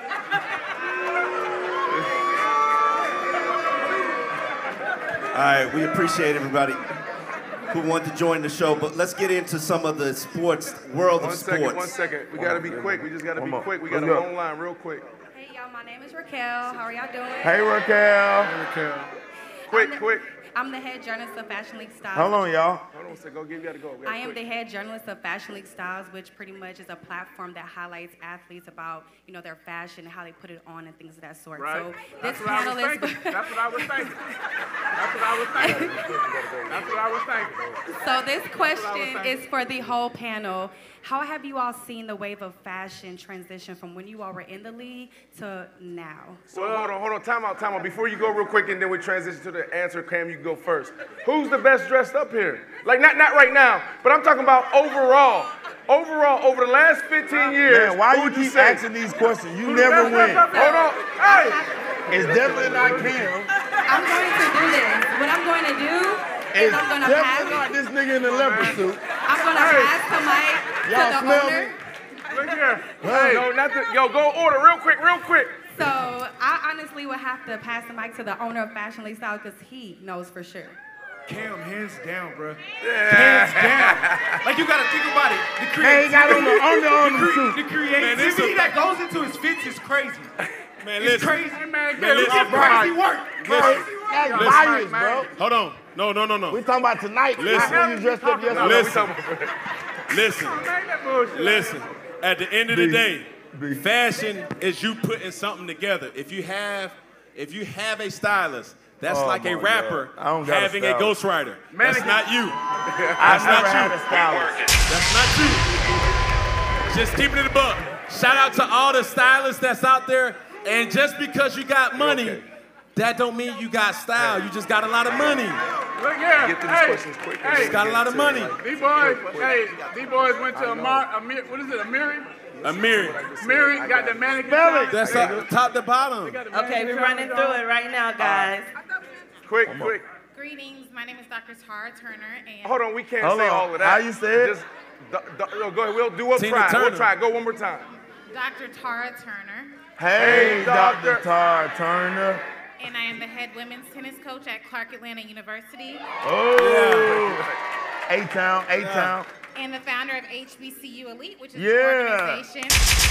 [SPEAKER 2] All right, we appreciate everybody who wanted to join the show, but let's get into some of the sports, world
[SPEAKER 5] One
[SPEAKER 2] of
[SPEAKER 5] second,
[SPEAKER 2] sports.
[SPEAKER 5] one second. We got to be quick. We just got to be
[SPEAKER 3] One more.
[SPEAKER 5] quick. We got
[SPEAKER 3] Let's
[SPEAKER 5] a
[SPEAKER 3] go.
[SPEAKER 5] long line real quick.
[SPEAKER 11] Hey, y'all, my name is Raquel. How are y'all doing?
[SPEAKER 3] Hey, Raquel.
[SPEAKER 5] Quick, quick.
[SPEAKER 17] I'm the head journalist of Fashion League Styles.
[SPEAKER 3] Hold on, y'all.
[SPEAKER 5] Hold on a second. Go, you gotta go.
[SPEAKER 17] I am the head journalist of Fashion League Styles, which pretty much is a platform that highlights athletes about, you know, their fashion and how they put it on and things of that sort.
[SPEAKER 6] Right.
[SPEAKER 17] So
[SPEAKER 6] That's
[SPEAKER 17] this
[SPEAKER 6] what I
[SPEAKER 17] panel
[SPEAKER 6] was
[SPEAKER 17] is.
[SPEAKER 6] thinking. That's what I was thinking. That's what I was thinking. That's what I was thinking.
[SPEAKER 17] So this
[SPEAKER 6] That's what I was
[SPEAKER 17] question
[SPEAKER 6] thinking.
[SPEAKER 17] is for the whole panel. How have you all seen the wave of fashion transition from when you all were in the league to now?
[SPEAKER 5] So hold on, hold on, time out, time out. Before you go real quick and then we transition to the answer, Cam, you can go first. Who's the best dressed up here? Like, not not right now, but I'm talking about overall. Overall, over the last fifteen years.
[SPEAKER 3] Man, why
[SPEAKER 5] who
[SPEAKER 3] you
[SPEAKER 5] would you
[SPEAKER 3] keep
[SPEAKER 5] say?
[SPEAKER 3] asking these questions? You
[SPEAKER 5] Who's the
[SPEAKER 3] never
[SPEAKER 5] best
[SPEAKER 3] win.
[SPEAKER 5] dressed up? Hold on. Hey!
[SPEAKER 3] It's definitely not Cam.
[SPEAKER 17] I'm going to do this. What I'm going to do is
[SPEAKER 3] It's
[SPEAKER 17] I'm going to pass.
[SPEAKER 3] definitely not this nigga in the leopard suit.
[SPEAKER 17] I'm going to pass the mic
[SPEAKER 3] Y'all
[SPEAKER 17] to the
[SPEAKER 3] smell
[SPEAKER 17] owner.
[SPEAKER 3] me?
[SPEAKER 5] Look here.
[SPEAKER 3] Hey.
[SPEAKER 5] No, not the, yo, go order real quick, real quick.
[SPEAKER 17] So I honestly would have to pass the mic to the owner of Fashion League Style because he knows for sure.
[SPEAKER 14] Cam, hands down, bro. Hands down. Like, you gotta think about it. The
[SPEAKER 3] Man, he got on the under
[SPEAKER 14] creativity,
[SPEAKER 3] arm
[SPEAKER 14] the,
[SPEAKER 3] suit.
[SPEAKER 14] cre- the creativity
[SPEAKER 9] Man, this a-
[SPEAKER 14] that goes into his fits is crazy.
[SPEAKER 9] Man,
[SPEAKER 14] It's
[SPEAKER 9] listen.
[SPEAKER 14] crazy.
[SPEAKER 6] Man,
[SPEAKER 9] Man,
[SPEAKER 6] get
[SPEAKER 9] listen,
[SPEAKER 6] off the
[SPEAKER 14] Crazy
[SPEAKER 6] mic.
[SPEAKER 14] work.
[SPEAKER 9] Listen.
[SPEAKER 3] That's
[SPEAKER 9] Listen.
[SPEAKER 3] bias, bro.
[SPEAKER 9] Hold on. No, no, no, no.
[SPEAKER 3] We talking about tonight, not
[SPEAKER 9] Listen.
[SPEAKER 3] when you dressed up yesterday.
[SPEAKER 9] Listen.
[SPEAKER 5] We
[SPEAKER 9] Listen.
[SPEAKER 5] Make that bullshit.
[SPEAKER 9] Listen. At the end of the
[SPEAKER 3] B.
[SPEAKER 9] day,
[SPEAKER 3] B.
[SPEAKER 9] fashion is you putting something together. If you have, if you have a stylist, that's
[SPEAKER 3] Oh,
[SPEAKER 9] like a
[SPEAKER 3] my
[SPEAKER 9] rapper
[SPEAKER 3] God. I don't got a
[SPEAKER 9] having a,
[SPEAKER 3] stylist.
[SPEAKER 9] ghostwriter. That's
[SPEAKER 5] Mannequin.
[SPEAKER 9] not you.
[SPEAKER 3] I
[SPEAKER 9] That's
[SPEAKER 3] never
[SPEAKER 9] not
[SPEAKER 3] had
[SPEAKER 9] you.
[SPEAKER 3] a stylist.
[SPEAKER 9] That's not you. Just keeping it a buck. Shout out to all the stylists that's out there. And just because you got money, that don't mean you got style. You just got a lot of money.
[SPEAKER 6] Look here.
[SPEAKER 5] Get to these
[SPEAKER 6] hey,
[SPEAKER 5] questions quick.
[SPEAKER 6] Hey,
[SPEAKER 9] Just got a lot of money.
[SPEAKER 6] these boys, hey, these boys went to Amir, Amir, what is it, Amiri?
[SPEAKER 9] Amiri.
[SPEAKER 6] Amiri got the mannequin.
[SPEAKER 3] Spell it.
[SPEAKER 9] That's up, top to bottom.
[SPEAKER 4] Okay, we're running through it right now, guys.
[SPEAKER 5] Quick, quick.
[SPEAKER 10] Greetings, my name is Doctor Tara Turner, and
[SPEAKER 5] Hold on, we can't
[SPEAKER 3] Hold
[SPEAKER 5] say
[SPEAKER 3] on.
[SPEAKER 5] all of that.
[SPEAKER 3] How you say it?
[SPEAKER 5] Just, do, do, no, go ahead. We'll do. We'll
[SPEAKER 9] Tina
[SPEAKER 5] try.
[SPEAKER 9] Turner.
[SPEAKER 5] We'll try. Go one more time.
[SPEAKER 10] Doctor Tara Turner,
[SPEAKER 3] Hey,
[SPEAKER 5] Hey,
[SPEAKER 3] Doctor
[SPEAKER 5] doctor.
[SPEAKER 3] Tar Turner.
[SPEAKER 10] and I am the head women's tennis coach at Clark Atlanta University,
[SPEAKER 3] Oh. A-Town, A-Town.
[SPEAKER 10] and the founder of H B C U Elite, which is
[SPEAKER 3] Yeah.
[SPEAKER 10] an organization.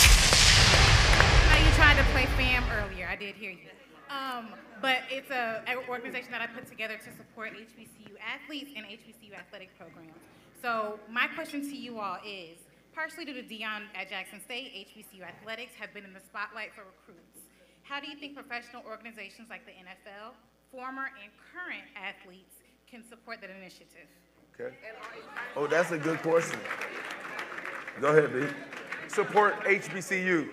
[SPEAKER 10] I know you tried to play fam earlier. I did hear you. Um, but it's a, an organization that I put together to support H B C U athletes and H B C U athletic programs. So my question to you all is, partially due to Dion at Jackson State, H B C U athletics have been in the spotlight for recruits. How do you think professional organizations like the N F L, former and current athletes, can support that initiative?
[SPEAKER 3] Okay. Oh, that's a good question. Go ahead, B.
[SPEAKER 5] Support H B C U.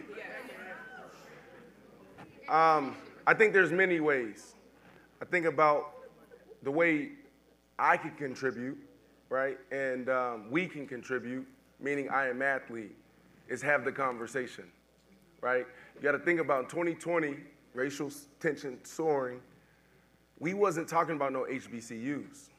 [SPEAKER 5] Um, I think there's many ways. I think about the way I can contribute, right, and um, we can contribute, meaning I am athlete, is have the conversation, right? You got to think about twenty twenty, racial tension soaring. We wasn't talking about no H B C Us.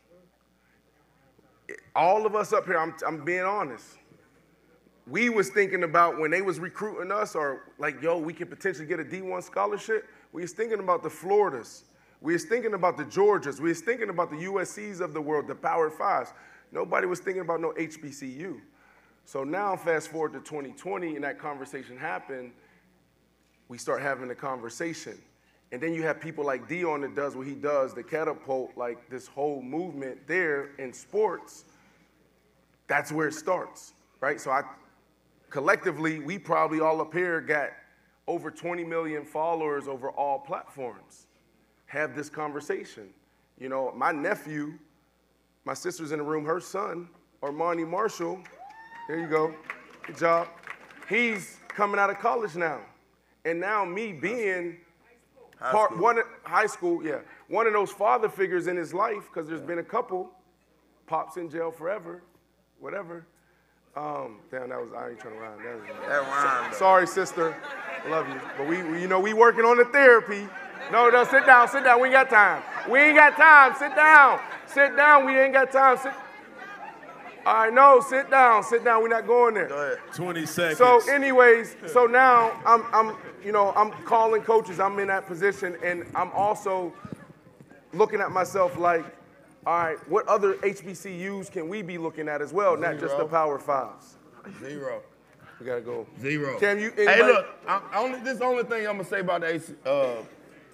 [SPEAKER 5] All of us up here, I'm, I'm being honest. We was thinking about when they was recruiting us, or like, yo, we could potentially get a D one scholarship. We was thinking about the Floridas. We was thinking about the Georgias. We was thinking about the U S Cs of the world, the Power Fives. Nobody was thinking about no H B C U. So now, fast forward to twenty twenty, and that conversation happened. We start having a conversation. And then you have people like Dion that does what he does, the catapult, like this whole movement there in sports. That's where it starts, right? So I, collectively, we probably all up here got over twenty million followers over all platforms. Have this conversation. You know, my nephew, my sister's in the room, her son, Armani Marshall, there you go, good job. He's coming out of college now. And now me being
[SPEAKER 3] High
[SPEAKER 5] part,
[SPEAKER 3] school.
[SPEAKER 5] one, high school, yeah, one of those father figures in his life, because there's been a couple, Pop's in jail forever, whatever. Um, damn, that was, I ain't trying to rhyme. That, was,
[SPEAKER 3] That rhymed, though.
[SPEAKER 5] Sorry, sister, I love you. But we, we, you know, we working on the therapy. No, no, sit down, sit down, we ain't got time. We ain't got time, sit down. Sit down, we ain't got time, sit. All right, no, sit down, sit down, we're not going there.
[SPEAKER 3] Go ahead.
[SPEAKER 9] twenty seconds.
[SPEAKER 5] So anyways, so now I'm, I'm, you know, I'm calling coaches, I'm in that position, and I'm also looking at myself like, all right, what other H B C Us can we be looking at as well, not just the
[SPEAKER 3] Zero.
[SPEAKER 5] Power Fives?
[SPEAKER 3] Zero.
[SPEAKER 5] We gotta go.
[SPEAKER 3] Zero.
[SPEAKER 5] Can you,
[SPEAKER 3] Hey,
[SPEAKER 5] anybody-
[SPEAKER 3] look, I, only, this is the only thing I'm going to say about the H- uh,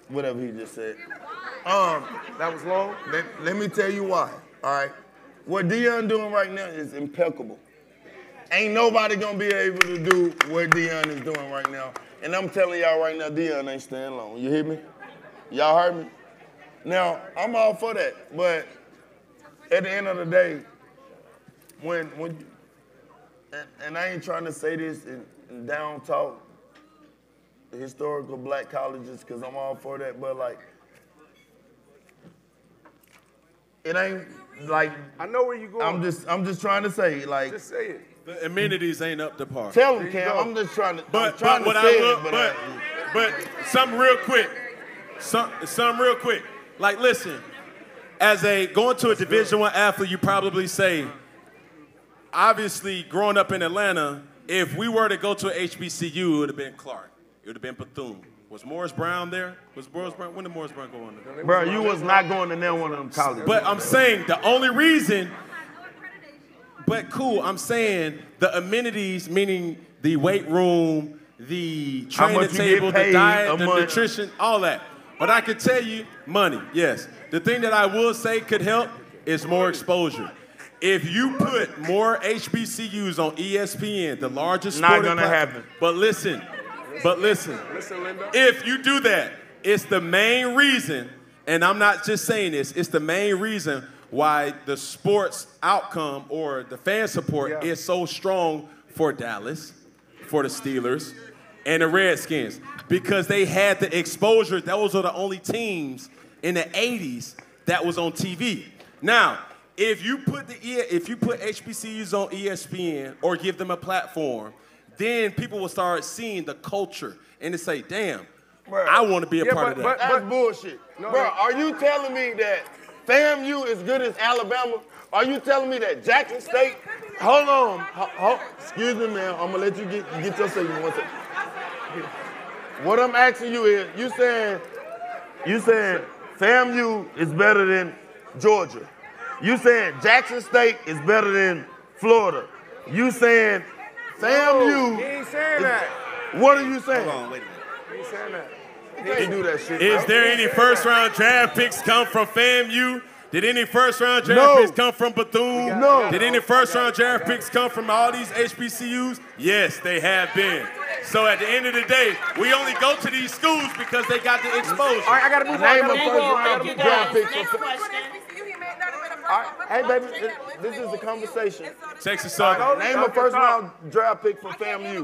[SPEAKER 3] whatever he just said. Um,
[SPEAKER 5] that was long?
[SPEAKER 3] Let, let me tell you why, all right? What Deion doing right now is impeccable. Ain't nobody gonna be able to do what Deion is doing right now. And I'm telling y'all right now, Deion ain't staying long. You hear me? Y'all heard me? Now, I'm all for that, but at the end of the day, when, when and, and I ain't trying to say this in, in down talk, historical black colleges, because I'm all for that, but like, it ain't like.
[SPEAKER 5] I know where you going.
[SPEAKER 3] I'm just, I'm just trying to say, like.
[SPEAKER 5] Just say it.
[SPEAKER 9] The amenities ain't up to par.
[SPEAKER 3] Tell them, Cam. I'm just trying to.
[SPEAKER 9] But,
[SPEAKER 3] I'm trying
[SPEAKER 9] but what
[SPEAKER 3] to
[SPEAKER 9] I
[SPEAKER 3] say
[SPEAKER 9] look,
[SPEAKER 3] it, but,
[SPEAKER 9] but,
[SPEAKER 3] I,
[SPEAKER 9] but something real quick, some, something real quick. Like, listen, as a going to a Division One athlete, you probably say, obviously, growing up in Atlanta, if we were to go to an H B C U, it would have been Clark. It would have been Bethune. Was Morris Brown there? Was Morris Brown? When did Morris Brown go on there?
[SPEAKER 3] Bro, you was not going to near one of them colleges.
[SPEAKER 9] But I'm saying the only reason. But cool, I'm saying the amenities, meaning the weight room, the
[SPEAKER 3] How
[SPEAKER 9] training
[SPEAKER 3] much you
[SPEAKER 9] table,
[SPEAKER 3] get
[SPEAKER 9] the
[SPEAKER 3] paid
[SPEAKER 9] diet,
[SPEAKER 3] a
[SPEAKER 9] the
[SPEAKER 3] month.
[SPEAKER 9] nutrition, all that. But I can tell you, money, yes. The thing that I will say could help is more exposure. If you put more H B C Us on E S P N, the largest
[SPEAKER 3] Not
[SPEAKER 9] sporting
[SPEAKER 3] gonna
[SPEAKER 9] platform-
[SPEAKER 3] happen.
[SPEAKER 9] But listen, but listen.
[SPEAKER 5] Listen, Linda.
[SPEAKER 9] If you do that, it's the main reason, and I'm not just saying this, it's the main reason why the sports outcome or the fan support
[SPEAKER 5] Yeah.
[SPEAKER 9] is so strong for Dallas, for the Steelers, and the Redskins. Because they had the exposure. Those are the only teams in the eighties that was on T V. Now, if you put the E- if you put H B C Us on E S P N or give them a platform, then people will start seeing the culture and they say, damn, I want to be a
[SPEAKER 3] Yeah,
[SPEAKER 9] part
[SPEAKER 3] but,
[SPEAKER 9] of
[SPEAKER 3] but
[SPEAKER 9] that.
[SPEAKER 3] that's bullshit.
[SPEAKER 5] No,
[SPEAKER 3] Bro,
[SPEAKER 5] no.
[SPEAKER 3] are you telling me that FAMU is good as Alabama? Are you telling me that Jackson State? Hold on. Ho- ho- excuse me, man. I'm gonna let you get get your statement one second. What I'm asking you is, you saying, you saying FAMU is better than Georgia. You saying Jackson State is better than Florida. You saying FAMU.
[SPEAKER 5] No, he ain't saying
[SPEAKER 3] is-
[SPEAKER 5] that.
[SPEAKER 3] What are you saying?
[SPEAKER 2] Hold on, wait a minute.
[SPEAKER 5] He ain't saying that.
[SPEAKER 3] You can't do that shit.
[SPEAKER 9] Is
[SPEAKER 3] bro.
[SPEAKER 9] there any first round draft picks come from FAMU? Did any first round draft
[SPEAKER 3] No.
[SPEAKER 9] picks come from Bethune?
[SPEAKER 3] No.
[SPEAKER 9] Did any first round draft picks come from all these H B C Us? Yes, they have been. So at the end of the day, we only go to these schools because they got the exposure.
[SPEAKER 5] All right, I gotta move on. I
[SPEAKER 3] Name
[SPEAKER 5] gotta
[SPEAKER 3] a
[SPEAKER 5] move
[SPEAKER 3] first
[SPEAKER 5] on.
[SPEAKER 3] round
[SPEAKER 4] Thank you,
[SPEAKER 3] draft
[SPEAKER 4] guys.
[SPEAKER 3] pick.
[SPEAKER 4] Next
[SPEAKER 3] for-
[SPEAKER 4] question.
[SPEAKER 3] All right, hey baby, this, this is a conversation.
[SPEAKER 9] Texas Southern.
[SPEAKER 3] Name a first round draft pick for FAMU.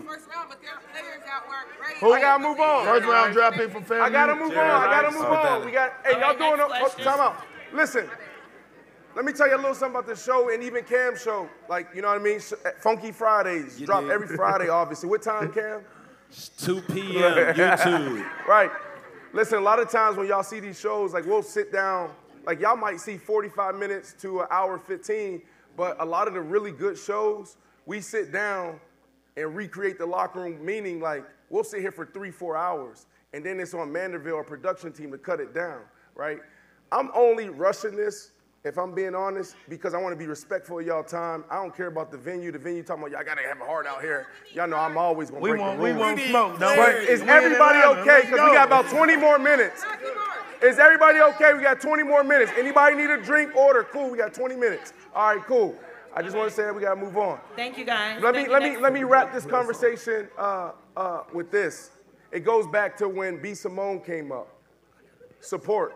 [SPEAKER 5] I gotta move on.
[SPEAKER 3] First round draft pick for FAMU.
[SPEAKER 5] I gotta move on. I gotta move
[SPEAKER 3] Oh,
[SPEAKER 5] on. We got. Hey,
[SPEAKER 4] All
[SPEAKER 5] y'all
[SPEAKER 4] right,
[SPEAKER 5] doing?
[SPEAKER 4] next
[SPEAKER 5] A, oh,
[SPEAKER 4] question.
[SPEAKER 5] time out. Listen. Let me tell you a little something about the show and even Cam's show. Like, you know what I mean? Sh- Funky Fridays
[SPEAKER 9] You
[SPEAKER 5] drop
[SPEAKER 9] did.
[SPEAKER 5] every Friday, obviously. What time, Cam?
[SPEAKER 9] two p.m. YouTube.
[SPEAKER 5] Right. Listen, a lot of times when y'all see these shows, like we'll sit down, like y'all might see forty-five minutes to an hour fifteen, but a lot of the really good shows, we sit down and recreate the locker room, meaning like we'll sit here for three, four hours, and then it's on Manderville, our production team, to cut it down, right? I'm only rushing this, if I'm being honest, because I want to be respectful of y'all time. I don't care about the venue. The venue talking about y'all gotta have a heart out here. Y'all know I'm always gonna
[SPEAKER 3] We
[SPEAKER 5] break
[SPEAKER 3] want,
[SPEAKER 5] the
[SPEAKER 3] we
[SPEAKER 5] rules.
[SPEAKER 3] want smoke, don't
[SPEAKER 5] But
[SPEAKER 3] we?
[SPEAKER 5] is
[SPEAKER 3] We in
[SPEAKER 5] everybody
[SPEAKER 3] Atlanta.
[SPEAKER 5] okay?
[SPEAKER 3] Let's
[SPEAKER 5] Because
[SPEAKER 3] go.
[SPEAKER 5] we got about twenty more minutes. Is everybody okay? We got twenty more minutes. Anybody need a drink? Order. Cool. We got twenty minutes. All right. Cool. I just want to say that we gotta move on.
[SPEAKER 4] Thank you, guys.
[SPEAKER 5] Let me
[SPEAKER 4] Thank you.
[SPEAKER 5] let me
[SPEAKER 4] Next-
[SPEAKER 5] let me wrap this conversation uh, uh, with this. It goes back to when B. Simone came up. Support.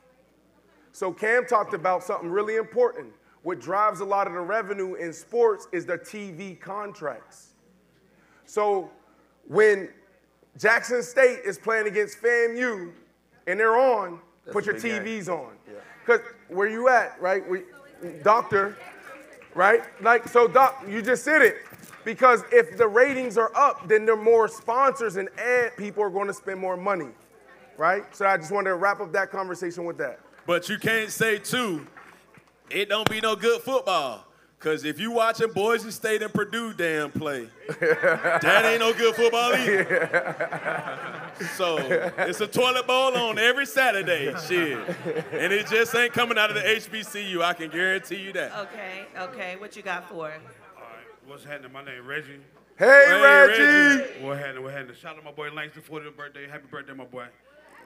[SPEAKER 5] So Cam talked about something really important. What drives a lot of the revenue in sports is the T V contracts. So when Jackson State is playing against FAMU and they're on,
[SPEAKER 3] That's
[SPEAKER 5] put
[SPEAKER 3] a
[SPEAKER 5] your
[SPEAKER 3] big
[SPEAKER 5] T
[SPEAKER 3] game.
[SPEAKER 5] Vs on. Because where you at, right? We, doctor, right? Like, so doc, you just said it. Because if the ratings are up, then there are more sponsors and ad people are going to spend more money, right? So I just wanted to wrap up that conversation with that.
[SPEAKER 9] But you can't say, too, it don't be no good football. Because if you watching Boise State and Purdue damn play, that ain't no good football either. So it's a toilet bowl on every Saturday, shit. And it just ain't coming out of the H B C U, I can guarantee you that.
[SPEAKER 4] Okay, okay. What you got for us?
[SPEAKER 18] What's happening? My name Reggie.
[SPEAKER 5] Hey, Reggie.
[SPEAKER 18] What happening? What happening? Shout out to my boy Langston, fortieth birthday. Happy birthday, my boy.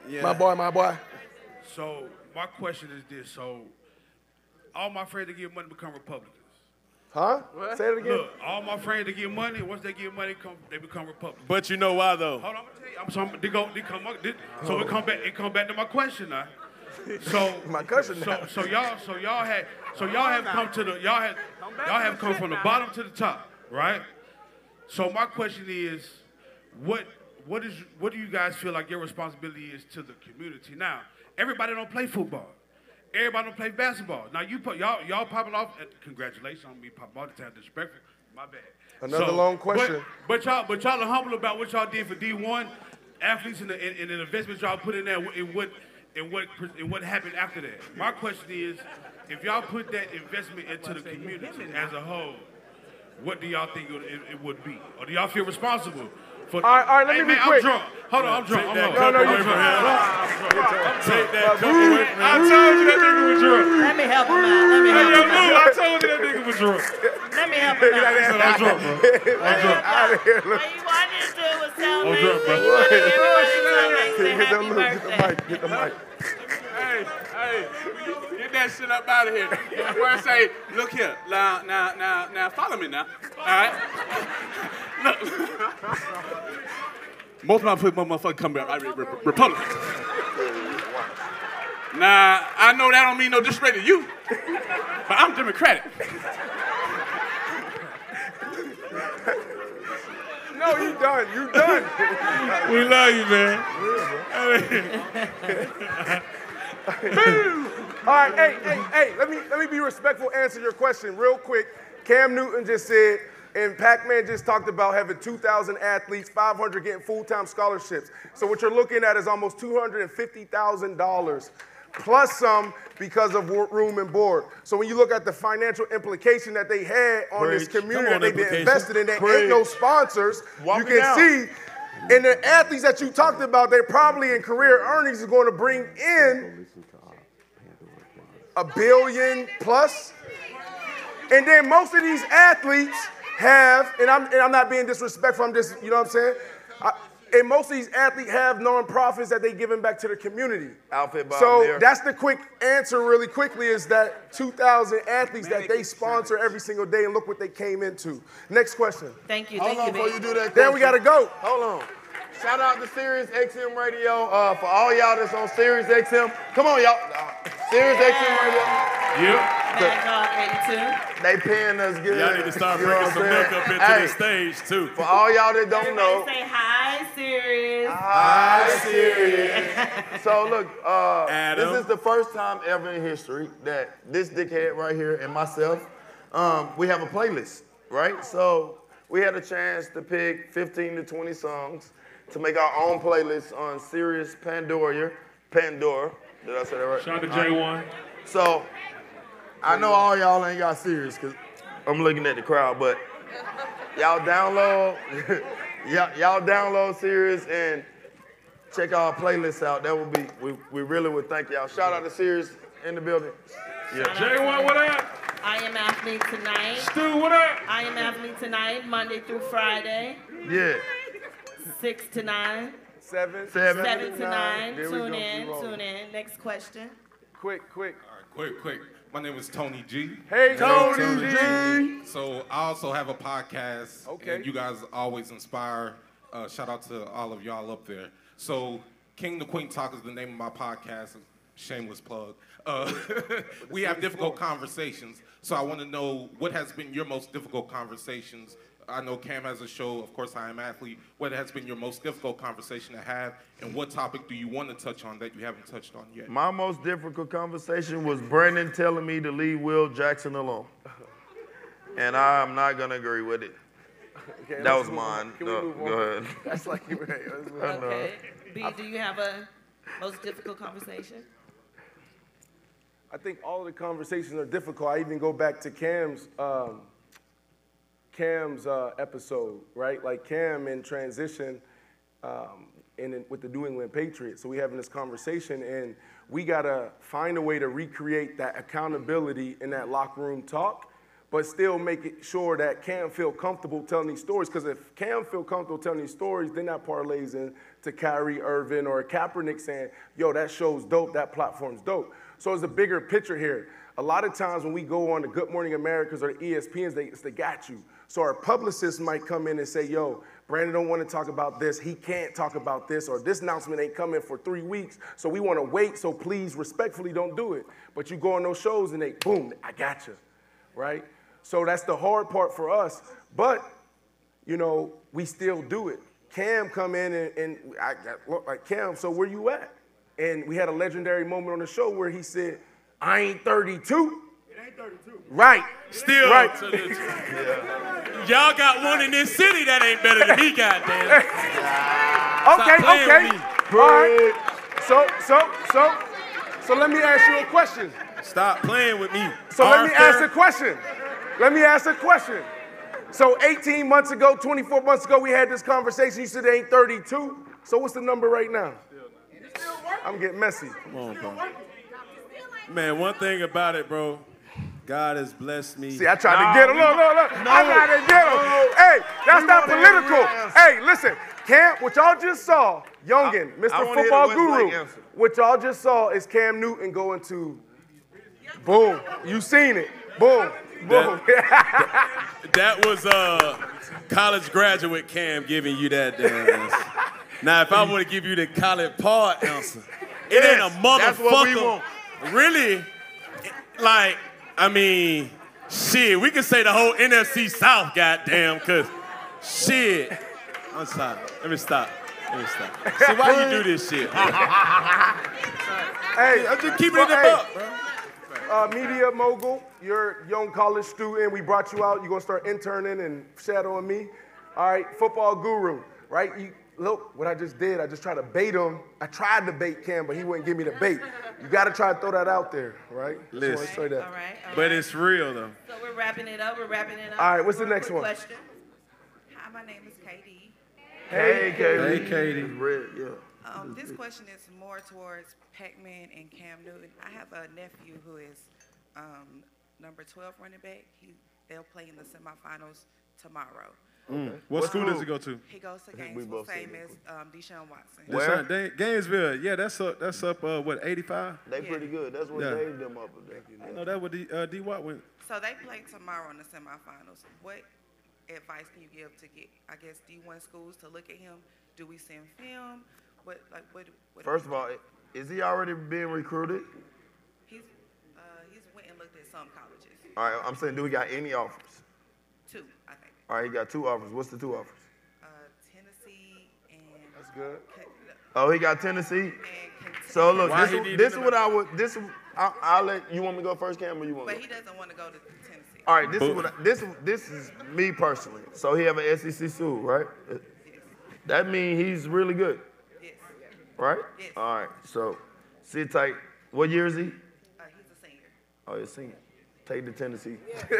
[SPEAKER 18] Yeah.
[SPEAKER 19] My boy, my boy.
[SPEAKER 18] So my question is this: so all my friends that give money become Republicans.
[SPEAKER 19] Huh?
[SPEAKER 18] What?
[SPEAKER 19] Say it again.
[SPEAKER 18] Look, all my friends that give money, once they give money, come, they become Republicans.
[SPEAKER 9] But you know why though?
[SPEAKER 18] Hold on, I'm gonna tell you. I'm, so I'm, they go, they come, up- they, so it come back, it come back to my question now. So
[SPEAKER 19] my question
[SPEAKER 18] so,
[SPEAKER 19] now.
[SPEAKER 18] so y'all, so y'all had, so y'all have come to the, y'all have, y'all have come from the bottom to the top, right? So my question is, what, what is, what do you guys feel like your responsibility is to the community? Now, everybody don't play football. Everybody don't play basketball. Now you put y'all y'all popping off. Uh, congratulations on me popping off the time. Disrespectful. My bad.
[SPEAKER 19] Another
[SPEAKER 18] So,
[SPEAKER 19] long question.
[SPEAKER 18] But, but y'all but y'all are humble about what y'all did for D one athletes and the, and, and the investments y'all put in there and what and what and what happened after that. My question is, if y'all put that investment into the community as a whole, what do y'all think it, it, it would be? Or do y'all feel responsible? For,
[SPEAKER 19] All right, all right, let
[SPEAKER 18] hey,
[SPEAKER 19] me be
[SPEAKER 18] man,
[SPEAKER 19] quick.
[SPEAKER 18] I'm drunk. Hold on, I'm drunk. I'm
[SPEAKER 9] that
[SPEAKER 18] drunk.
[SPEAKER 9] cup
[SPEAKER 19] No, no,
[SPEAKER 9] away
[SPEAKER 19] you
[SPEAKER 9] from
[SPEAKER 19] drunk.
[SPEAKER 9] him. Take that cup away from him.
[SPEAKER 18] I told you that nigga was drunk.
[SPEAKER 4] Let me help him out. Let me
[SPEAKER 18] Hey,
[SPEAKER 4] help
[SPEAKER 18] yo,
[SPEAKER 4] him
[SPEAKER 18] Lou,
[SPEAKER 4] out.
[SPEAKER 18] I told you that nigga was drunk.
[SPEAKER 4] Let me help him out.
[SPEAKER 18] I said I'm drunk, bro. I'm drunk.
[SPEAKER 19] Out of here, look.
[SPEAKER 4] What you wanted to do was tell
[SPEAKER 18] I'm
[SPEAKER 4] me
[SPEAKER 18] drunk, bro.
[SPEAKER 4] that you wanted everybody to tell me
[SPEAKER 19] Get
[SPEAKER 4] say
[SPEAKER 19] the,
[SPEAKER 4] happy
[SPEAKER 19] look, get the
[SPEAKER 4] birthday.
[SPEAKER 19] mic, get the mic.
[SPEAKER 6] Hey, hey, get that shit up out of here. Where I say, look here, now, now, now, now, follow me now. All right? Look. Most of my motherfuckers come back, right, Republicans. Now, I know that don't mean no disrespect to you, but I'm Democratic.
[SPEAKER 19] No, you done. You done.
[SPEAKER 18] We love you, man.
[SPEAKER 19] All right, hey, hey, hey, let me let me be respectful, answer your question real quick. Cam Newton just said, and Pac-Man just talked about having two thousand athletes, five hundred getting full-time scholarships. So what you're looking at is almost two hundred fifty thousand dollars plus some because of wo- room and board. So when you look at the financial implication that they had on this
[SPEAKER 9] Preach.
[SPEAKER 19] community
[SPEAKER 9] Come on,
[SPEAKER 19] that they've been
[SPEAKER 9] implication.
[SPEAKER 19] invested in, there
[SPEAKER 9] Preach.
[SPEAKER 19] ain't no sponsors,
[SPEAKER 3] Walk
[SPEAKER 19] you
[SPEAKER 3] it
[SPEAKER 19] can
[SPEAKER 3] down.
[SPEAKER 19] see. And the athletes that you talked about, they probably in career earnings is going to bring in a billion plus. And then most of these athletes have, and I'm, and I'm not being disrespectful, I'm just, you know what I'm saying? I, and most of these athletes have nonprofits that they giving back to the community.
[SPEAKER 3] Outfit Bob
[SPEAKER 19] So
[SPEAKER 3] there.
[SPEAKER 19] that's the quick answer really quickly is that two thousand athletes that they sponsor every single day, and look what they came into. Next question.
[SPEAKER 4] Thank you,
[SPEAKER 3] Hold
[SPEAKER 4] thank
[SPEAKER 3] on
[SPEAKER 4] you,
[SPEAKER 3] before
[SPEAKER 4] baby.
[SPEAKER 3] you do that.
[SPEAKER 19] Then we
[SPEAKER 3] question.
[SPEAKER 19] gotta go.
[SPEAKER 3] Hold on. Shout out to Sirius X M Radio uh, for all y'all that's on Sirius X M. Come on, y'all. Uh, Sirius X M Radio.
[SPEAKER 18] Yep.
[SPEAKER 4] Mad Dog eighty-two.
[SPEAKER 3] They paying us good.
[SPEAKER 9] Y'all need to start
[SPEAKER 3] You know
[SPEAKER 9] bringing
[SPEAKER 3] what
[SPEAKER 9] some
[SPEAKER 3] I'm
[SPEAKER 9] milk
[SPEAKER 3] saying?
[SPEAKER 9] up into
[SPEAKER 3] Hey,
[SPEAKER 9] the stage too.
[SPEAKER 3] For all y'all that don't know.
[SPEAKER 4] Everybody say hi, Sirius.
[SPEAKER 3] Hi, Sirius. So look, uh,
[SPEAKER 9] Adam.
[SPEAKER 3] this is the first time ever in history that this dickhead right here and myself, um, we have a playlist, right? So we had a chance to pick fifteen to twenty songs to make our own playlist on Sirius Pandora. Pandora. Did I say that right?
[SPEAKER 18] Shout out to J one.
[SPEAKER 3] So I know all y'all ain't got Sirius because I'm looking at the crowd, but y'all download, y'all, y'all download Sirius and check our playlists out. That would be, we, we really would thank y'all. Shout out to Sirius in the building. Yeah.
[SPEAKER 18] J one, what up?
[SPEAKER 4] I am athlete tonight.
[SPEAKER 18] Stu, what up?
[SPEAKER 4] I am athlete tonight, Monday through Friday,
[SPEAKER 3] Yeah.
[SPEAKER 4] six to nine.
[SPEAKER 19] Seven.
[SPEAKER 3] Seven.
[SPEAKER 4] Seven to nine.
[SPEAKER 19] There we
[SPEAKER 4] Tune
[SPEAKER 19] go.
[SPEAKER 4] in,
[SPEAKER 19] We rolling.
[SPEAKER 4] tune in. Next question.
[SPEAKER 19] Quick, quick.
[SPEAKER 20] All right, quick, quick. My name is Tony G.
[SPEAKER 19] Hey, Tony
[SPEAKER 20] Tony
[SPEAKER 19] G.
[SPEAKER 20] So I also have a podcast.
[SPEAKER 19] Okay.
[SPEAKER 20] And you guys always inspire. Uh, shout out to all of y'all up there. So King the Queen Talk is the name of my podcast. Shameless plug. Uh, we have difficult conversations. So I want to know what has been your most difficult conversations. I know Cam has a show. Of course, I am athlete. What has been your most difficult conversation to have, and what topic do you want to touch on that you haven't touched on yet?
[SPEAKER 3] My most difficult conversation was Brandon telling me to leave Will Jackson alone. And I'm not going to agree with it.
[SPEAKER 19] Okay,
[SPEAKER 3] That
[SPEAKER 19] let's
[SPEAKER 3] was
[SPEAKER 19] move on.
[SPEAKER 3] mine.
[SPEAKER 19] Can we
[SPEAKER 3] No,
[SPEAKER 19] move on?
[SPEAKER 3] go ahead.
[SPEAKER 19] That's like you right. Let's move
[SPEAKER 3] I
[SPEAKER 19] on.
[SPEAKER 3] know.
[SPEAKER 4] Okay. B, do you have a most difficult conversation?
[SPEAKER 19] I think all of the conversations are difficult. I even go back to Cam's um, Cam's uh, episode, right? Like Cam in transition um, in, in, with the New England Patriots. So we having this conversation, and we gotta find a way to recreate that accountability in that locker room talk, but still make it sure that Cam feel comfortable telling these stories. Because if Cam feel comfortable telling these stories, then that parlays into to Kyrie Irving or Kaepernick saying, yo, that show's dope, that platform's dope. So it's a bigger picture here. A lot of times when we go on the Good Morning Americas or the E S P Ns, they, they got you. So our publicists might come in and say, yo, Brandon don't want to talk about this. He can't talk about this, or this announcement ain't coming for three weeks. So we want to wait. So please, respectfully, don't do it. But you go on those shows and they, boom, I got you, right? So that's the hard part for us. But, you know, we still do it. Cam come in and, and I got look like Cam, so where you at? And we had a legendary moment on the show where he said, I ain't thirty-two.
[SPEAKER 18] It ain't thirty-two.
[SPEAKER 19] Right.
[SPEAKER 9] Still,
[SPEAKER 19] right.
[SPEAKER 9] to this, yeah. Y'all got one in this city that ain't better than me, goddamn.
[SPEAKER 19] Okay, okay. All right. So, so, so, so let me ask you a question.
[SPEAKER 9] Stop playing with me.
[SPEAKER 19] So
[SPEAKER 9] Arthur.
[SPEAKER 19] let me ask a question. Let me ask a question. So eighteen months ago, twenty-four months ago, we had this conversation. You said it ain't thirty-two. So what's the number right now? I'm getting messy.
[SPEAKER 9] Come on, bro. Man, one thing about it, bro, God has blessed me.
[SPEAKER 19] See, I tried to get him. Look, look, look.
[SPEAKER 9] No.
[SPEAKER 19] I tried to get him.
[SPEAKER 9] No.
[SPEAKER 19] Hey, that's
[SPEAKER 9] We
[SPEAKER 19] not
[SPEAKER 9] wanna hear the
[SPEAKER 19] political.
[SPEAKER 9] real answer.
[SPEAKER 19] Hey, listen, Cam, what y'all just saw, Youngin,
[SPEAKER 3] I
[SPEAKER 19] Mister
[SPEAKER 3] wanna hear
[SPEAKER 19] Football
[SPEAKER 3] the West Lake
[SPEAKER 19] Guru,
[SPEAKER 3] answer.
[SPEAKER 19] what y'all just saw is Cam Newton going to, boom, you seen it, boom, boom.
[SPEAKER 9] That, that was uh, college graduate Cam giving you that damn answer. Now, if I want to give you the college part answer, it
[SPEAKER 3] Yes,
[SPEAKER 9] ain't a motherfucker.
[SPEAKER 3] that's what we want.
[SPEAKER 9] Really, like, I mean, shit, we can say the whole N F C South, goddamn, because shit. I'm sorry. Let me stop. Let me stop. See, why you do this shit?
[SPEAKER 19] Hey,
[SPEAKER 9] I'm just keeping it in the
[SPEAKER 19] hey,
[SPEAKER 9] buck, bro.
[SPEAKER 19] Uh, media mogul, you're a young college student. We brought you out. You're going to start interning and shadowing me. All right, football guru, right? You, look, what I just did, I just tried to bait him. I tried to bait Cam, but he wouldn't give me the bait. You got to try to throw that out there, right? Just wanna
[SPEAKER 9] Listen.
[SPEAKER 19] say that.
[SPEAKER 4] All right, all
[SPEAKER 9] But
[SPEAKER 4] right.
[SPEAKER 9] it's real, though.
[SPEAKER 4] So we're wrapping it up. We're wrapping it up.
[SPEAKER 19] All right, what's the next
[SPEAKER 4] Quick
[SPEAKER 19] one?
[SPEAKER 4] Question.
[SPEAKER 12] Hi, my name is Katie.
[SPEAKER 19] Hey, Katie.
[SPEAKER 9] Hey, Katie.
[SPEAKER 3] Red, yeah.
[SPEAKER 12] Um, this question is more towards Pac-Man and Cam Newton. I have a nephew who is um, number twelve running back. He, they'll play in the semifinals tomorrow.
[SPEAKER 1] Mm. What school does he go to?
[SPEAKER 12] He goes to Gainesville, same as um, Deshaun Watson.
[SPEAKER 1] That's right, Da- Gainesville. Yeah, that's up. That's up. Uh, what, eighty-five?
[SPEAKER 3] They pretty good. That's what
[SPEAKER 1] Yeah.
[SPEAKER 3] Dave them up there.
[SPEAKER 1] I know that what D, uh, D Watt went.
[SPEAKER 12] So they play tomorrow in the semifinals. What advice can you give to get, I guess, D one schools to look at him? Do we send film? What, like, what? what
[SPEAKER 3] First of all, is he already being recruited?
[SPEAKER 12] He's uh, he's went and looked at some colleges.
[SPEAKER 3] All right, I'm saying, do we got any offers?
[SPEAKER 12] Two, I think.
[SPEAKER 3] All right, he got two offers. What's the two offers?
[SPEAKER 12] Uh, Tennessee and.
[SPEAKER 19] That's good.
[SPEAKER 3] Oh, he got Tennessee. So look,
[SPEAKER 12] Why
[SPEAKER 3] this,
[SPEAKER 12] he
[SPEAKER 3] is-
[SPEAKER 12] need
[SPEAKER 3] this
[SPEAKER 12] to
[SPEAKER 3] is what I would. This is- I, I'll let you want me to go first, Cam, or you want
[SPEAKER 12] But
[SPEAKER 3] me?
[SPEAKER 12] he doesn't want to go to Tennessee.
[SPEAKER 3] All right, this is what I, this this is me personally. So he have an S E C school, right? That means he's really good.
[SPEAKER 12] Yes.
[SPEAKER 3] Right? Yes. All right. So sit tight. What year is he?
[SPEAKER 12] Uh, he's a senior.
[SPEAKER 3] Oh, he's a senior. Take the Tennessee.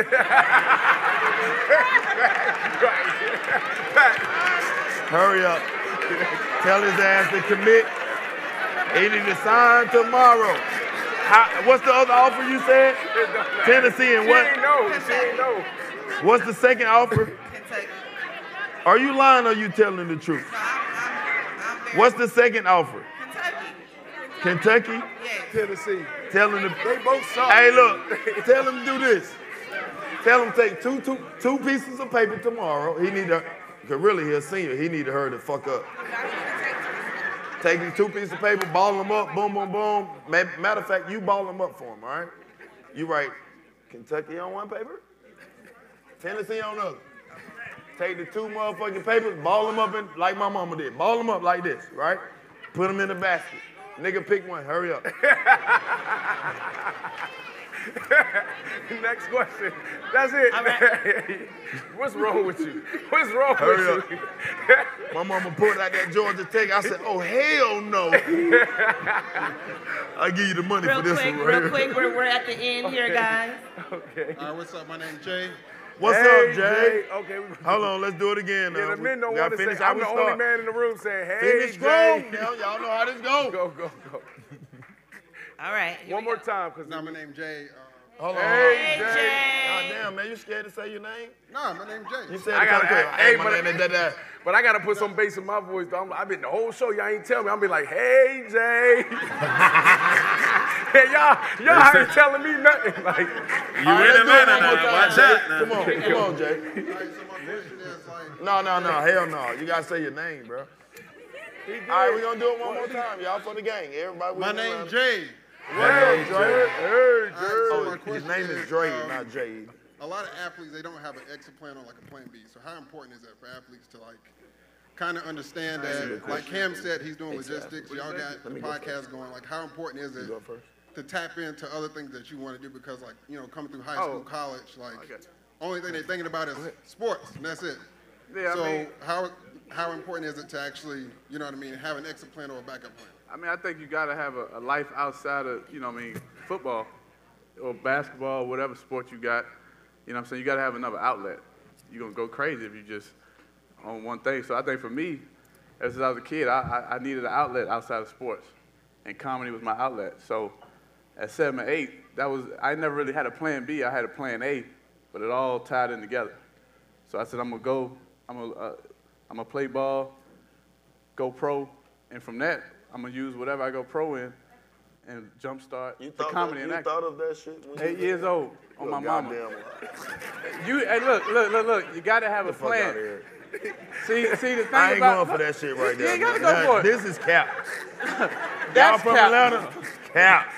[SPEAKER 3] Hurry up. Tell his ass to commit. He need to sign tomorrow. How, what's the other offer you said? Tennessee and what?
[SPEAKER 19] She ain't know. She ain't know.
[SPEAKER 3] What's the second offer?
[SPEAKER 12] Kentucky.
[SPEAKER 3] Are you lying or are you telling the truth? What's the second offer?
[SPEAKER 12] Kentucky.
[SPEAKER 3] Kentucky?
[SPEAKER 19] Tennessee.
[SPEAKER 3] Tell him to.
[SPEAKER 19] They both suck.
[SPEAKER 3] Hey, look. Tell him to do this. Tell him to take two, two, two pieces of paper tomorrow. He need to, cause really he's a senior. He need to hurry the fuck up. Take these two pieces of paper, ball them up, boom, boom, boom. Ma- Matter of fact, you ball them up for him, all right? You write Kentucky on one paper, Tennessee on the other. Take the two motherfucking papers, ball them up in, like my mama did. Ball them up like this, right? Put them in the basket. Nigga, pick one. Hurry up.
[SPEAKER 19] Next question. That's it.
[SPEAKER 3] All right.
[SPEAKER 19] What's wrong with you? What's wrong
[SPEAKER 3] Hurry
[SPEAKER 19] with you?
[SPEAKER 3] My mama pulled out that Georgia Tech. I said, oh, hell no. I'll give you the money
[SPEAKER 4] Real
[SPEAKER 3] for this
[SPEAKER 4] quick,
[SPEAKER 3] one right
[SPEAKER 4] real
[SPEAKER 3] here.
[SPEAKER 4] quick, we're, we're at the end here, guys.
[SPEAKER 19] Okay.
[SPEAKER 21] All right, what's up? My name's Jay.
[SPEAKER 3] What's
[SPEAKER 19] Hey,
[SPEAKER 3] up, Jay?
[SPEAKER 19] Jay. Okay. we-
[SPEAKER 3] Hold on, let's do it again.
[SPEAKER 19] Yeah,
[SPEAKER 3] now.
[SPEAKER 19] the men don't
[SPEAKER 3] We gotta
[SPEAKER 19] want to say.
[SPEAKER 3] finish how
[SPEAKER 19] I'm
[SPEAKER 3] we
[SPEAKER 19] the only
[SPEAKER 3] start.
[SPEAKER 19] man in the room saying, "Hey,
[SPEAKER 3] Finish
[SPEAKER 19] Jay."
[SPEAKER 3] strong. Now, y'all know how this go.
[SPEAKER 19] Go, go, go.
[SPEAKER 4] All right.
[SPEAKER 19] One more time, cause
[SPEAKER 21] now my name's Jay. Uh,
[SPEAKER 3] Hold on.
[SPEAKER 19] Hey,
[SPEAKER 4] Hey,
[SPEAKER 19] Jay.
[SPEAKER 4] Jay.
[SPEAKER 3] God damn, Damn, man, you scared to say your name?
[SPEAKER 21] Nah, my name's Jay.
[SPEAKER 3] You said
[SPEAKER 19] I
[SPEAKER 3] it
[SPEAKER 19] gotta,
[SPEAKER 3] kinda quick.
[SPEAKER 19] hey,
[SPEAKER 3] my
[SPEAKER 19] but,
[SPEAKER 3] name is da- da.
[SPEAKER 19] but I gotta put some bass in my voice. Though. I'm, I've been the whole show. Y'all ain't tell me. I'm be like, hey, Jay. Hey, y'all, y'all ain't telling me nothing. Like,
[SPEAKER 3] You in Atlanta now. Watch out now. Come on, come on, Jay. No, no, no. Hell no. You gotta say your name, bro. All right, we're gonna do it one more time, y'all, for the gang. Everybody.
[SPEAKER 21] My name's Jay.
[SPEAKER 3] What's up, Jay? Hey,
[SPEAKER 21] All right, so my
[SPEAKER 3] Oh, his
[SPEAKER 21] question
[SPEAKER 3] name is
[SPEAKER 21] is,
[SPEAKER 3] Dre,
[SPEAKER 21] um,
[SPEAKER 3] not Jade.
[SPEAKER 21] A lot of athletes, they don't have an exit plan or like a plan B. So how important is that for athletes to like kind of understand that, like Cam said, he's doing logistics. Y'all got the podcast going. Like how important is it to tap into other things that you want to do? Because like, you know, coming through high school,
[SPEAKER 19] Oh.
[SPEAKER 21] college, like only thing they're thinking about is sports and that's it.
[SPEAKER 6] Yeah, I
[SPEAKER 21] so
[SPEAKER 6] mean-
[SPEAKER 21] how how important is it to actually, you know what I mean, have an exit plan or a backup plan?
[SPEAKER 6] I mean, I think you got to have a, a life outside of, you know what I mean, football or basketball, whatever sport you got. You know what I'm saying? You got to have another outlet. You're going to go crazy if you just on one thing. So I think for me, ever since I was a kid, I, I, I needed an outlet outside of sports. And comedy was my outlet. So at seven or eight, that was, I never really had a plan B. I had a plan A, but it all tied in together. So I said, I'm going to go, I'm going uh, I'm to play ball, go pro, and from that, I'm gonna use whatever I go pro in and jumpstart
[SPEAKER 3] You
[SPEAKER 6] the
[SPEAKER 3] thought,
[SPEAKER 6] comedy
[SPEAKER 3] that,
[SPEAKER 6] and
[SPEAKER 3] you
[SPEAKER 6] acting.
[SPEAKER 3] thought of that shit? When
[SPEAKER 6] Eight
[SPEAKER 3] you
[SPEAKER 6] years old on
[SPEAKER 3] You're
[SPEAKER 6] my
[SPEAKER 3] a
[SPEAKER 6] mama.
[SPEAKER 3] goddamn liar.
[SPEAKER 6] You, hey, look, look, look, look. You gotta have
[SPEAKER 3] Get
[SPEAKER 6] a
[SPEAKER 3] the fuck
[SPEAKER 6] plan.
[SPEAKER 3] outta here.
[SPEAKER 6] See, see the thing
[SPEAKER 3] I ain't
[SPEAKER 6] about
[SPEAKER 3] going for that shit right
[SPEAKER 6] You
[SPEAKER 3] there.
[SPEAKER 6] ain't gotta
[SPEAKER 3] man.
[SPEAKER 6] go for it.
[SPEAKER 3] This is cap. Y'all
[SPEAKER 6] That's
[SPEAKER 3] from
[SPEAKER 6] cap.
[SPEAKER 3] Atlanta? Cap.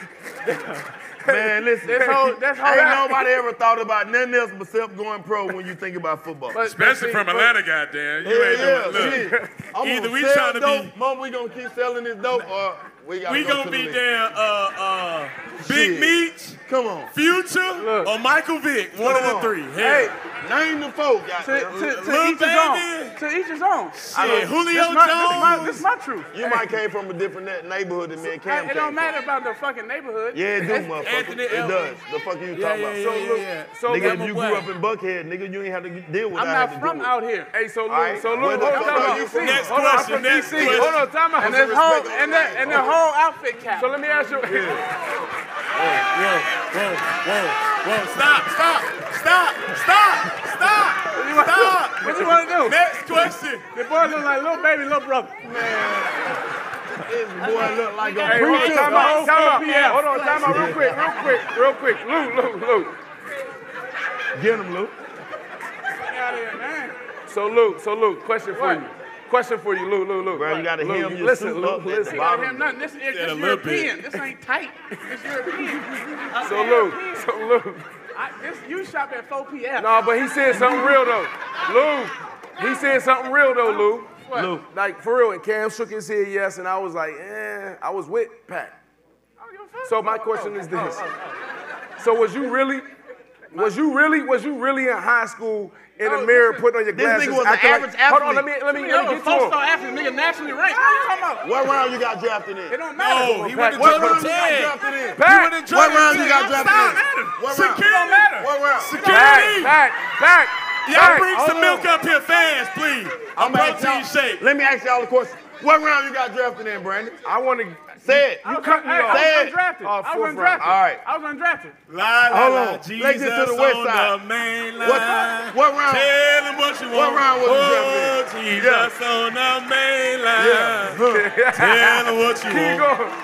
[SPEAKER 3] Man, listen.
[SPEAKER 6] This whole- this whole-
[SPEAKER 3] ain't nobody ever thought about nothing else except going pro when you think about football.
[SPEAKER 6] But-
[SPEAKER 9] Especially from Atlanta, goddamn. You
[SPEAKER 3] Hell
[SPEAKER 9] ain't
[SPEAKER 3] yeah,
[SPEAKER 9] doing look.
[SPEAKER 3] shit. I'm
[SPEAKER 9] Either
[SPEAKER 3] gonna
[SPEAKER 9] we
[SPEAKER 3] sell
[SPEAKER 9] trying to
[SPEAKER 3] dope,
[SPEAKER 9] be
[SPEAKER 3] Mom, we gonna keep selling this dope, or we gotta
[SPEAKER 9] we
[SPEAKER 3] go
[SPEAKER 9] gonna
[SPEAKER 3] to the
[SPEAKER 9] be
[SPEAKER 3] league.
[SPEAKER 9] damn uh uh Big
[SPEAKER 3] Shit.
[SPEAKER 9] Meats,
[SPEAKER 3] Come on.
[SPEAKER 9] Future, or Michael Vick. One
[SPEAKER 3] Come
[SPEAKER 9] of the
[SPEAKER 3] on.
[SPEAKER 9] three.
[SPEAKER 3] Hey,
[SPEAKER 9] Hell.
[SPEAKER 3] name the folk,
[SPEAKER 6] To,
[SPEAKER 3] goddamn.
[SPEAKER 6] to, to
[SPEAKER 9] Lil
[SPEAKER 6] each his
[SPEAKER 9] Baby.
[SPEAKER 6] own. To each his own.
[SPEAKER 9] Shit, Julio
[SPEAKER 6] this my, This is my,
[SPEAKER 9] Jones.
[SPEAKER 6] this is my truth.
[SPEAKER 3] You might came from a different ne- neighborhood than me and Cam
[SPEAKER 6] It
[SPEAKER 3] came
[SPEAKER 6] don't
[SPEAKER 3] from.
[SPEAKER 6] matter about the fucking neighborhood.
[SPEAKER 3] Yeah, it do,
[SPEAKER 6] It's-
[SPEAKER 3] motherfucker.
[SPEAKER 9] Anthony
[SPEAKER 3] It
[SPEAKER 9] Elton.
[SPEAKER 3] does. The fuck you
[SPEAKER 9] Yeah,
[SPEAKER 3] talking
[SPEAKER 9] yeah,
[SPEAKER 3] about?
[SPEAKER 9] yeah,
[SPEAKER 3] so
[SPEAKER 9] yeah,
[SPEAKER 3] look,
[SPEAKER 9] yeah.
[SPEAKER 3] so
[SPEAKER 9] Nigga,
[SPEAKER 3] nigga, if
[SPEAKER 9] I'm
[SPEAKER 3] you
[SPEAKER 9] a
[SPEAKER 3] grew
[SPEAKER 9] what?
[SPEAKER 3] up in Buckhead, nigga, you ain't have to deal with
[SPEAKER 6] I'm
[SPEAKER 3] what I had
[SPEAKER 6] not
[SPEAKER 3] to
[SPEAKER 6] from
[SPEAKER 3] deal
[SPEAKER 6] out
[SPEAKER 3] with.
[SPEAKER 6] here. Hey, so look,
[SPEAKER 3] All right,
[SPEAKER 6] so look,
[SPEAKER 3] where the
[SPEAKER 6] hold
[SPEAKER 3] fuck
[SPEAKER 6] on,
[SPEAKER 3] are you
[SPEAKER 6] D C.
[SPEAKER 3] from?
[SPEAKER 9] Next
[SPEAKER 6] Hold on, I'm
[SPEAKER 9] question,
[SPEAKER 6] from
[SPEAKER 9] next
[SPEAKER 6] D C.
[SPEAKER 9] question.
[SPEAKER 6] Hold on, time out. And
[SPEAKER 3] some
[SPEAKER 6] this whole,
[SPEAKER 3] respect on
[SPEAKER 6] and
[SPEAKER 3] the
[SPEAKER 6] the,
[SPEAKER 3] name.
[SPEAKER 6] and the whole outfit cap.
[SPEAKER 19] so let me ask you.
[SPEAKER 9] Whoa, whoa, whoa, whoa. Stop, stop, stop, stop, stop. Stop.
[SPEAKER 6] What you want to do?
[SPEAKER 9] Next question.
[SPEAKER 6] The boy look like little baby, little brother.
[SPEAKER 3] This boy look like a
[SPEAKER 6] Hey, hold on,
[SPEAKER 3] preacher.
[SPEAKER 6] time out, time out.
[SPEAKER 3] P F.
[SPEAKER 6] Hold on, time out real quick, real quick, real quick. Luke, Luke, Luke.
[SPEAKER 3] Get him, Luke.
[SPEAKER 6] Get out of here, man.
[SPEAKER 19] So Luke, so Luke, question for
[SPEAKER 6] What?
[SPEAKER 19] you. Question for you, Luke, Luke, Luke.
[SPEAKER 3] Bro, you gotta
[SPEAKER 19] Luke,
[SPEAKER 3] hem your
[SPEAKER 19] listen,
[SPEAKER 3] suit
[SPEAKER 19] Luke,
[SPEAKER 3] up at the
[SPEAKER 19] listen.
[SPEAKER 6] You gotta
[SPEAKER 3] bottom.
[SPEAKER 6] have nothing. This, this
[SPEAKER 9] a little bit.
[SPEAKER 6] European. This ain't tight. It's European.
[SPEAKER 19] So Luke, so Luke.
[SPEAKER 6] I, this, you shop at four P M.
[SPEAKER 19] No, but he said something real though. Luke, he said something real though, Luke.
[SPEAKER 6] What?
[SPEAKER 19] Luke, like for real, and Cam shook his head yes, and I was like, eh, I was with Pat.
[SPEAKER 6] I don't give a fuck.
[SPEAKER 19] So my question is this. So was you really, was you really, was you really in high school in the
[SPEAKER 6] Oh,
[SPEAKER 19] mirror
[SPEAKER 6] listen.
[SPEAKER 19] putting on your
[SPEAKER 3] This
[SPEAKER 19] glasses?
[SPEAKER 3] nigga was an
[SPEAKER 19] acting like-
[SPEAKER 3] average
[SPEAKER 19] Hold on, let
[SPEAKER 3] athlete.
[SPEAKER 19] me, let me,
[SPEAKER 6] Nigga,
[SPEAKER 19] let me
[SPEAKER 6] I'm a
[SPEAKER 19] get to him.
[SPEAKER 6] four-star athlete, nigga, nationally ranked. What are you talking about?
[SPEAKER 3] What round you got drafted in?
[SPEAKER 6] It don't matter.
[SPEAKER 9] No, he went to
[SPEAKER 3] What
[SPEAKER 9] Georgia
[SPEAKER 3] round you got
[SPEAKER 9] Tech.
[SPEAKER 3] drafted in?
[SPEAKER 19] Pat,
[SPEAKER 3] What round you got drafted in? What round?
[SPEAKER 9] Security. Don't matter.
[SPEAKER 3] What round?
[SPEAKER 9] Security.
[SPEAKER 19] back, back, back.
[SPEAKER 9] Y'all
[SPEAKER 19] back.
[SPEAKER 9] bring some
[SPEAKER 19] Hold
[SPEAKER 9] milk
[SPEAKER 19] on.
[SPEAKER 9] up here fast, please. A
[SPEAKER 3] I'm asking
[SPEAKER 9] protein
[SPEAKER 3] y'all-
[SPEAKER 9] shake.
[SPEAKER 3] Let me ask y'all a question. What round you got drafted in, Brandon?
[SPEAKER 19] I want to.
[SPEAKER 3] Say it.
[SPEAKER 6] I
[SPEAKER 19] You
[SPEAKER 6] was,
[SPEAKER 19] cut me
[SPEAKER 6] hey,
[SPEAKER 19] off.
[SPEAKER 6] I
[SPEAKER 3] Say
[SPEAKER 6] was
[SPEAKER 3] it.
[SPEAKER 6] undrafted.
[SPEAKER 19] Oh,
[SPEAKER 6] I was
[SPEAKER 19] fourth
[SPEAKER 6] undrafted.
[SPEAKER 19] round.
[SPEAKER 3] All right.
[SPEAKER 6] I was undrafted.
[SPEAKER 9] La, la,
[SPEAKER 3] Hold
[SPEAKER 9] la,
[SPEAKER 3] on.
[SPEAKER 9] Jesus
[SPEAKER 3] Let's get to the west
[SPEAKER 9] on
[SPEAKER 3] side.
[SPEAKER 9] the main line.
[SPEAKER 3] What- what round?
[SPEAKER 9] Tell him what you
[SPEAKER 3] What
[SPEAKER 9] want.
[SPEAKER 3] round was you
[SPEAKER 9] oh,
[SPEAKER 3] drafted in?
[SPEAKER 9] Jesus on the main line.
[SPEAKER 3] Yeah.
[SPEAKER 9] Tell him what you
[SPEAKER 19] Keep
[SPEAKER 9] want.
[SPEAKER 19] going.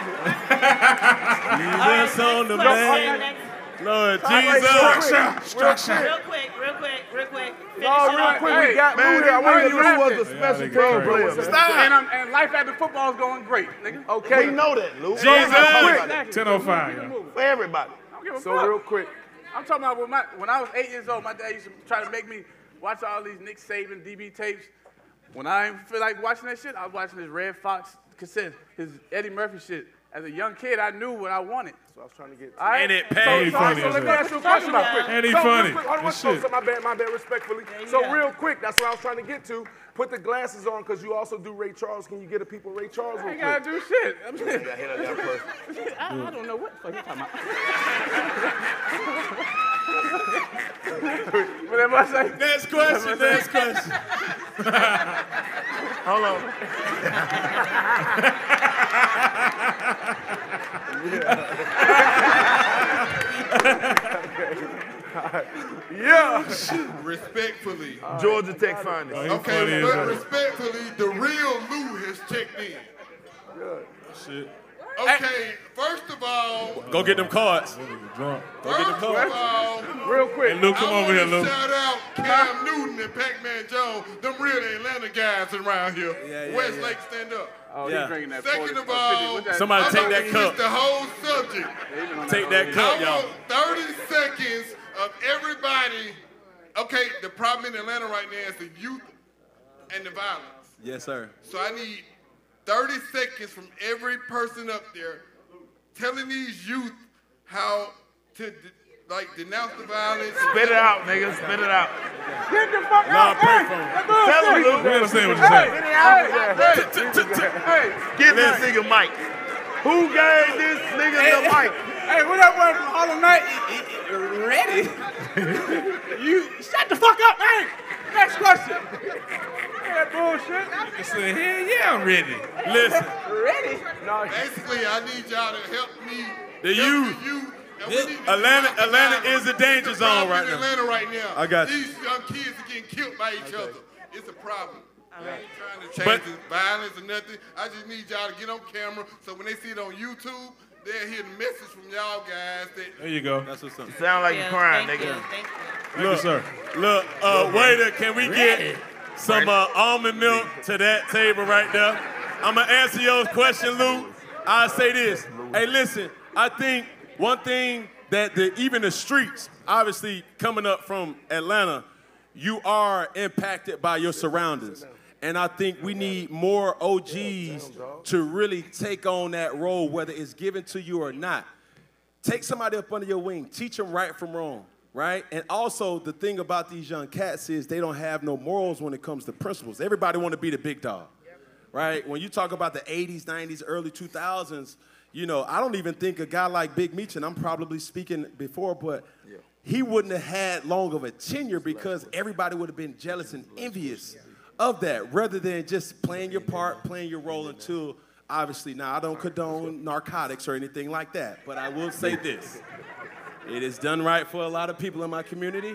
[SPEAKER 9] Jesus on the main line. Lord
[SPEAKER 19] Wait,
[SPEAKER 9] Jesus.
[SPEAKER 19] structure, structure.
[SPEAKER 4] Real quick, real quick, real quick. Finish
[SPEAKER 19] No,
[SPEAKER 4] it
[SPEAKER 19] real
[SPEAKER 4] up.
[SPEAKER 19] quick,
[SPEAKER 6] Hey,
[SPEAKER 19] we got
[SPEAKER 3] Man,
[SPEAKER 19] Lou here. I
[SPEAKER 3] this
[SPEAKER 19] want
[SPEAKER 3] nigga
[SPEAKER 19] you
[SPEAKER 3] Lou was a
[SPEAKER 19] to
[SPEAKER 3] special
[SPEAKER 9] Yeah,
[SPEAKER 3] team
[SPEAKER 9] they
[SPEAKER 3] player.
[SPEAKER 9] crazy.
[SPEAKER 3] man.
[SPEAKER 9] Stop.
[SPEAKER 6] And, I'm, and life after football is going great, nigga.
[SPEAKER 19] Okay.
[SPEAKER 3] We know that, Lou.
[SPEAKER 9] Jesus.
[SPEAKER 6] Exactly.
[SPEAKER 9] ten oh five, yeah.
[SPEAKER 3] For everybody.
[SPEAKER 6] I don't give a
[SPEAKER 19] So
[SPEAKER 6] fuck.
[SPEAKER 19] real quick,
[SPEAKER 6] I'm talking about when, my, when I was eight years old, my dad used to try to make me watch all these Nick Saban D B tapes. When I didn't feel like watching that shit, I was watching his Red Fox cassette, his Eddie Murphy shit. As a young kid, I knew what I wanted.
[SPEAKER 19] so I was trying to get.
[SPEAKER 6] All right?
[SPEAKER 9] And it
[SPEAKER 6] So-
[SPEAKER 9] paid
[SPEAKER 6] so,
[SPEAKER 9] funny
[SPEAKER 6] so,
[SPEAKER 9] as
[SPEAKER 6] let me
[SPEAKER 9] hell.
[SPEAKER 6] ask you a question real quick.
[SPEAKER 9] And he
[SPEAKER 6] so, real
[SPEAKER 9] funny.
[SPEAKER 19] Hold
[SPEAKER 6] quick,
[SPEAKER 19] on,
[SPEAKER 9] Good
[SPEAKER 19] so,
[SPEAKER 9] shit.
[SPEAKER 19] so my bad, my bad, respectfully.
[SPEAKER 4] you
[SPEAKER 19] So
[SPEAKER 4] go.
[SPEAKER 19] real quick, that's what I was trying to get to. Put the glasses on, because you also do Ray Charles. Can you get a people Ray Charles
[SPEAKER 6] I
[SPEAKER 19] real
[SPEAKER 6] ain't
[SPEAKER 19] quick?
[SPEAKER 6] gotta do shit. I'm just,
[SPEAKER 3] I hit on that person.
[SPEAKER 6] I, I don't know what the fuck you're talking about. Whatever I say.
[SPEAKER 9] Next question, next question.
[SPEAKER 3] Hold on.
[SPEAKER 19] Yeah.
[SPEAKER 7] Respectfully.
[SPEAKER 19] Georgia Tech finest.
[SPEAKER 1] Oh, he
[SPEAKER 7] Okay,
[SPEAKER 1] funny as
[SPEAKER 7] but
[SPEAKER 1] hell.
[SPEAKER 7] respectfully, the real Lou has checked in.
[SPEAKER 1] Shit.
[SPEAKER 7] Okay, first of all,
[SPEAKER 16] Go get them cards.
[SPEAKER 1] Drunk.
[SPEAKER 16] Go get them
[SPEAKER 7] first of
[SPEAKER 16] cards.
[SPEAKER 7] all,
[SPEAKER 19] Real quick.
[SPEAKER 1] Hey, Lou, come
[SPEAKER 7] I
[SPEAKER 1] over here,
[SPEAKER 7] wanna
[SPEAKER 1] Lou.
[SPEAKER 7] shout out Cam Newton and Pac-Man Jones, them real Atlanta guys around here.
[SPEAKER 16] Yeah, yeah,
[SPEAKER 7] Westlake,
[SPEAKER 16] yeah.
[SPEAKER 7] stand up.
[SPEAKER 6] Oh,
[SPEAKER 16] Yeah.
[SPEAKER 6] he's drinking that
[SPEAKER 7] Second
[SPEAKER 6] forty,
[SPEAKER 7] of
[SPEAKER 6] uh,
[SPEAKER 7] all,
[SPEAKER 6] fifty. What's that?
[SPEAKER 16] Somebody
[SPEAKER 7] I'm
[SPEAKER 16] take
[SPEAKER 7] about
[SPEAKER 16] that
[SPEAKER 7] to
[SPEAKER 16] cup.
[SPEAKER 7] hit the whole subject.
[SPEAKER 6] Yeah, he been on
[SPEAKER 16] Take
[SPEAKER 6] that
[SPEAKER 16] that cup,
[SPEAKER 7] I
[SPEAKER 16] y'all.
[SPEAKER 7] want thirty seconds of everybody. Okay, the problem in Atlanta right now is the youth and the violence.
[SPEAKER 16] Yes, sir.
[SPEAKER 7] So I need thirty seconds from every person up there telling these youth how to de- like denounce the violence.
[SPEAKER 19] Spit it out, nigga. Spit it out.
[SPEAKER 6] Get the fuck
[SPEAKER 16] Nah,
[SPEAKER 6] out.
[SPEAKER 16] pray
[SPEAKER 6] Hey,
[SPEAKER 16] for him.
[SPEAKER 6] that
[SPEAKER 19] Tell him,
[SPEAKER 6] bullshit.
[SPEAKER 19] Lou.
[SPEAKER 1] We understand what you're
[SPEAKER 6] Hey,
[SPEAKER 1] saying.
[SPEAKER 6] hey, hey,
[SPEAKER 19] Give this nigga mic. Who gave this nigga the mic?
[SPEAKER 6] hey, what up, boy, from Harlem Night? Ready? You shut the fuck up, man. Next question. That bullshit.
[SPEAKER 1] I said, hell yeah, I'm ready.
[SPEAKER 16] Listen,
[SPEAKER 6] Ready? No,
[SPEAKER 7] Basically, I need y'all to help me.
[SPEAKER 16] The
[SPEAKER 7] help
[SPEAKER 16] youth.
[SPEAKER 7] The youth. And we need to
[SPEAKER 16] Atlanta,
[SPEAKER 7] denounce the
[SPEAKER 16] Atlanta
[SPEAKER 7] violence.
[SPEAKER 16] is a danger
[SPEAKER 7] It's a
[SPEAKER 16] zone
[SPEAKER 7] problem
[SPEAKER 16] right
[SPEAKER 7] in
[SPEAKER 16] now.
[SPEAKER 7] Atlanta right now.
[SPEAKER 16] I got you.
[SPEAKER 7] These young kids are getting killed by each other. It's a problem. I ain't trying to
[SPEAKER 16] But-
[SPEAKER 7] change the violence or nothing. I just need y'all to get on camera so when they see it on YouTube, they'll hear the message from y'all guys that
[SPEAKER 1] There you go.
[SPEAKER 16] That's what's up.
[SPEAKER 19] Sound like
[SPEAKER 4] Yeah,
[SPEAKER 19] you crying,
[SPEAKER 4] thank
[SPEAKER 19] nigga.
[SPEAKER 4] you, thank you.
[SPEAKER 1] Thank you, sir.
[SPEAKER 16] Look, uh, waiter, can we get some uh, almond milk to that table right there? I'm gonna answer your question, Lou. I'll say this. Hey, listen, I think one thing that the, even the streets, obviously coming up from Atlanta, you are impacted by your surroundings. And I think we need more O Gs to really take on that role, whether it's given to you or not. Take somebody up under your wing, teach them right from wrong, right? And also the thing about these young cats is they don't have no morals when it comes to principles. Everybody want to be the big dog, right? When you talk about the eighties, nineties, early two thousands, you know, I don't even think a guy like Big Meech, and I'm probably speaking before, but he wouldn't have had long of a tenure because everybody would have been jealous and envious of that rather than just playing your part, playing your role until, obviously, now I don't condone narcotics or anything like that, but I will say this. It is done right for a lot of people in my community,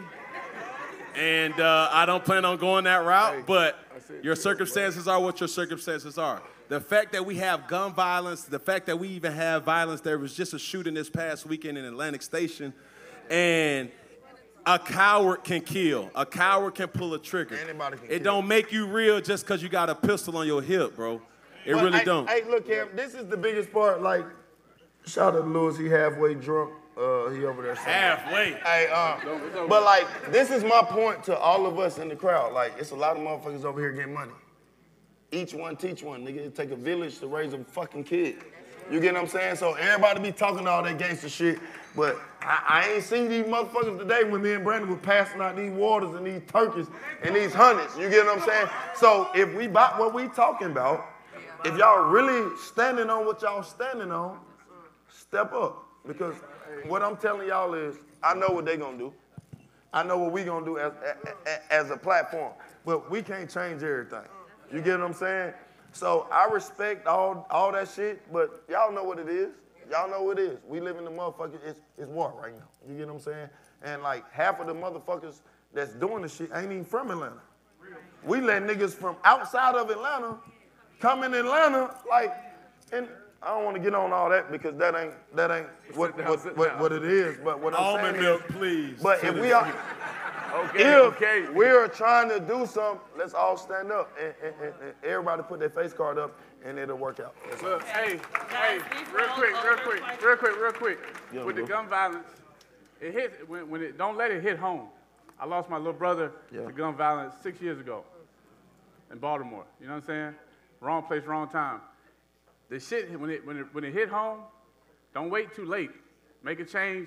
[SPEAKER 16] and uh, I don't plan on going that route, but your circumstances are what your circumstances are. The fact that we have gun violence, the fact that we even have violence, there was just a shooting this past weekend in Atlantic Station, and a coward can kill. A coward can pull a trigger.
[SPEAKER 19] Anybody can
[SPEAKER 16] It
[SPEAKER 19] kill.
[SPEAKER 16] don't make you real just because you got a pistol on your hip, bro. It
[SPEAKER 19] But,
[SPEAKER 16] really
[SPEAKER 19] hey,
[SPEAKER 16] don't.
[SPEAKER 19] Hey, look, Cam, this is the biggest part. Like, shout out to Lewis. He halfway drunk. Uh, he over there. somewhere.
[SPEAKER 16] Halfway.
[SPEAKER 19] Hey, uh, but like, this is my point to all of us in the crowd. Like, it's a lot of motherfuckers over here getting money. Each one teach one, nigga. It take a village to raise a fucking kid. You get what I'm saying? So everybody be talking all that gangster shit, but I, I ain't seen these motherfuckers today when me and Brandon were passing out these waters and these turkeys and these hundreds. You get what I'm saying? So if we bought what we talking about, if y'all really standing on what y'all standing on, step up. Because what I'm telling y'all is, I know what they gonna do. I know what we gonna do as, as, as a platform, but we can't change everything. You get what I'm saying? So I respect all, all that shit, but y'all know what it is. Y'all know what it is. We live in the motherfucker, it's, it's war right now. You get what I'm saying? And like half of the motherfuckers that's doing the shit ain't even from Atlanta. We let niggas from outside of Atlanta come in Atlanta, like, and I don't want to get on all that because that ain't that ain't what
[SPEAKER 6] down,
[SPEAKER 19] what, what, what it is. But what I'm
[SPEAKER 16] Almond
[SPEAKER 19] saying
[SPEAKER 16] milk,
[SPEAKER 19] is,
[SPEAKER 16] please.
[SPEAKER 19] but if we are,
[SPEAKER 6] Okay,
[SPEAKER 19] if
[SPEAKER 6] okay.
[SPEAKER 19] we're trying to do something, let's all stand up and, and, and, and everybody put their face card up, and it'll work out. That's all.
[SPEAKER 6] Look, hey, hey, real quick, real quick, real quick, real quick.
[SPEAKER 19] Yeah,
[SPEAKER 6] With the
[SPEAKER 19] bro.
[SPEAKER 6] gun violence, it hits when, when it don't let it hit home. I lost my little brother
[SPEAKER 19] Yeah.
[SPEAKER 6] to gun violence six years ago in Baltimore. You know what I'm saying? Wrong place, wrong time. The shit when it when it when it hit home, don't wait too late. Make a change,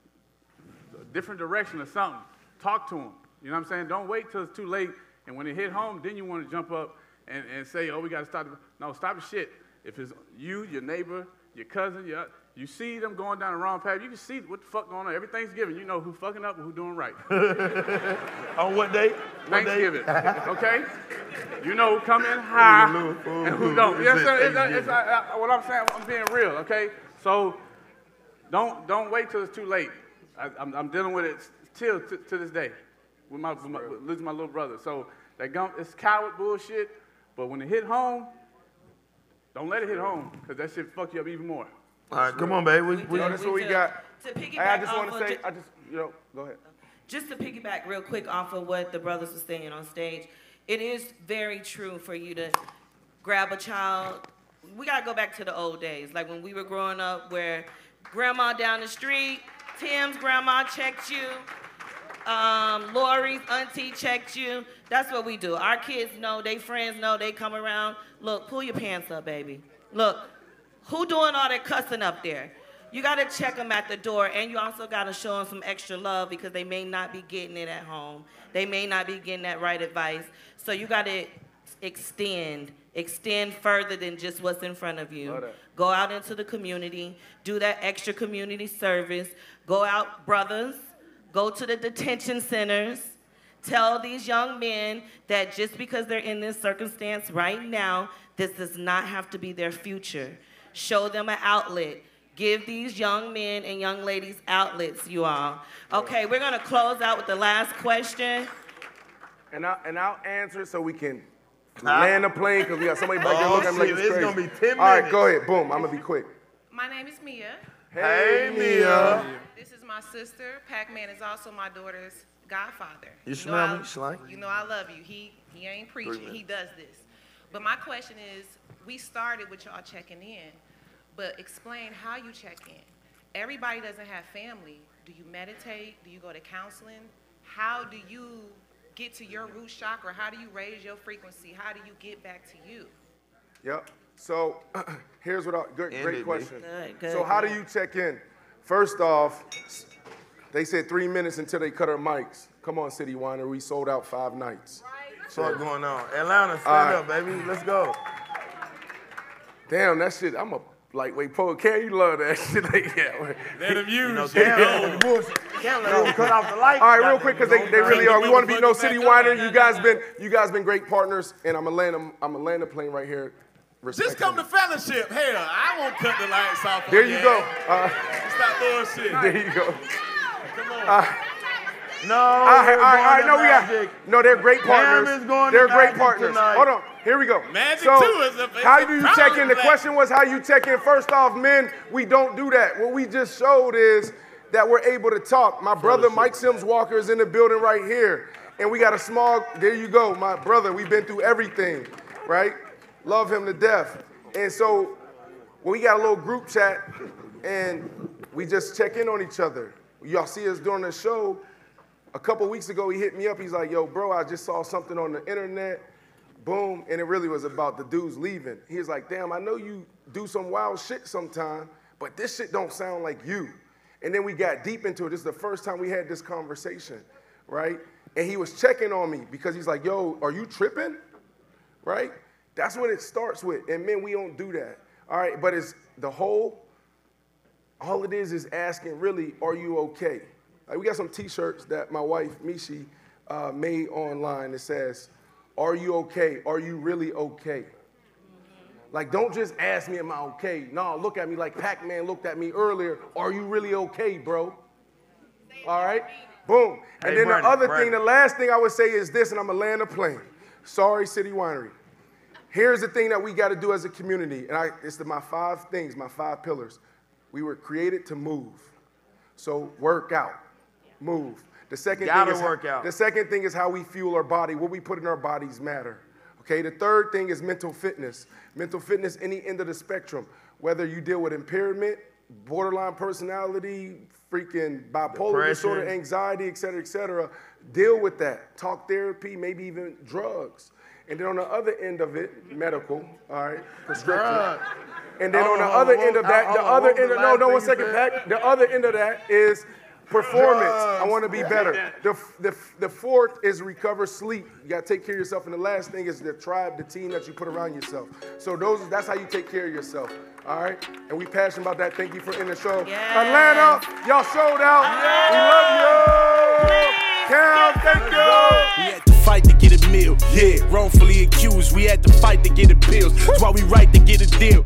[SPEAKER 6] a different direction or something. Talk to them. You know what I'm saying? Don't wait till it's too late. And when it hit home, then you want to jump up and, and say, oh, we got to stop. The... No, stop the shit. If it's you, your neighbor, your cousin, your, you see them going down the wrong path, you can see what the fuck going on. Every Thanksgiving, you know who fucking up and who doing right.
[SPEAKER 19] On what day? What day?
[SPEAKER 6] Thanksgiving, okay? You know who come in high and who don't. You know what I'm saying? It's, it's, uh, what I'm saying, I'm being real, okay? So don't don't wait till it's too late. I, I'm, I'm dealing with it till to, to this day, with my, with my with losing my little brother. So that gun, it's coward bullshit. But when it hit home, don't let it hit home, because that shit fuck you up even more.
[SPEAKER 3] All right, come on, baby. We, we,
[SPEAKER 6] No,
[SPEAKER 3] that's what we got.
[SPEAKER 4] To piggyback
[SPEAKER 3] Hey, I just
[SPEAKER 4] off
[SPEAKER 3] want
[SPEAKER 4] of
[SPEAKER 3] to say,
[SPEAKER 4] ju-
[SPEAKER 3] I just, you know, go ahead.
[SPEAKER 4] Just to piggyback real quick off of what the brothers were saying on stage, it is very true for you to grab a child. We gotta go back to the old days, like when we were growing up, where grandma down the street, Tim's grandma checked you, um, Lori's auntie checked you. That's what we do. Our kids know, they friends know, they come around. Look, pull your pants up, baby. Look, who doing all that cussing up there? You gotta check them at the door, and you also gotta show them some extra love, because they may not be getting it at home. They may not be getting that right advice. So you gotta extend, extend further than just what's in front of you. Go out into the community, do that extra community service. Go out, brothers, go to the detention centers. Tell these young men that just because they're in this circumstance right now, this does not have to be their future. Show them an outlet. Give these young men and young ladies outlets, you all. Okay, we're gonna close out with the last question.
[SPEAKER 19] And, I, and I'll answer it so we can land the plane, because we got somebody back there
[SPEAKER 3] Oh,
[SPEAKER 19] looking at me like
[SPEAKER 3] shit,
[SPEAKER 19] it's
[SPEAKER 3] it's
[SPEAKER 19] crazy.
[SPEAKER 3] gonna be ten
[SPEAKER 19] All right,
[SPEAKER 3] minutes.
[SPEAKER 19] go ahead. Boom, I'm gonna be quick.
[SPEAKER 13] My name is Mia.
[SPEAKER 19] Hey, Mia.
[SPEAKER 13] This is my sister. Pac-Man is also my daughter's godfather.
[SPEAKER 3] You
[SPEAKER 13] know
[SPEAKER 3] smell
[SPEAKER 13] I-
[SPEAKER 3] me, Sly?
[SPEAKER 13] You know I love you. He he ain't preaching.
[SPEAKER 3] Three
[SPEAKER 13] He
[SPEAKER 3] minutes.
[SPEAKER 13] does this. But my question is, we started with y'all checking in, but explain how you check in. Everybody doesn't have family. Do you meditate? Do you go to counseling? How do you get to your root chakra? How do you raise your frequency? How do you get back to you?
[SPEAKER 19] Yep. So here's what I, good,
[SPEAKER 3] End
[SPEAKER 19] great
[SPEAKER 3] it,
[SPEAKER 19] question.
[SPEAKER 13] Good, good,
[SPEAKER 19] so how do
[SPEAKER 13] good.
[SPEAKER 19] you check in? First off, they said three minutes until they cut our mics. Come on, City Winery, we sold out five nights.
[SPEAKER 3] What's all going on? Atlanta, stand
[SPEAKER 19] All right.
[SPEAKER 3] up, baby. Let's go.
[SPEAKER 19] Damn, that shit, I'm a lightweight poet. Can you love that shit? Like, yeah.
[SPEAKER 9] Let them use
[SPEAKER 3] You know,
[SPEAKER 9] it.
[SPEAKER 3] Cam, bullshit. Can't let them cut off the light.
[SPEAKER 19] All right, real quick, because they, they really are. We want to be no City Winery. You guys been you guys been great partners, and I'm gonna land them, I'm gonna land the plane right here.
[SPEAKER 9] Just come to fellowship. Hell, I won't cut the lights off. on
[SPEAKER 19] There you
[SPEAKER 9] your
[SPEAKER 19] go.
[SPEAKER 9] ass.
[SPEAKER 19] Uh,
[SPEAKER 9] Stop bullshit.
[SPEAKER 19] there you go.
[SPEAKER 9] Come on.
[SPEAKER 19] Uh,
[SPEAKER 3] No,
[SPEAKER 19] all right, all right, all right. No, we
[SPEAKER 3] Magic.
[SPEAKER 19] got. No, they're great
[SPEAKER 3] Cam
[SPEAKER 19] partners.
[SPEAKER 3] is going to
[SPEAKER 19] they're great
[SPEAKER 3] Magic
[SPEAKER 19] partners.
[SPEAKER 3] tonight.
[SPEAKER 19] Hold on. Here we go.
[SPEAKER 9] Magic
[SPEAKER 19] so,
[SPEAKER 9] too is a- is
[SPEAKER 19] how
[SPEAKER 9] a
[SPEAKER 19] do you
[SPEAKER 9] power
[SPEAKER 19] check in? The
[SPEAKER 9] black.
[SPEAKER 19] question was how you check in. First off, men, we don't do that. What we just showed is that we're able to talk. My brother Mike Sims Walker is in the building right here, and we got a small. There you go, my brother. We've been through everything, right? Love him to death. And so, well, we got a little group chat, and we just check in on each other. Y'all see us during the show. A couple weeks ago, he hit me up. He's like, yo, bro, I just saw something on the internet. Boom. And it really was about the dudes leaving. He was like, damn, I know you do some wild shit sometime, but this shit don't sound like you. And then we got deep into it. This is the first time we had this conversation, right? And he was checking on me because he's like, yo, are you tripping? Right? That's what it starts with. And men, we don't do that. All right, but it's the whole, all it is is asking, really, are you okay? Like, we got some t-shirts that my wife, Mishi, uh, made online that says, are you okay? Are you really okay? Like, don't just ask me, am I okay? No, look at me like Pac-Man looked at me earlier. Are you really okay, bro? All right? Boom. And
[SPEAKER 3] Hey,
[SPEAKER 19] then
[SPEAKER 3] Brandon,
[SPEAKER 19] the other
[SPEAKER 3] Brandon.
[SPEAKER 19] thing, the last thing I would say is this, and I'm going to land the plane. Sorry, City Winery. Here's the thing that we got to do as a community, and I, it's the, my five things, my five pillars. We were created to move. So work out, move. The second
[SPEAKER 3] Gotta
[SPEAKER 19] thing is
[SPEAKER 3] work out.
[SPEAKER 19] The second thing is how we fuel our body. What we put in our bodies matter. Okay. The third thing is mental fitness. Mental fitness, any end of the spectrum. Whether you deal with impairment, borderline personality, freaking bipolar
[SPEAKER 3] Depression.
[SPEAKER 19] disorder, anxiety, et cetera, et cetera. Deal with that. Talk therapy, maybe even drugs. And then on the other end of it, medical, all right, prescription.
[SPEAKER 3] Drugs.
[SPEAKER 19] And then
[SPEAKER 3] Hold
[SPEAKER 19] on the
[SPEAKER 3] on,
[SPEAKER 19] other
[SPEAKER 3] what-
[SPEAKER 19] end of that, the
[SPEAKER 3] hold on,
[SPEAKER 19] other
[SPEAKER 3] what was
[SPEAKER 19] end
[SPEAKER 3] the
[SPEAKER 19] of, no,
[SPEAKER 3] last
[SPEAKER 19] no,
[SPEAKER 3] thing
[SPEAKER 19] one
[SPEAKER 3] you
[SPEAKER 19] second,
[SPEAKER 3] said?
[SPEAKER 19] Pac. The other end of that is performance.
[SPEAKER 3] Drugs.
[SPEAKER 19] I want to be better. The, the, the fourth is recover sleep. You got to take care of yourself. And the last thing is the tribe, the team that you put around yourself. So those, that's how you take care of yourself. All right? And we passionate about that. Thank you for in the show. Atlanta, y'all showed out. We love you. Cam, thank you.
[SPEAKER 22] We had to fight to get a meal. Yeah, wrongfully accused. We had to fight to get a pills. That's why we right to get a deal.